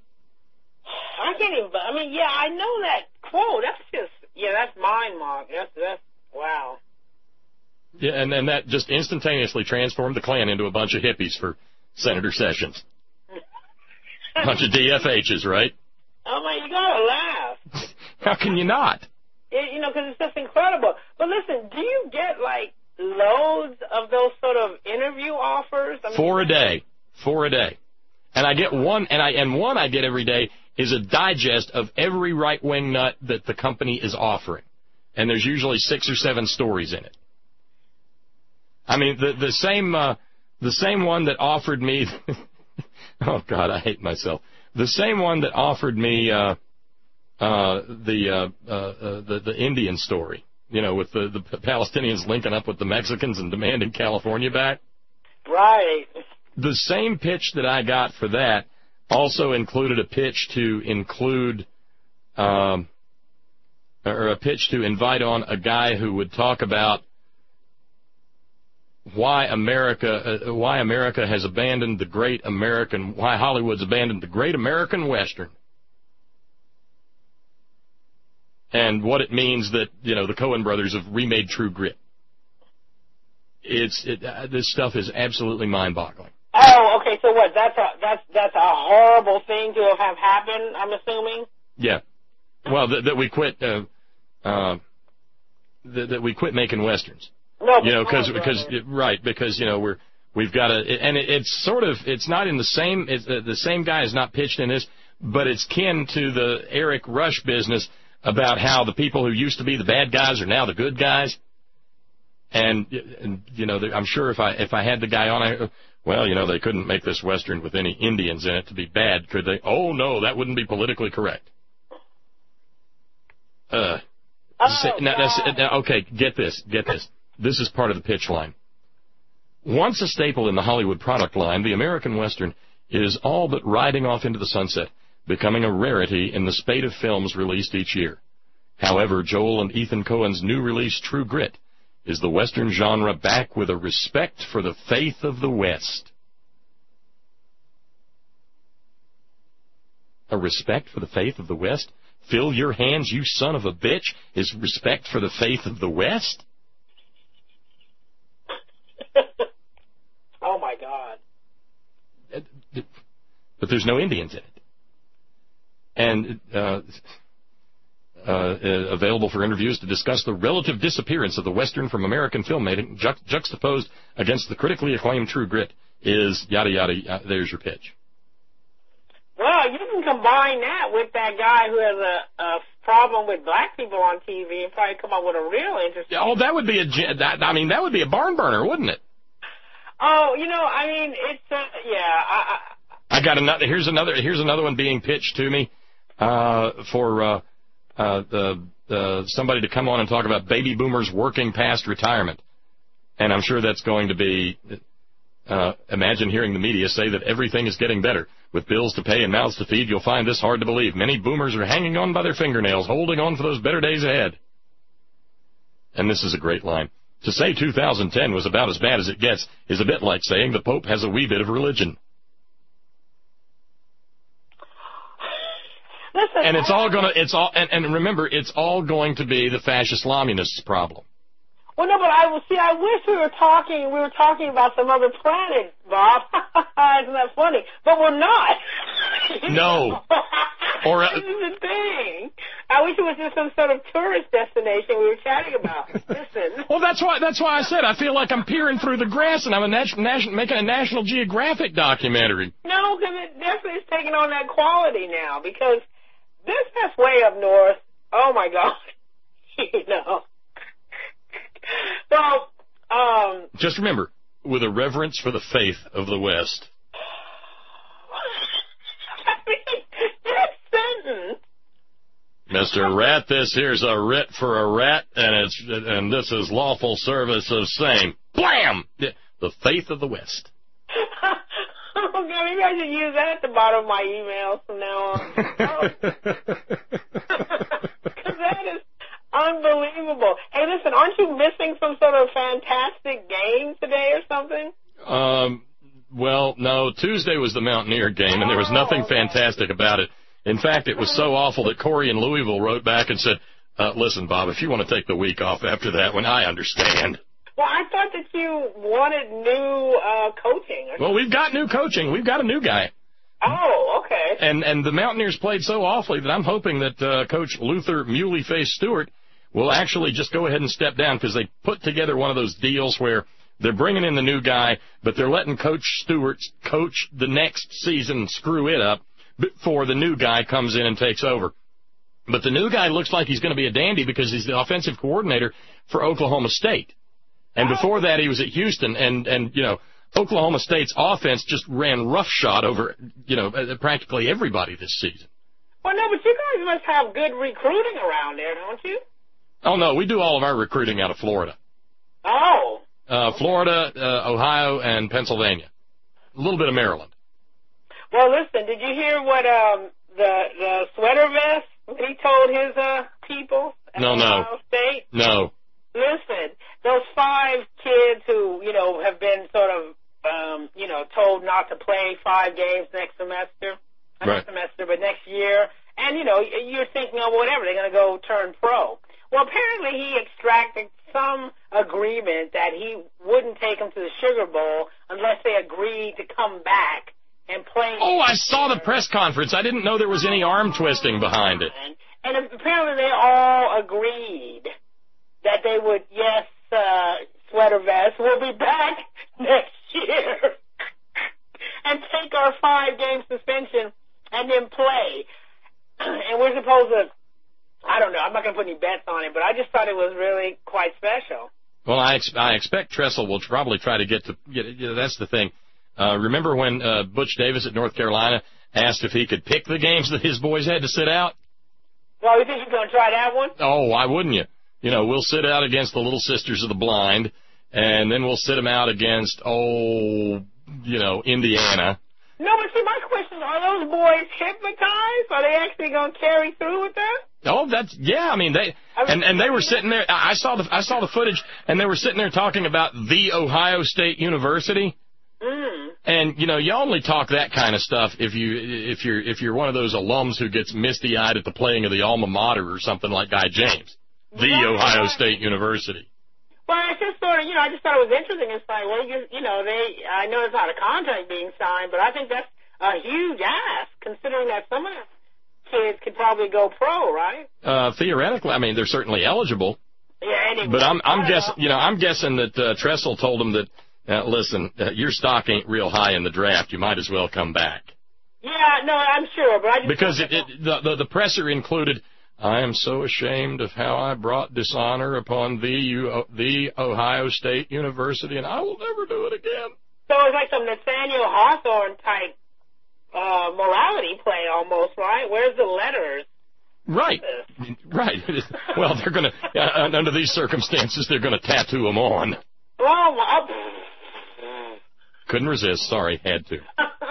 I know that quote. That's mind, Mark. That's wow. Yeah, and then that just instantaneously transformed the Klan into a bunch of hippies for Senator Sessions. A bunch of DFHs, right? Oh, man, you gotta laugh. How can you not? Because it's just incredible. But listen, do you get, loads of those sort of interview offers? Four a day. And I get one, and one I get every day is a digest of every right-wing nut that the company is offering. And there's usually 6 or 7 stories in it. I mean, the same one that offered me, oh, God, I hate myself. The same one that offered me the Indian story, with the Palestinians linking up with the Mexicans and demanding California back. Right. The same pitch that I got for that also included a pitch to include or a pitch to invite on a guy who would talk about why America has abandoned the great American, why Hollywood's abandoned the great American Western, and what it means that, you know, the Coen brothers have remade True Grit. This stuff is absolutely mind-boggling. Oh, okay. So what? That's a horrible thing to have happened, I'm assuming. Yeah. Well, that we quit. That we quit making westerns. No, you know, because you know we've got and it's sort of, it's not in the same. The same guy is not pitched in this, but it's kin to the Eric Rush business about how the people who used to be the bad guys are now the good guys. And you know, I'm sure if I had the guy on, well, you know, they couldn't make this Western with any Indians in it to be bad, could they? Oh, no, that wouldn't be politically correct. Okay, get this. This is part of the pitch line. Once a staple in the Hollywood product line, the American Western is all but riding off into the sunset, becoming a rarity in the spate of films released each year. However, Joel and Ethan Coen's new release, True Grit, is the Western genre back with a respect for the faith of the West. A respect for the faith of the West? Fill your hands, you son of a bitch, is respect for the faith of the West? Oh, my God. But there's no Indians in it. And available for interviews to discuss the relative disappearance of the Western from American filmmaking, juxtaposed against the critically acclaimed True Grit, is yada, yada, there's your pitch. Well, you can combine that with that guy who has a problem with black people on TV and probably come up with a real interesting... Oh, that would be that would be a barn burner, wouldn't it? Oh, you know, I mean, it's, yeah. I got another, here's another one being pitched to me, for somebody to come on and talk about baby boomers working past retirement. And I'm sure that's going to be, imagine hearing the media say that everything is getting better. With bills to pay and mouths to feed, you'll find this hard to believe. Many boomers are hanging on by their fingernails, holding on for those better days ahead. And this is a great line. To say 2010 was about as bad as it gets is a bit like saying the Pope has a wee bit of religion. Listen, and and remember, it's all going to be the fascist communists' problem. Well, no, but I wish we were talking about some other planet, Bob. Isn't that funny? But we're not. No. This is the thing. I wish it was just some sort of tourist destination we were chatting about. Listen. Well, that's why I said I feel like I'm peering through the grass and I'm making a National Geographic documentary. No, because it definitely is taking on that quality now, because that's way up north. Oh, my God. You know. So, just remember, with a reverence for the faith of the West. I mean, that sentence. Mr. Rat, this here's a writ for a rat, and this is lawful service of same. Blam! The faith of the West. Oh, God, maybe I should use that at the bottom of my emails from now on. Because that is unbelievable. Hey, listen, aren't you missing some sort of fantastic game today or something? Well, no, Tuesday was the Mountaineer game, and there was nothing fantastic about it. In fact, it was so awful that Corey in Louisville wrote back and said, listen, Bob, if you want to take the week off after that one, I understand. Well, I thought that you wanted new coaching. Well, we've got new coaching. We've got a new guy. Oh, okay. And the Mountaineers played so awfully that I'm hoping that Coach Luther Muley-Face Stewart will actually just go ahead and step down, because they put together one of those deals where they're bringing in the new guy, but they're letting Coach Stewart coach the next season and screw it up before the new guy comes in and takes over. But the new guy looks like he's going to be a dandy because he's the offensive coordinator for Oklahoma State. And before that, he was at Houston, and you know, Oklahoma State's offense just ran roughshod over, you know, practically everybody this season. Well, no, but you guys must have good recruiting around there, don't you? Oh, no, we do all of our recruiting out of Florida. Oh. Florida, Ohio, and Pennsylvania. A little bit of Maryland. Well, listen, did you hear what the sweater vest, what he told his people at No. Ohio State? No. Listen, those 5 kids who, have been sort of, told not to play 5 games next semester. Not semester, but next year. And, you're thinking, oh, whatever, they're going to go turn pro. Well, apparently he extracted some agreement that he wouldn't take them to the Sugar Bowl unless they agreed to come back and play. Oh, I saw the press conference. I didn't know there was any arm twisting behind it. And apparently they all agreed that they would, yes, Sweater Vest, we'll be back next year and take our 5-game suspension and then play. And we're supposed to, I don't know, I'm not going to put any bets on it, but I just thought it was really quite special. Well, I expect Tressel will probably try to get, that's the thing. Remember when Butch Davis at North Carolina asked if he could pick the games that his boys had to sit out? Well, you think you're going to try that one? Oh, why wouldn't you? We'll sit out against the Little Sisters of the Blind, and then we'll sit them out against, Indiana. No, but see, my question is, are those boys hypnotized? Are they actually going to carry through with that? Oh, they were sitting there. I saw the footage, and they were sitting there talking about the Ohio State University. And you only talk that kind of stuff if you're one of those alums who gets misty-eyed at the playing of the alma mater or something like Guy James, the Ohio State University. Well, I just sort of, I just thought it was interesting. It's like, well, I know there's not a contract being signed, but I think that's a huge ask, considering that some of the kids could probably go pro, right? Theoretically, I mean, they're certainly eligible. Yeah, anyway. But I'm guessing that Tressel told them that, listen, your stock ain't real high in the draft. You might as well come back. Yeah, no, I'm sure, but I just because the presser included, I am so ashamed of how I brought dishonor upon the Ohio State University, and I will never do it again. So it's like some Nathaniel Hawthorne type morality play almost, right? Where's the letters? Right. Well, they're going to, under these circumstances, they're going to tattoo them on. Oh, couldn't resist. Sorry, had to.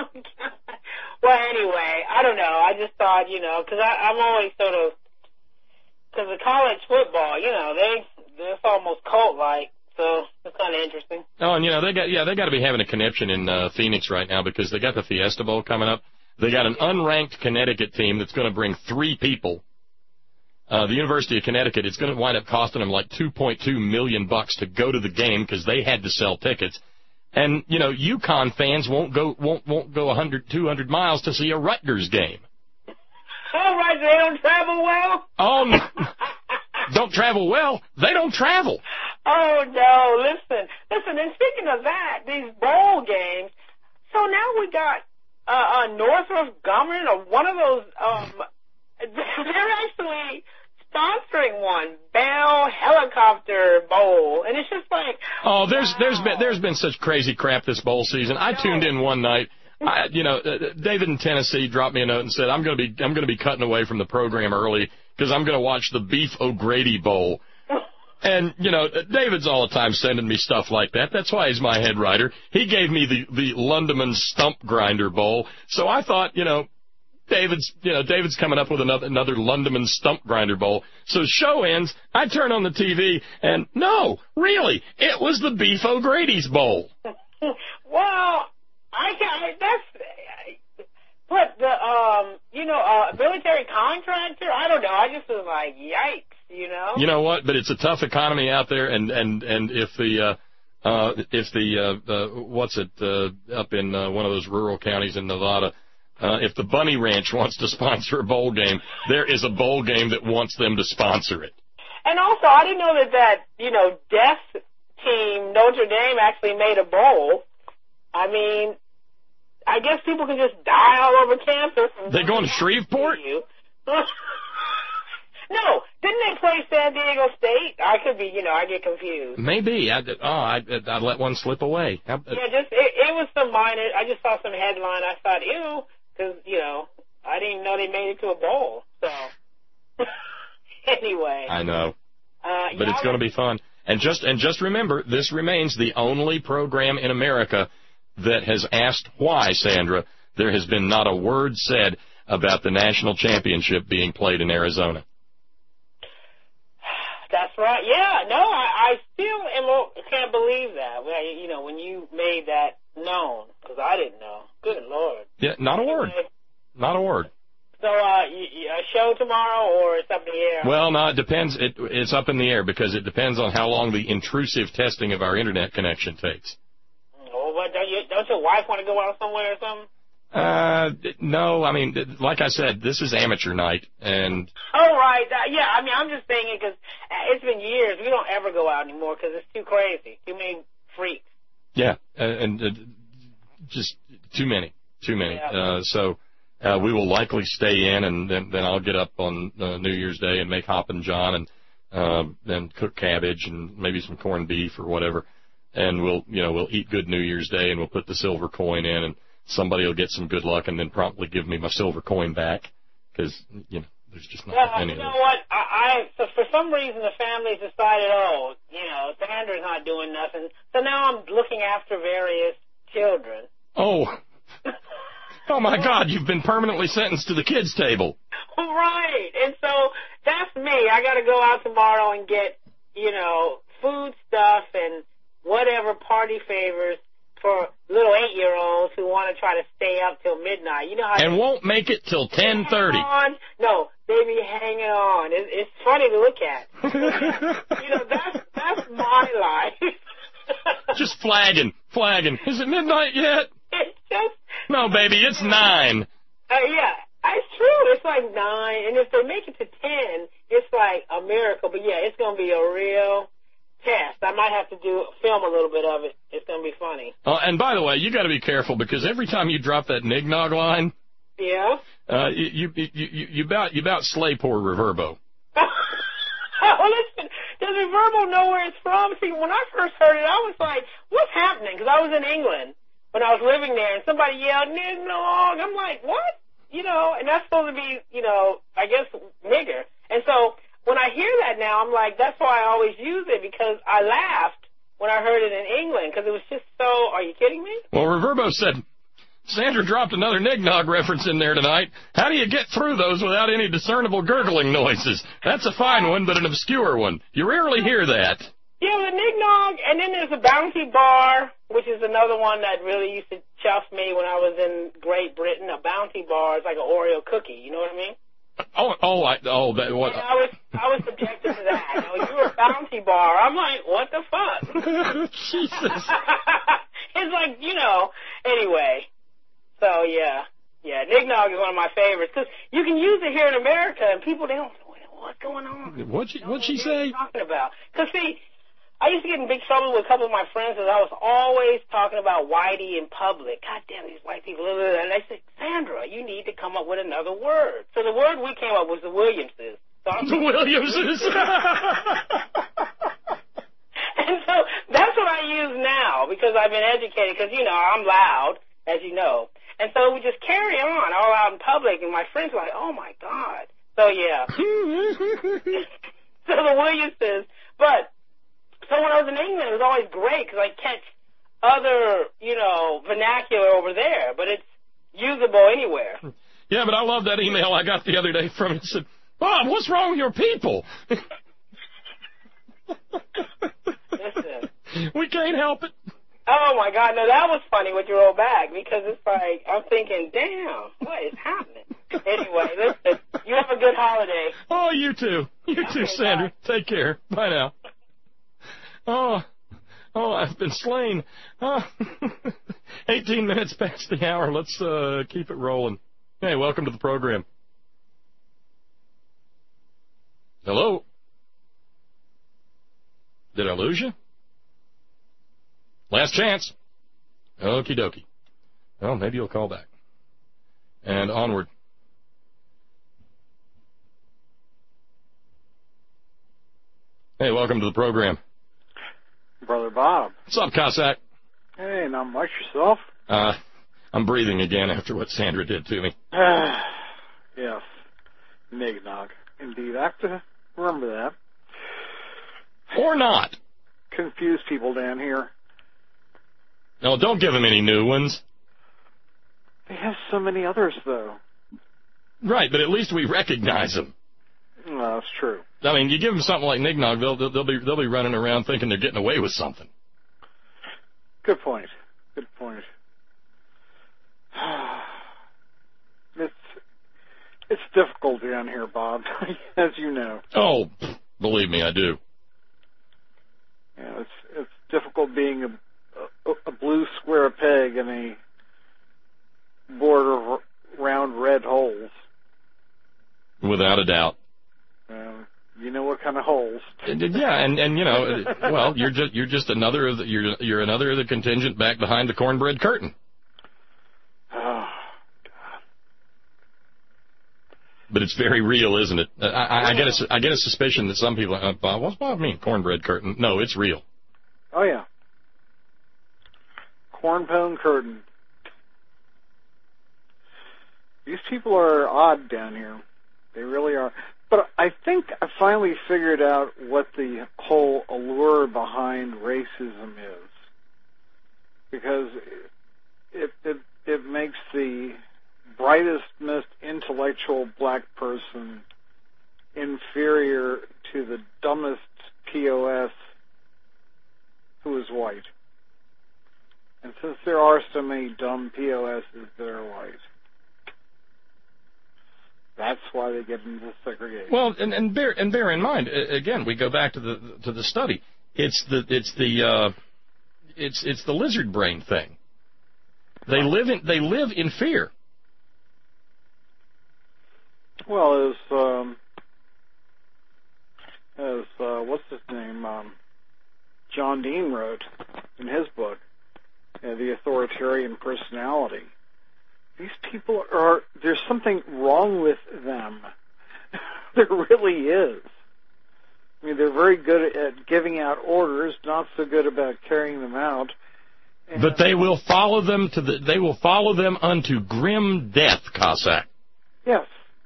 Well, anyway, I don't know. I just thought, because I'm always sort of, because the college football, they're almost cult-like, so it's kind of interesting. Oh, and they got to be having a conniption in Phoenix right now because they got the Fiesta Bowl coming up. They got an unranked Connecticut team that's going to bring 3 people. The University of Connecticut, it's going to wind up costing them like $2.2 million to go to the game because they had to sell tickets. And, UConn fans won't go 100, 200 miles to see a Rutgers game. Oh, right, they don't travel well? Oh, no. Don't travel well? They don't travel. Oh, no, listen, and speaking of that, these bowl games, so now we got Northrop Grumman or one of those, they're actually sponsoring one, Bell Helicopter Bowl, and it's just like, oh, there's been such crazy crap this bowl season. I tuned in one night. David in Tennessee dropped me a note and said I'm going to be cutting away from the program early because I'm going to watch the Beef O'Grady Bowl. And David's all the time sending me stuff like that. That's why he's my head writer. He gave me the Lundeman Stump Grinder Bowl. So I thought, David's coming up with another Lundeman Stump Grinder Bowl. So show ends, I turn on the TV, and no, really, it was the Beef O'Grady's Bowl. Well, but the military contractor, I don't know. I just was like, yikes, You know what? But it's a tough economy out there, and if the up in one of those rural counties in Nevada, if the Bunny Ranch wants to sponsor a bowl game, there is a bowl game that wants them to sponsor it. And also, I didn't know that deaf team Notre Dame actually made a bowl. I mean, I guess people can just die all over campus. They going to Shreveport? No, didn't they play San Diego State? I could be, I get confused. Maybe. I'd let one slip away. Yeah, it was some minor. I just saw some headline. I thought, ew, because I didn't even know they made it to a bowl. So anyway. I know. But it's going to be fun. And just remember, this remains the only program in America that has asked why, Sandra. There has been not a word said about the national championship being played in Arizona. That's right. Yeah, no, I still can't believe that. You know, when you made that known, because I didn't know. Good Lord. Yeah, not a word. Not a word. So, a show tomorrow, or it's up in the air? Well, no, it depends. It's up in the air because it depends on how long the intrusive testing of our internet connection takes. Oh, but don't your wife want to go out somewhere or something? No, I mean, like I said, this is amateur night, and... Oh, right. Yeah, I mean, I'm just thinking because it's been years. We don't ever go out anymore because it's too crazy. Too many freaks. Yeah, and just too many. Yeah. So we will likely stay in, and then I'll get up on New Year's Day and make Hoppin' John and then cook cabbage and maybe some corned beef or whatever, and we'll eat good New Year's Day, and we'll put the silver coin in, and somebody will get some good luck and then promptly give me my silver coin back because, there's just not any of it. You know what? So for some reason the family's decided, Sandra's not doing nothing. So now I'm looking after various children. Oh. Oh, my God, you've been permanently sentenced to the kids' table. Right. And so that's me. I got to go out tomorrow and get, food stuff and whatever party favors for little 8-year-olds who want to try to stay up till midnight. You know how and won't make it till 10:30. No, they be hanging on. It's funny to look at. That's my life. Just flagging. Is it midnight yet? It's just... No, baby, it's 9. Yeah, it's true. It's like 9, and if they make it to 10, it's like a miracle. But yeah, it's gonna be a real test. I might have to film a little bit of it. It's gonna be funny. Oh, and by the way, you got to be careful because every time you drop that nignog line, yeah, you about slay poor Reverbo. Oh, listen, does Reverbo know where it's from? See, when I first heard it, I was like, "What's happening?" Because I was in England when I was living there, and somebody yelled "nignog." I'm like, "What?" And that's supposed to be, I guess nigger. And so when I hear that now, I'm like, that's why I always use it, because I laughed when I heard it in England, because it was just so, are you kidding me? Well, Reverbo said, Sandra dropped another nignog reference in there tonight. How do you get through those without any discernible gurgling noises? That's a fine one, but an obscure one. You rarely hear that. Yeah, the nignog, and then there's a Bounty Bar, which is another one that really used to chuff me when I was in Great Britain. A Bounty Bar is like an Oreo cookie, you know what I mean? What? I was subjected to that. You're a Bounty Bar. I'm like, what the fuck? Jesus. It's like, anyway. So, yeah, nignog is one of my favorites, because you can use it here in America, and people, they don't know what's going on. What'd she say? Talking about. Because, see, I used to get in big trouble with a couple of my friends because I was always talking about whitey in public. God damn, these white people. And they said, Sandra, you need to come up with another word. So the word we came up with was the Williamses. So the Williamses. And so that's what I use now because I've been educated because, I'm loud, as you know. And so we just carry on all out in public, and my friends were like, oh, my God. So, yeah. So the Williamses. But... So when I was in England, it was always great because I catch other, vernacular over there, but it's usable anywhere. Yeah, but I love that email I got the other day from it. It said, Bob, what's wrong with your people? Listen. We can't help it. Oh, my God. No, that was funny what you wrote back because it's like, I'm thinking, damn, what is happening? Anyway, listen, you have a good holiday. Oh, you too. You too, Sandra. Bye. Take care. Bye now. Oh, I've been slain. 18 minutes past the hour. Let's keep it rolling. Hey, welcome to the program. Hello? Did I lose you? Last chance. Okie dokie. Well, maybe you'll call back. And onward. Hey, welcome to the program. Brother Bob. What's up, Cossack? Hey, not much yourself? I'm breathing again after what Sandra did to me. Yes. Nignog. Indeed. I have to remember that. Or not. Confuse people down here. No, don't give them any new ones. They have so many others, though. Right, but at least we recognize them. No, that's true. I mean, you give them something like Nignog, they'll be running around thinking they're getting away with something. Good point. Good point. It's difficult down here, Bob, as you know. Oh, believe me, I do. Yeah, it's difficult being a blue square peg in a border of round red holes. Without a doubt. You know what kind of holes? Yeah, and you know, well, you're just another of the, you're another of the contingent back behind the cornbread curtain. Oh, But it's very real, isn't it? I get a suspicion that some people, what's what I mean, cornbread curtain? No, it's real. Oh yeah, corn pone curtain. These people are odd down here. They really are. But I think I finally figured out what the whole allure behind racism is, because it makes the brightest, most intellectual black person inferior to the dumbest POS who is white. And since there are so many dumb POSs that are white, that's why they get into segregation. Well, and bear in mind, again, we go back to the study. It's the lizard brain thing. They live in fear. Well, as what's his name? John Dean wrote in his book, The Authoritarian Personality. These people there's something wrong with them. There really is. I mean, they're very good at giving out orders, not so good about carrying them out. But they will follow them unto grim death, Cossack. Yes.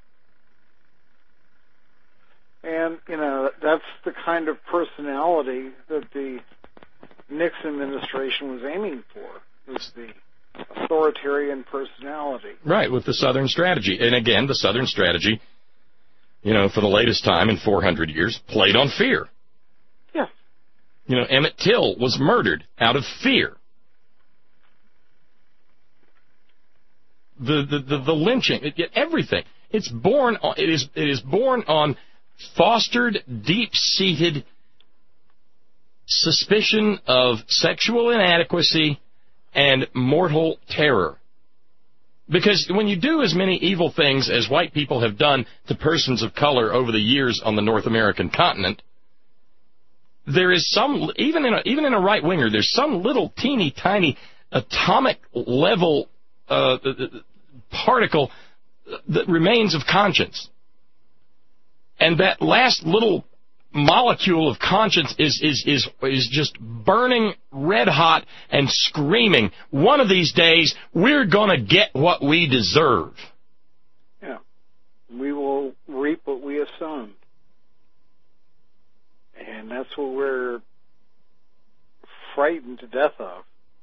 And, you know, that's the kind of personality that the Nixon administration was aiming for, was the authoritarian personality. Right, with the Southern strategy. And again, the Southern strategy, you know, for the latest time in 400 years, played on fear. Yeah. You know, Emmett Till was murdered out of fear. The lynching, everything. It is born on fostered, deep-seated suspicion of sexual inadequacy and mortal terror. Because when you do as many evil things as white people have done to persons of color over the years on the North American continent, there is some, even in a right-winger, there's some little teeny tiny atomic level particle that remains of conscience. And that last little molecule of conscience is just burning red hot and screaming, one of these days we're going to get what we deserve. Yeah. We will reap what we have sown. And that's what we're frightened to death of,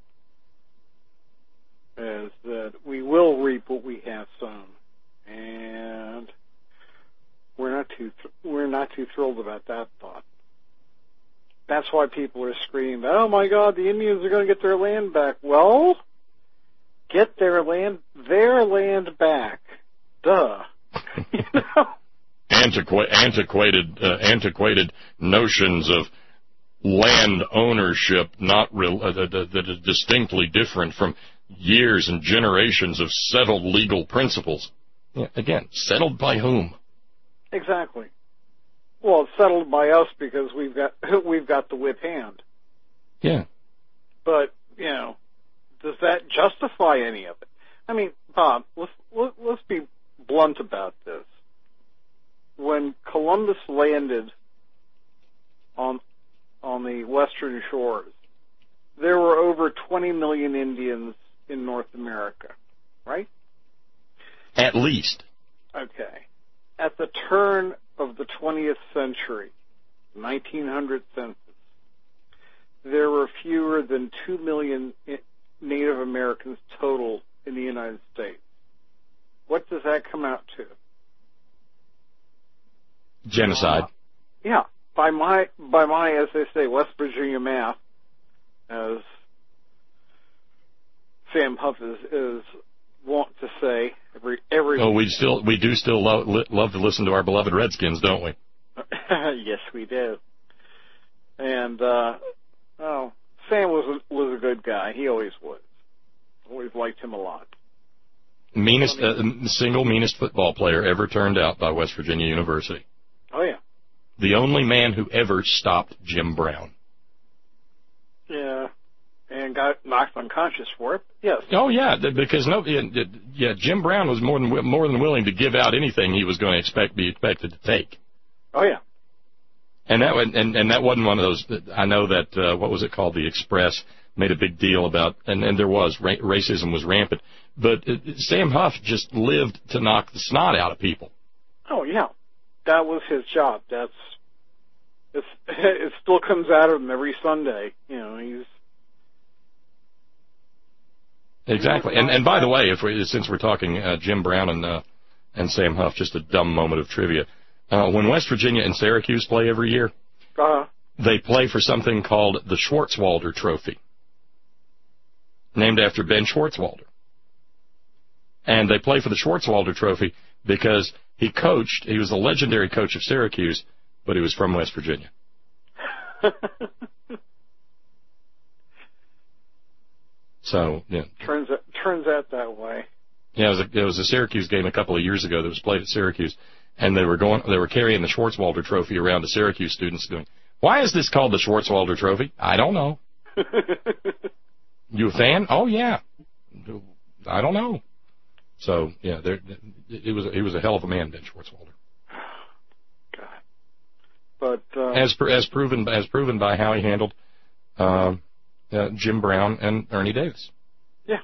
is that we will reap what we have sown. And we're not too thrilled about that thought. That's why people are screaming, oh my God, the Indians are going to get their land back. Well, get their land back. Duh. You know? Antiquated notions of land ownership that is distinctly different from years and generations of settled legal principles. Yeah, again, settled by whom? Exactly. Well, it's settled by us because we've got the whip hand. Yeah. But, you know, does that justify any of it? I mean, Bob, let's be blunt about this. When Columbus landed on the western shores, there were over 20 million Indians in North America, right? At least. Okay. At the turn of the 20th century, 1900 census, there were fewer than 2 million Native Americans total in the United States. What does that come out to? Genocide. Yeah, by my, as they say, West Virginia math, as Sam Huff is wont to say every. Oh, we do still love to listen to our beloved Redskins, don't we? Yes, we do. And Sam was a good guy. He always was. Always liked him a lot. Single meanest football player ever turned out by West Virginia University. Oh yeah. The only man who ever stopped Jim Brown. Yeah, and got knocked unconscious for it. Yes. Oh yeah, because Jim Brown was more than willing to give out anything he was going to be expected to take. Oh yeah. And that wasn't one of those. I know that what was it called? The Express made a big deal about, and there was racism was rampant. But Sam Huff just lived to knock the snot out of people. Oh yeah, that was his job. It still comes out of him every Sunday. You know, he's exactly. And by the way, since we're talking Jim Brown and Sam Huff, just a dumb moment of trivia. When West Virginia and Syracuse play every year, they play for something called the Schwartzwalder Trophy, named after Ben Schwartzwalder. And they play for the Schwartzwalder Trophy because he was a legendary coach of Syracuse, but he was from West Virginia. So, yeah. Turns out that way. Yeah, it was a Syracuse game a couple of years ago that was played at Syracuse, and they were carrying the Schwartzwalder Trophy around to Syracuse students going, "Why is this called the Schwartzwalder Trophy?" "I don't know." "You a fan?" "Oh yeah." "I don't know." So yeah, he was a hell of a man, Ben Schwartzwalder. God. But as proven by how he handled Jim Brown and Ernie Davis. Yeah.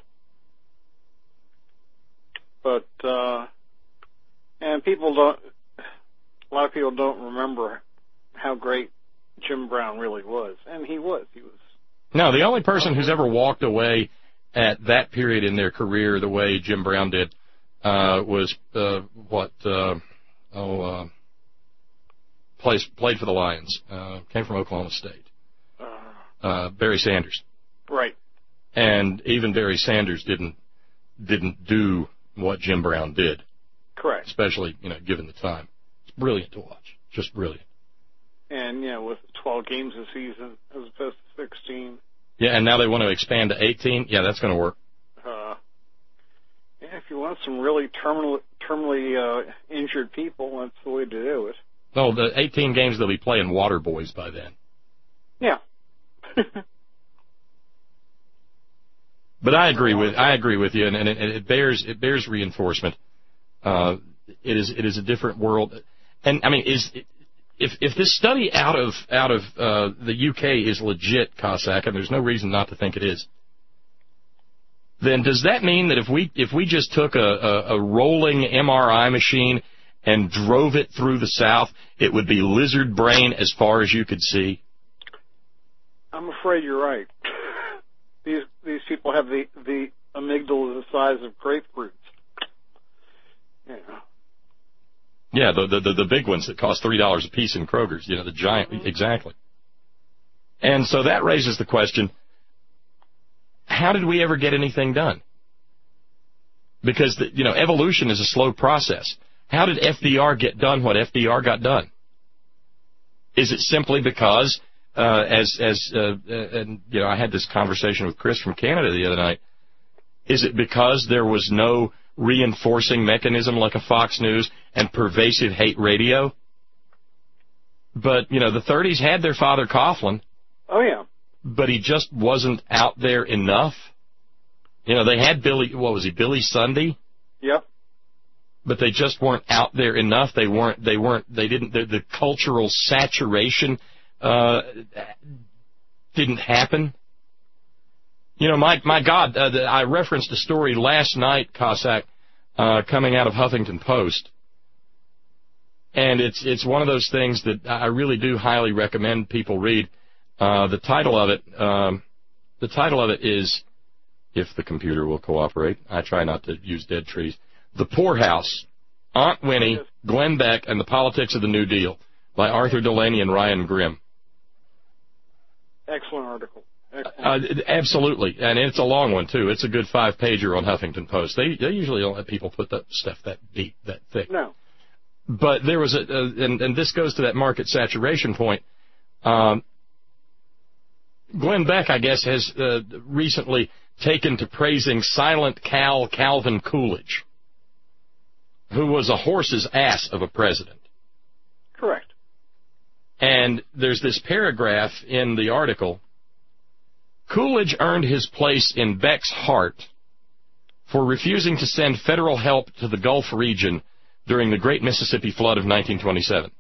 But and a lot of people don't remember how great Jim Brown really was, and he was. No, the only person who's ever walked away at that period in their career the way Jim Brown did was played for the Lions, came from Oklahoma State, Barry Sanders. Right. And even Barry Sanders didn't do what Jim Brown did. Correct. Especially, given the time. It's brilliant to watch. Just brilliant. And, with 12 games a season as opposed to 16. Yeah, and now they want to expand to 18. Yeah, that's going to work. If you want some really terminally injured people, that's the way to do it. Oh, the 18 games they'll be playing water boys by then. Yeah. But I agree with you, and it bears reinforcement. It is a different world, and I mean, if this study out of the UK is legit, Cossack, and there's no reason not to think it is, then does that mean that if we just took a rolling MRI machine and drove it through the South, it would be lizard brain as far as you could see? I'm afraid you're right. These people have the amygdala the size of grapefruits. Yeah. Yeah, the big ones that cost $3 a piece in Kroger's. The giant. Exactly. And so that raises the question: how did we ever get anything done? Because evolution is a slow process. How did FDR get done what FDR got done? Is it simply because I had this conversation with Chris from Canada the other night. Is it because there was no reinforcing mechanism like a Fox News and pervasive hate radio? But, the 30s had their Father Coughlin. Oh, yeah. But he just wasn't out there enough. They had Billy Sunday? Yep. But they just weren't out there enough. The cultural saturation didn't happen. My God, I referenced a story last night, Cossack, coming out of Huffington Post, and it's one of those things that I really do highly recommend people read. The title of it is, if the computer will cooperate. I try not to use dead trees. The Poorhouse Aunt Winnie, Glenn Beck, and the Politics of the New Deal by Arthur Delaney and Ryan Grimm. Excellent article. Absolutely, and it's a long one, too. It's a good 5-pager on Huffington Post. They usually don't let people put that stuff that deep, that thick. No. But there was and this goes to that market saturation point. Glenn Beck, I guess, has recently taken to praising Silent Cal Calvin Coolidge, who was a horse's ass of a president. Correct. And there's this paragraph in the article. Coolidge earned his place in Beck's heart for refusing to send federal help to the Gulf region during the Great Mississippi Flood of 1927.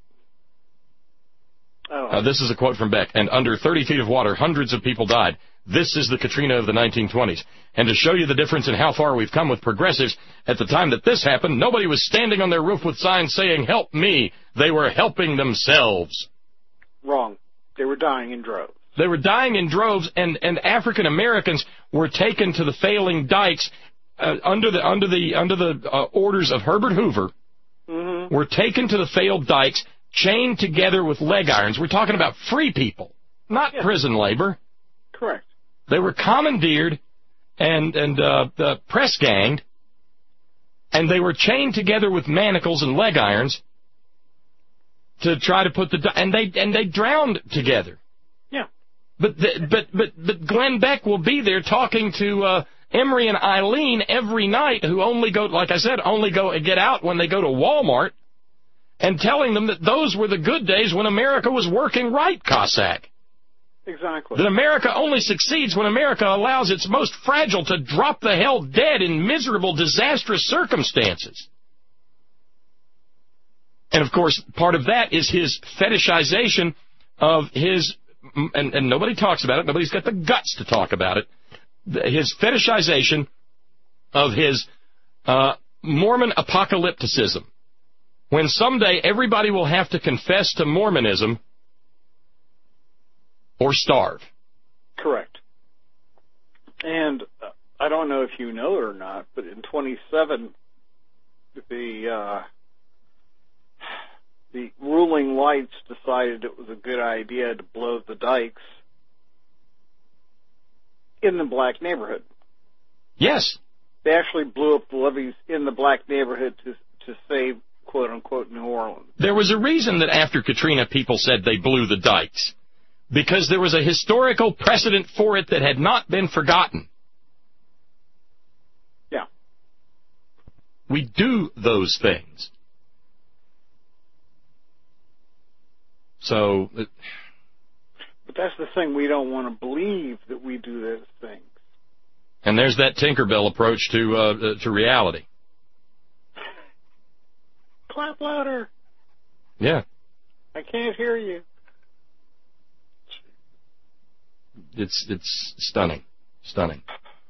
This is a quote from Beck. And under 30 feet of water, hundreds of people died. This is the Katrina of the 1920s. And to show you the difference in how far we've come with progressives, at the time that this happened, nobody was standing on their roof with signs saying, "Help me." They were helping themselves. Wrong. They were dying in droves. They were dying in droves, and African Americans were taken to the failing dikes under the orders of Herbert Hoover. Mm-hmm. Were taken to the failed dikes, chained together with leg irons. We're talking about free people, not prison labor. Correct. They were commandeered and press ganged, and they were chained together with manacles and leg irons to try to put and they drowned together. Yeah. But Glenn Beck will be there talking to Emery and Eileen every night, who only go, like I said, get out when they go to Walmart, and telling them that those were the good days when America was working right, Cossack. Exactly. That America only succeeds when America allows its most fragile to drop the hell dead in miserable, disastrous circumstances. And, of course, part of that is his fetishization of his, and nobody talks about it, nobody's got the guts to talk about it, his fetishization of his Mormon apocalypticism. When someday everybody will have to confess to Mormonism or starve. Correct. And I don't know if you know it or not, but in 27, the ruling whites decided it was a good idea to blow the dikes in the black neighborhood. Yes. They actually blew up the levees in the black neighborhood to save, quote-unquote, New Orleans. There was a reason that after Katrina people said they blew the dikes, because there was a historical precedent for it that had not been forgotten. Yeah. We do those things. So... But that's the thing, we don't want to believe that we do those things. And there's that Tinkerbell approach to reality. Clap louder. Yeah. I can't hear you. It's stunning. Stunning.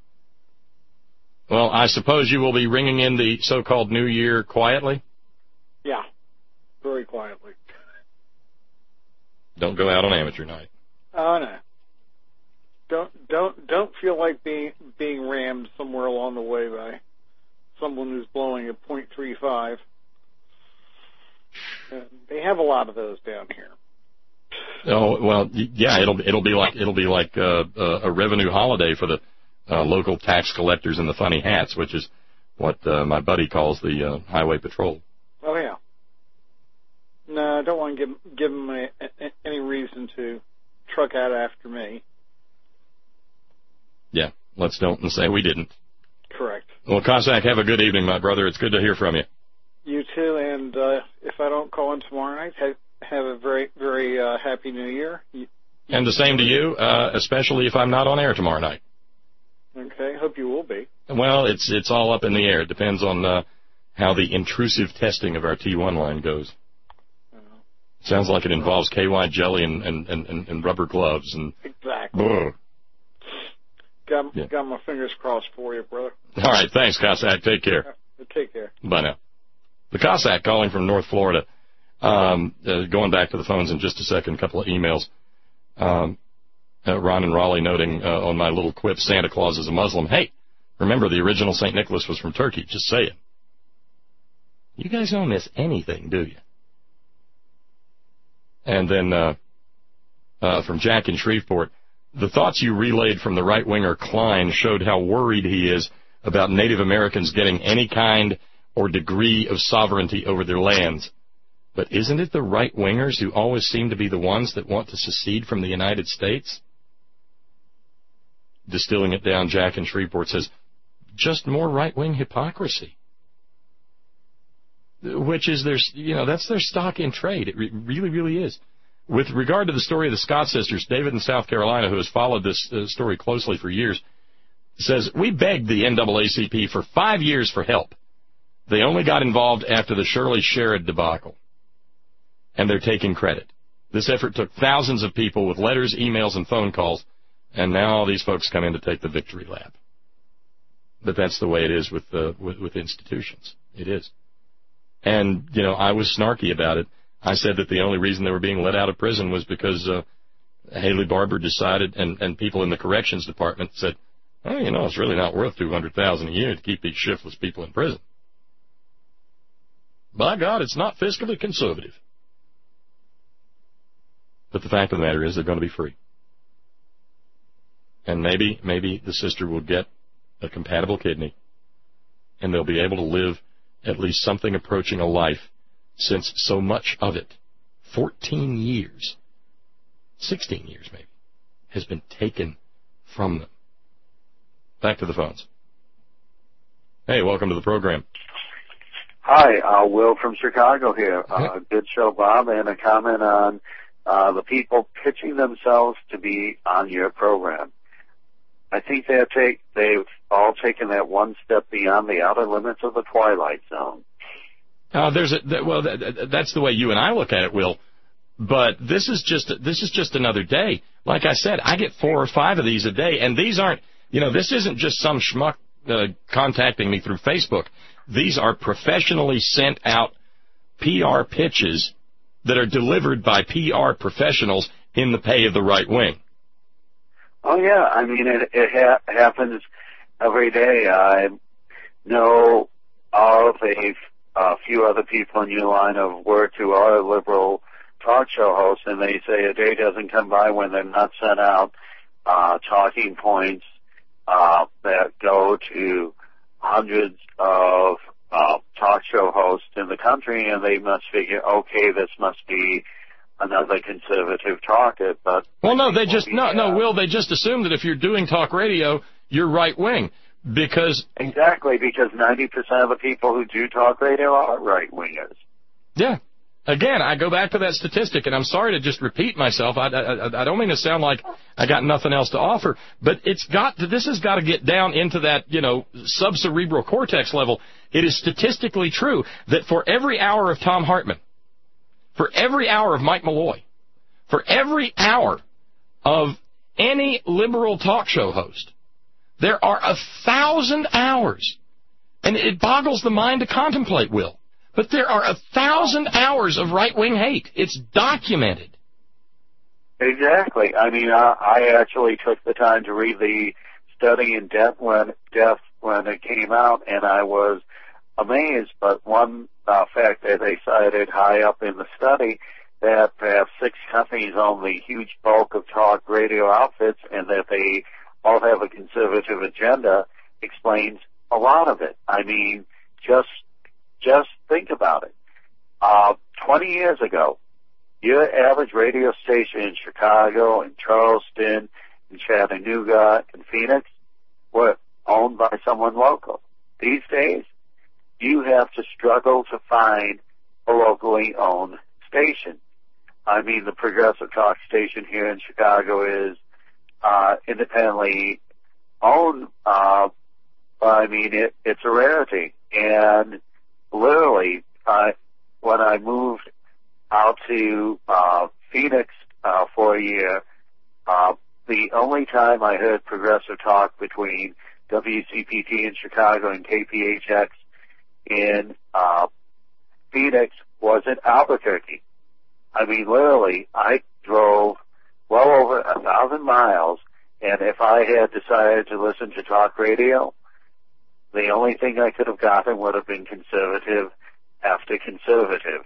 Well, I suppose you will be ringing in the so-called New Year quietly? Yeah. Very quietly. Don't go out on amateur night. Oh, no. Don't feel like being rammed somewhere along the way by someone who's blowing a .35. They have a lot of those down here. Oh well, yeah. It'll be like a revenue holiday for the local tax collectors in the funny hats, which is what my buddy calls the highway patrol. Oh yeah. No, I don't want to give them any reason to truck out after me. Yeah, let's don't say we didn't. Correct. Well, Cossack, have a good evening, my brother. It's good to hear from you. You too, and if I don't call in tomorrow night, have a very, very happy New Year. And the same to you, especially if I'm not on air tomorrow night. Okay, hope you will be. Well, it's all up in the air. It depends on how the intrusive testing of our T1 line goes. Sounds like it involves KY jelly and rubber gloves. And exactly. Got my fingers crossed for you, brother. All right, thanks, Cossack. Take care. Take care. Bye now. The Cossack calling from North Florida. Going back to the phones in just a second, a couple of emails. Ron and Raleigh noting on my little quip, Santa Claus is a Muslim. Hey, remember the original St. Nicholas was from Turkey. Just saying. You guys don't miss anything, do you? And then from Jack in Shreveport, the thoughts you relayed from the right-winger Klein showed how worried he is about Native Americans getting any kind or degree of sovereignty over their lands. But isn't it the right-wingers who always seem to be the ones that want to secede from the United States? Distilling it down, Jack in Shreveport says, just more right-wing hypocrisy. Which is that's their stock in trade. It really, really is. With regard to the story of the Scott sisters, David in South Carolina, who has followed this story closely for years, says, we begged the NAACP for 5 years for help. They only got involved after the Shirley Sherrod debacle. And they're taking credit. This effort took thousands of people with letters, emails, and phone calls, and now all these folks come in to take the victory lap. But that's the way it is with institutions. It is. And, I was snarky about it. I said that the only reason they were being let out of prison was because Haley Barbour decided, and people in the corrections department said, oh, it's really not worth $200,000 a year to keep these shiftless people in prison. By God, it's not fiscally conservative. But the fact of the matter is they're going to be free. And maybe the sister will get a compatible kidney, and they'll be able to live at least something approaching a life, since so much of it, 14 years, 16 years maybe, has been taken from them. Back to the phones. Hey, welcome to the program. Hi, Will from Chicago here. Good show, Bob, and a comment on the people pitching themselves to be on your program. I think they've all taken that one step beyond the outer limits of the Twilight Zone. That's the way you and I look at it, Will. But this is just another day. Like I said, I get 4 or 5 of these a day, and these aren't. This isn't just some schmuck contacting me through Facebook. These are professionally sent out PR pitches that are delivered by PR professionals in the pay of the right wing. Oh, yeah. I mean, it happens every day. I know of a few other people in your line of work who are liberal talk show hosts, and they say a day doesn't come by when they're not sent out talking points that go to hundreds of talk show hosts in the country, and they must figure, okay, this must be another conservative target. But well, no, they just Will, they just assume that if you're doing talk radio, you're right wing, because 90% of the people who do talk radio are right wingers. Yeah. Again, I go back to that statistic, and I'm sorry to just repeat myself. I don't mean to sound like I got nothing else to offer, but this has got to get down into that, subcerebral cortex level. It is statistically true that for every hour of Thom Hartmann, for every hour of Mike Malloy, for every hour of any liberal talk show host, there are 1,000 hours, and it boggles the mind to contemplate, Will. But there are 1,000 hours of right-wing hate. It's documented. Exactly. I mean, I actually took the time to read the study in depth when it came out, and I was amazed. But one fact that they cited high up in the study, that perhaps 6 companies own the huge bulk of talk radio outfits, and that they all have a conservative agenda, explains a lot of it. I mean, just think about it. 20 years ago, your average radio station in Chicago, in Charleston, in Chattanooga, in Phoenix were owned by someone local. These days, you have to struggle to find a locally owned station. I mean, the Progressive Talk station here in Chicago is independently owned, but I mean, it's a rarity. And literally, when I moved out to Phoenix for a year, the only time I heard progressive talk between WCPT in Chicago and KPHX in Phoenix was in Albuquerque. I mean, literally, I drove well over 1,000 miles, and if I had decided to listen to talk radio, the only thing I could have gotten would have been conservative after conservative.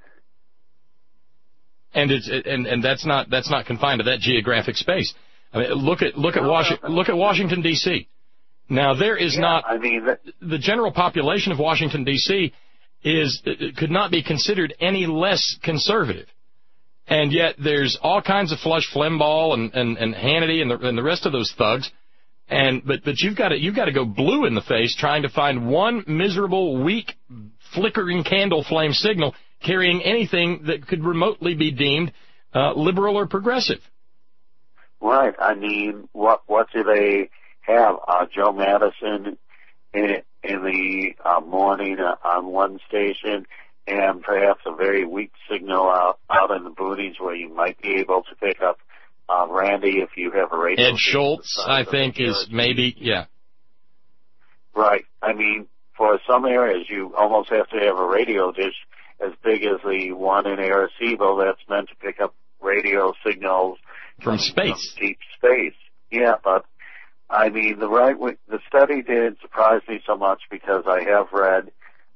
And that's not confined to that geographic space. I mean, look at Washington D.C. Now there is not. I mean, the general population of Washington D.C. could not be considered any less conservative, and yet there's all kinds of Flush Flimbaugh and Hannity and the rest of those thugs, but you've got to go blue in the face trying to find one miserable, weak, flickering candle flame signal carrying anything that could remotely be deemed liberal or progressive. Right. I mean, what do they have? Joe Madison in the morning on one station, and perhaps a very weak signal out in the boonies where you might be able to pick up Randy if you have a radio. Ed Schultz, I think, is maybe, yeah. Right. I mean, for some areas, you almost have to have a radio dish as big as the one in Arecibo that's meant to pick up radio signals from space. From deep space. Yeah, but I mean, the study did surprise me so much because I have read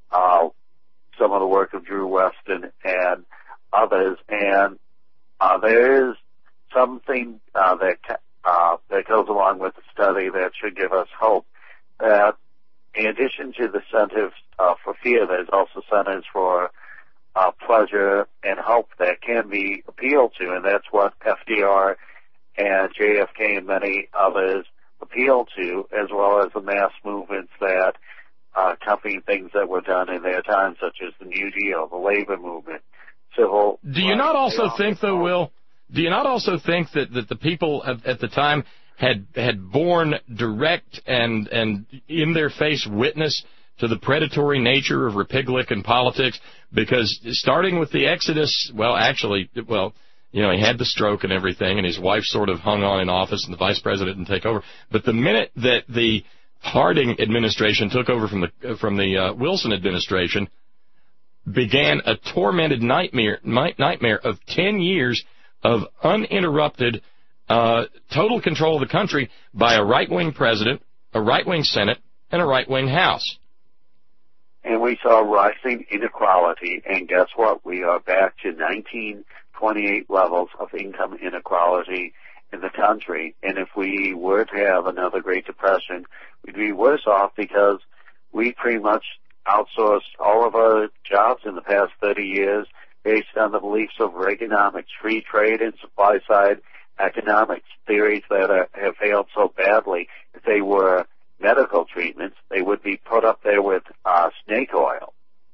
some of the work of Drew Weston and others, and there is something that goes along with the study that should give us hope that in addition to the incentives for fear, there's also incentives for pleasure and hope that can be appealed to, and that's what FDR and JFK and many others appeal to, as well as the mass movements that accompany things that were done in their time, such as the New Deal, the labor movement, civil. Do you not also think, though, Will? Do you not also think that the people at the time had borne direct and in their face witness to the predatory nature of Republican politics? Because starting with the Exodus, he had the stroke and everything, and his wife sort of hung on in office, and the vice president didn't take over. But the minute that the Harding administration took over from the Wilson administration, began a tormented nightmare of 10 years of uninterrupted total control of the country by a right-wing president, a right-wing Senate, and a right-wing House. And we saw rising inequality, and guess what? We are back to 1928 levels of income inequality in the country. And if we were to have another Great Depression, we'd be worse off because we pretty much outsourced all of our jobs in the past 30 years based on the beliefs of Reaganomics, free trade and supply-side economics, theories that have failed so badly. If they were medical treatments, they would be put up there with snake oil.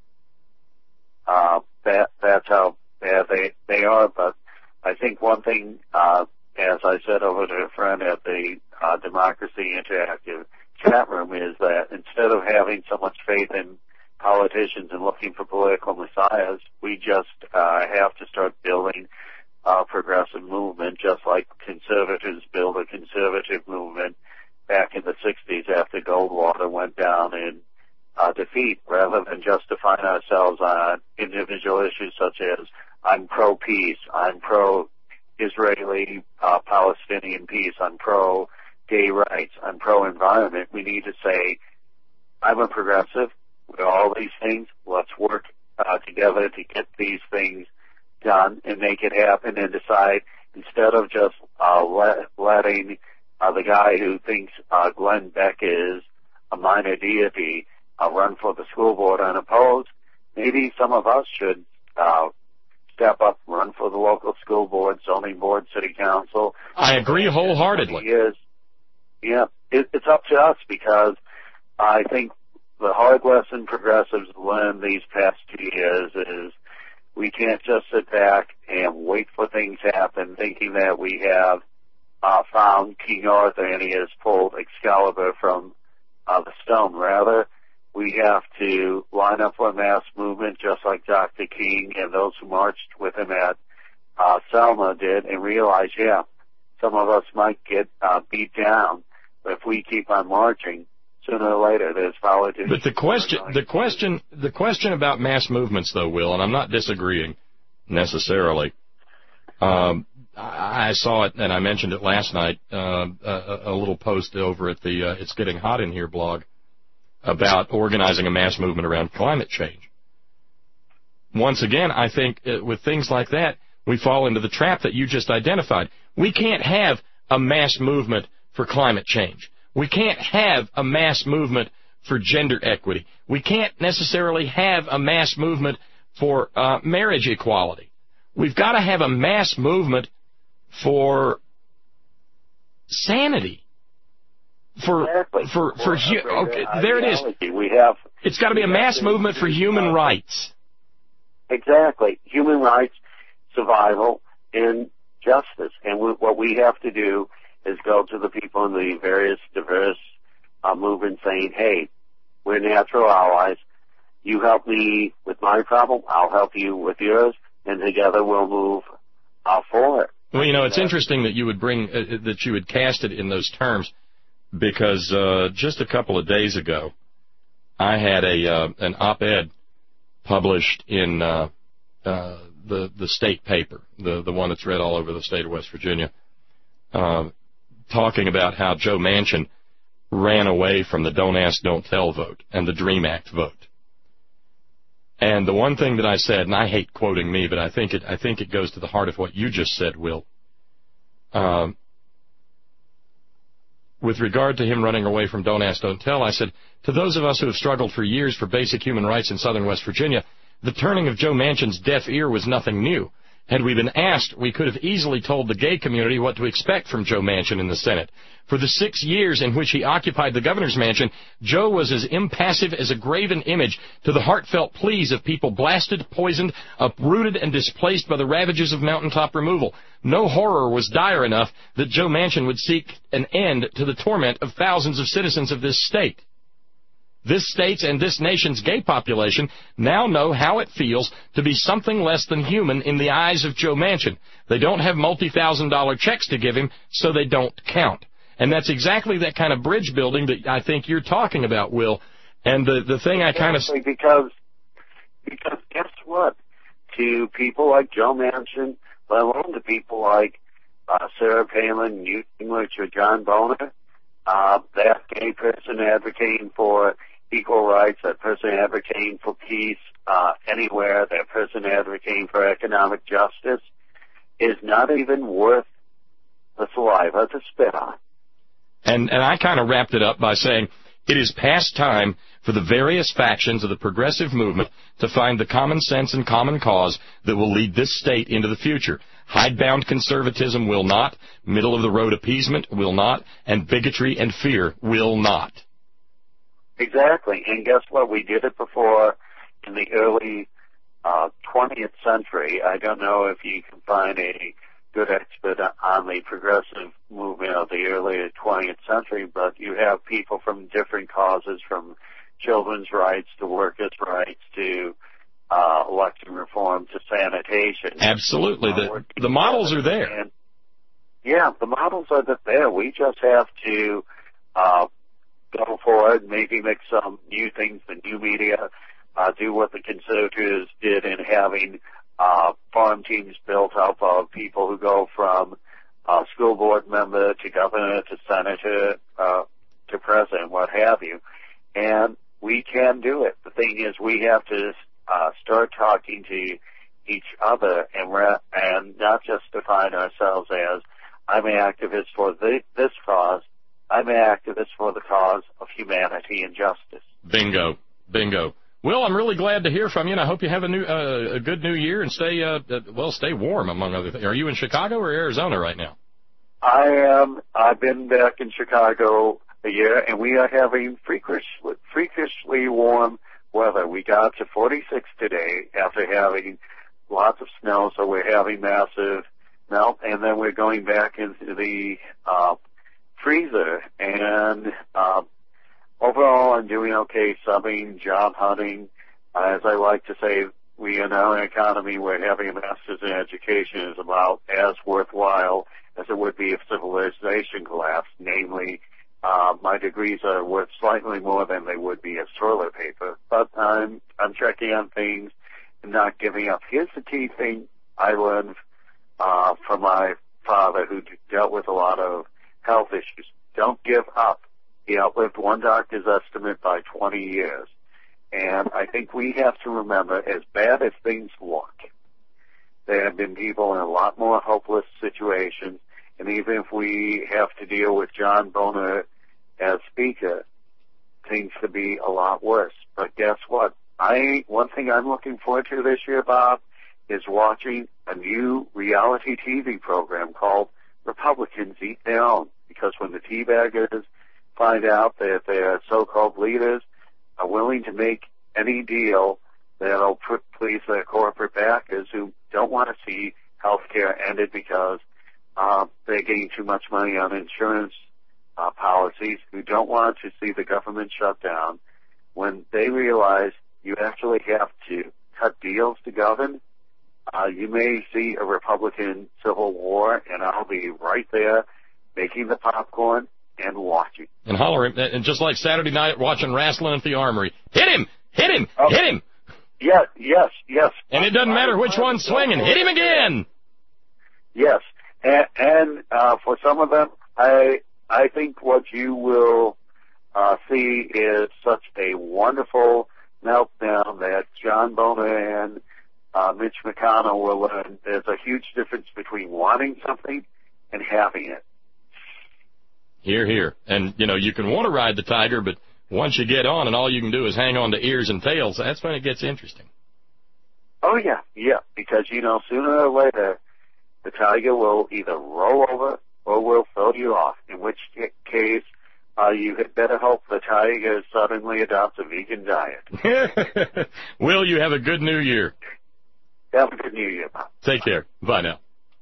That's how bad they are. But I think one thing, as I said over to a friend at the Democracy Interactive chat room, is that instead of having so much faith in politicians and looking for political messiahs, we just have to start building a progressive movement, just like conservatives build a conservative movement back in the 60s after Goldwater went down in defeat, rather than justifying ourselves on individual issues such as I'm pro-peace, I'm pro-Israeli Palestinian peace, I'm pro-gay rights, I'm pro-environment. We need to say, I'm a progressive. With all these things, let's work together to get these things done and make it happen, and decide, instead of just letting the guy who thinks Glenn Beck is a minor deity run for the school board unopposed, maybe some of us should step up, run for the local school board, zoning board, city council. I agree wholeheartedly. Yeah, it's up to us, because I think the hard lesson progressives learned these past 2 years is we can't just sit back and wait for things to happen thinking that we have found King Arthur and he has pulled Excalibur from the stone. Rather, we have to line up for a mass movement just like Dr. King and those who marched with him at Selma did, and realize, some of us might get beat down, but if we keep on marching, sooner or later, there's politics. But the question about mass movements, though, Will, and I'm not disagreeing necessarily. I saw it, and I mentioned it last night. A little post over at the "It's Getting Hot in Here" blog about organizing a mass movement around climate change. once again, I think with things like that, we fall into the trap that you just identified. We can't have a mass movement for climate change. We can't have a mass movement for gender equity. We can't necessarily have a mass movement for marriage equality. We've got to have a mass movement for sanity. There it is. It's got to be a mass movement for human rights. Exactly. Human rights, survival, and justice. And what we have to do is go to the people in the various diverse movements saying, hey, we're natural allies. You help me with my problem, I'll help you with yours, and together we'll move forward. Well, it's interesting that you would that you would cast it in those terms, because just a couple of days ago, I had an op-ed published in the state paper, the one that's read all over the state of West Virginia, talking about how Joe Manchin ran away from the Don't Ask, Don't Tell vote and the DREAM Act vote. And the one thing that I said, and I hate quoting me, but I think it goes to the heart of what you just said, Will. With regard to him running away from Don't Ask, Don't Tell, I said, to those of us who have struggled for years for basic human rights in southern West Virginia, the turning of Joe Manchin's deaf ear was nothing new. Had we been asked, we could have easily told the gay community what to expect from Joe Manchin in the Senate. For the 6 years in which he occupied the governor's mansion, Joe was as impassive as a graven image to the heartfelt pleas of people blasted, poisoned, uprooted, and displaced by the ravages of mountaintop removal. No horror was dire enough that Joe Manchin would seek an end to the torment of thousands of citizens of this state. This state's and this nation's gay population now know how it feels to be something less than human in the eyes of Joe Manchin. They don't have multi-$1,000 checks to give him, so they don't count. And that's exactly that kind of bridge building that I think you're talking about, Will. And the thing I kind of... Because guess what? To people like Joe Manchin, let alone to people like Sarah Palin, Newt Gingrich, or John Boner, that gay person advocating for equal rights, that person advocating for peace anywhere, that person advocating for economic justice, is not even worth the saliva to spit on. And I kind of wrapped it up by saying it is past time for the various factions of the progressive movement to find the common sense and common cause that will lead this state into the future. Hidebound conservatism will not, middle-of-the-road appeasement will not, and bigotry and fear will not. Exactly. And guess what? We did it before in the early 20th century. I don't know if you can find a good expert on the progressive movement of the early 20th century, but you have people from different causes, from children's rights to workers' rights to election reform to sanitation. Absolutely. The models are there. And, yeah, the models are there. We just have to go forward, maybe make some new things, the new media, do what the conservatives did in having farm teams built up of people who go from school board member to governor to senator to president, what have you. And we can do it. The thing is, we have to start talking to each other and not just define ourselves as, I'm an activist for this cause. I'm an activist for the cause of humanity and justice. Bingo. Bingo. Will, I'm really glad to hear from you, and I hope you have a good new year and stay warm, among other things. Are you in Chicago or Arizona right now? I am. I've been back in Chicago a year, and we are having freakishly warm weather. We got to 46 today after having lots of snow, so we're having massive melt, and then we're going back into the freezer. And overall, I'm doing okay, subbing, job hunting. As I like to say, we in our economy, we're having a master's in education is about as worthwhile as it would be if civilization collapsed. Namely, my degrees are worth slightly more than they would be as toilet paper. But I'm checking on things and not giving up. Here's the key thing I learned from my father, who dealt with a lot of health issues. Don't give up. He outlived one doctor's estimate by 20 years. And I think we have to remember, as bad as things look, there have been people in a lot more hopeless situations. And even if we have to deal with John Boehner as Speaker, things could be a lot worse. But guess what? One thing I'm looking forward to this year, Bob, is watching a new reality TV program called Republicans Eat Their Own. Because when the teabaggers find out that their so-called leaders are willing to make any deal that'll please their corporate backers who don't want to see health care ended because they're getting too much money on insurance policies, who don't want to see the government shut down, when they realize you actually have to cut deals to govern, you may see a Republican civil war, and I'll be right there making the popcorn and watching. And hollering, and just like Saturday night watching wrestling at the Armory, hit him, hit him, hit him. Yes. And it doesn't matter which one's swinging, hit him again. Yes, and for some of them, I think what you will see is such a wonderful meltdown that John Boehner and Mitch McConnell will learn there's a huge difference between wanting something and having it. Hear, hear. And, you can want to ride the tiger, but once you get on and all you can do is hang on to ears and tails, that's when it gets interesting. Oh, yeah, because, sooner or later, the tiger will either roll over or will throw you off, in which case you had better hope the tiger suddenly adopts a vegan diet. Will, you have a good New Year. Have a good New Year, Bob. Take care. Bye now.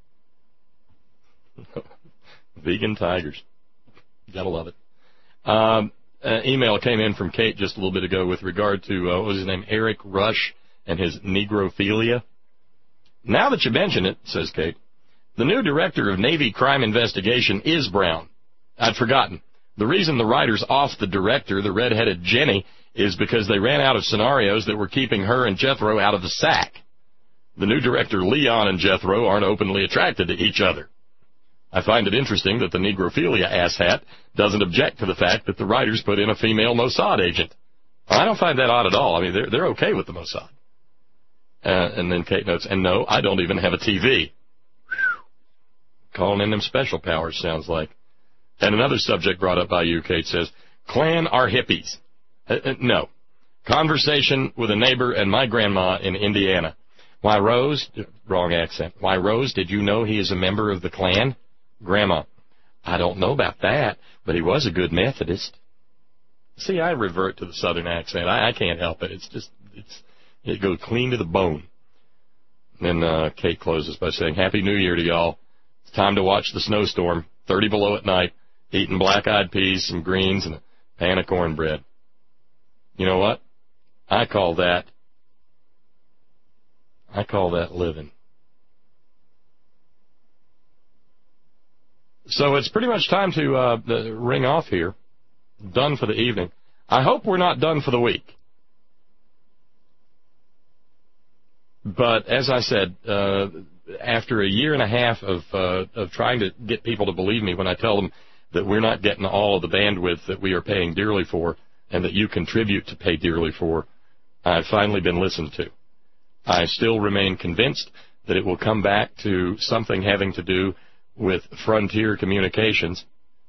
Vegan tigers. Gotta love it. An email came in from Kate just a little bit ago with regard to, what was his name, Eric Rush and his negrophilia. Now that you mention it, says Kate, the new director of Navy crime investigation is Brown. I'd forgotten. The reason the writers off the director, the red-headed Jenny, is because they ran out of scenarios that were keeping her and Jethro out of the sack. The new director, Leon, and Jethro aren't openly attracted to each other. I find it interesting that the negrophilia asshat doesn't object to the fact that the writers put in a female Mossad agent. I don't find that odd at all. I mean, they're okay with the Mossad. And then Kate notes, and no, I don't even have a TV. Calling in them special powers, sounds like. And another subject brought up by you, Kate, says, Klan are hippies. No. Conversation with a neighbor and my grandma in Indiana. Why, Rose, wrong accent. Why, Rose, did you know he is a member of the Klan? Grandma, I don't know about that, but he was a good Methodist. See, I revert to the Southern accent. I can't help it. It goes clean to the bone. Then Kate closes by saying, Happy New Year to y'all. It's time to watch the snowstorm, 30 below at night, eating black-eyed peas, some greens, and a pan of cornbread. You know what? I call that living. So it's pretty much time to ring off here. Done for the evening. I hope we're not done for the week. But as I said, after a year and a half of trying to get people to believe me when I tell them that we're not getting all of the bandwidth that we are paying dearly for and that you contribute to pay dearly for, I've finally been listened to. I still remain convinced that it will come back to something having to do with Frontier Communications,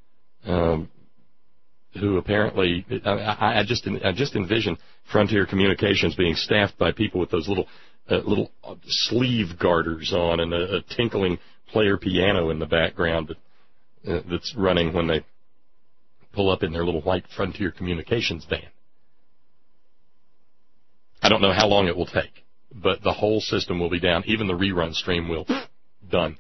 who apparently, I just envision Frontier Communications being staffed by people with those little sleeve garters on and a tinkling player piano in the background that's running when they pull up in their little white Frontier Communications van. I don't know how long it will take, but the whole system will be down. Even the rerun stream will done.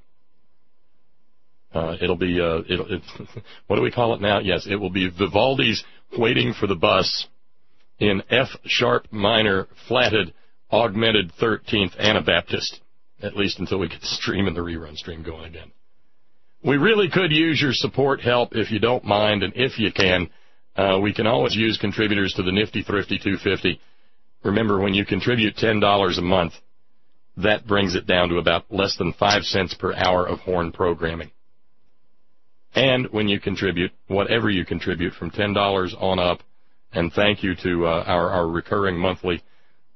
It'll be what do we call it now? Yes, it will be Vivaldi's Waiting for the Bus in F sharp minor flatted augmented 13th Anabaptist, at least until we get the stream and the rerun stream going again. We really could use your support help if you don't mind, and if you can, we can always use contributors to the Nifty Thrifty 250. Remember, when you contribute $10 a month, that brings it down to about less than 5 cents per hour of Horn programming. And when you contribute, whatever you contribute from $10 on up, And thank you to our recurring monthly,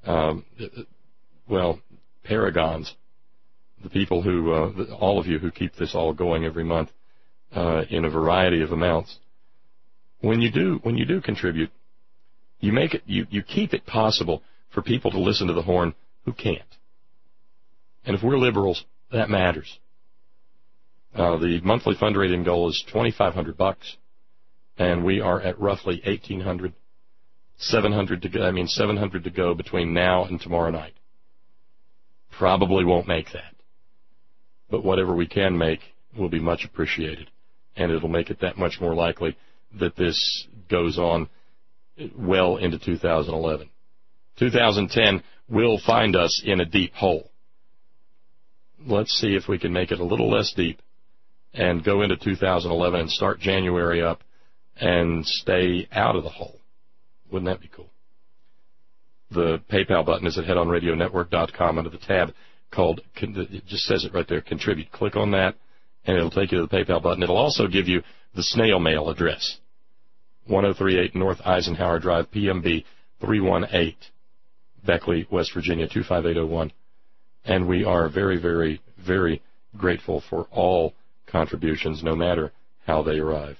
paragons, the people who, all of you who keep this all going every month in a variety of amounts. When you do contribute, you make it, you keep it possible for people to listen to the Horn who can't. And if we're liberals, that matters. The monthly fundraising goal is $2,500, and we are at roughly 1,800, 700 to go between now and tomorrow night. Probably won't make that, but whatever we can make will be much appreciated, and it'll make it that much more likely that this goes on well into 2011. 2010 will find us in a deep hole. Let's see if we can make it a little less deep and go into 2011 and start January up and stay out of the hole. Wouldn't that be cool? The PayPal button is at headonradionetwork.com under the tab called, it just says it right there, Contribute. Click on that, and it'll take you to the PayPal button. It'll also give you the snail mail address, 1038 North Eisenhower Drive, PMB 318, Beckley, West Virginia, 25801. And we are very, very, very grateful for all contributions, no matter how they arrive.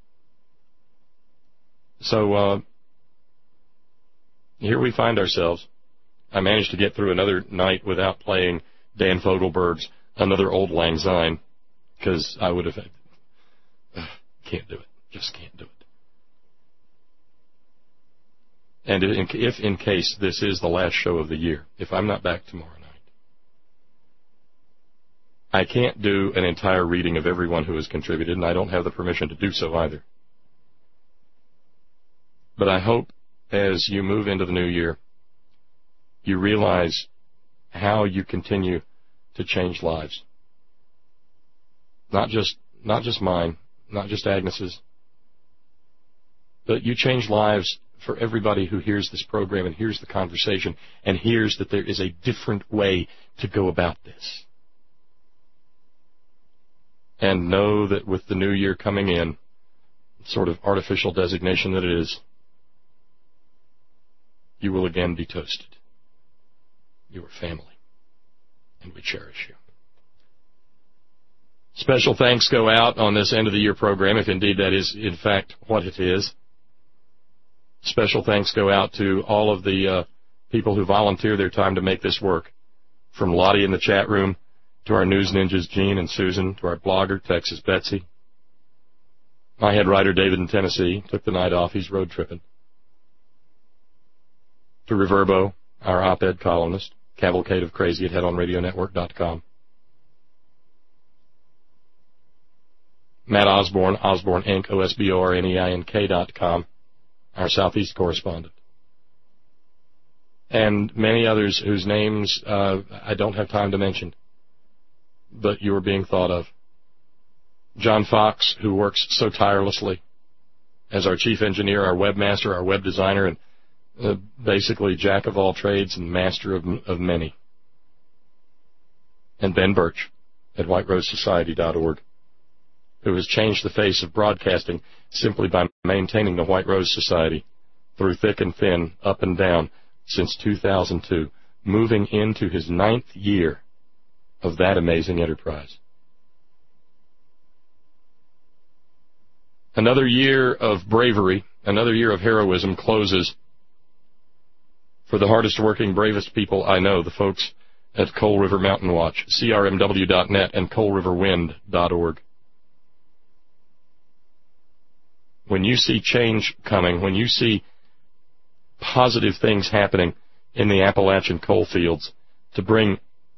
So here we find ourselves. I managed to get through another night without playing Dan Fogelberg's Another Old Lang Syne, because I would have can't do it. Just can't do it. And if in case this is the last show of the year, if I'm not back tomorrow night, I can't do an entire reading of everyone who has contributed, and I don't have the permission to do so either. But I hope as you move into the new year, you realize how you continue to change lives. Not just mine, not just Agnes's, but you change lives for everybody who hears this program and hears the conversation and hears that there is a different way to go about this. And know that with the new year coming in, sort of artificial designation that it is, you will again be toasted. You are family, and we cherish you. Special thanks go out on this end-of-the-year program, if indeed that is, in fact, what it is. Special thanks go out to all of the people who volunteer their time to make this work, from Lottie in the chat room, to our news ninjas, Gene and Susan, to our blogger, Texas Betsy. My head writer, David in Tennessee, took the night off. He's road tripping. To Reverbo, our op-ed columnist, Cavalcade of Crazy at headonradionetwork.com. Matt Osborne, Osborne Inc., OSBORNEINK.com, our Southeast correspondent. And many others whose names I don't have time to mention, but you are being thought of. John Fox, who works so tirelessly as our chief engineer, our webmaster, our web designer, and basically jack of all trades and master of many. And Ben Birch at whiterosesociety.org, who has changed the face of broadcasting simply by maintaining the White Rose Society through thick and thin, up and down, since 2002, moving into his 9th year of that amazing enterprise. Another year of bravery, another year of heroism closes for the hardest working, bravest people I know, the folks at Coal River Mountain Watch, crmw.net and coalriverwind.org. When you see change coming, when you see positive things happening in the Appalachian coal fields to bring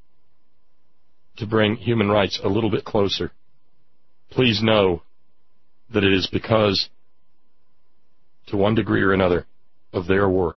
human rights a little bit closer, please know that it is because, to one degree or another, of their work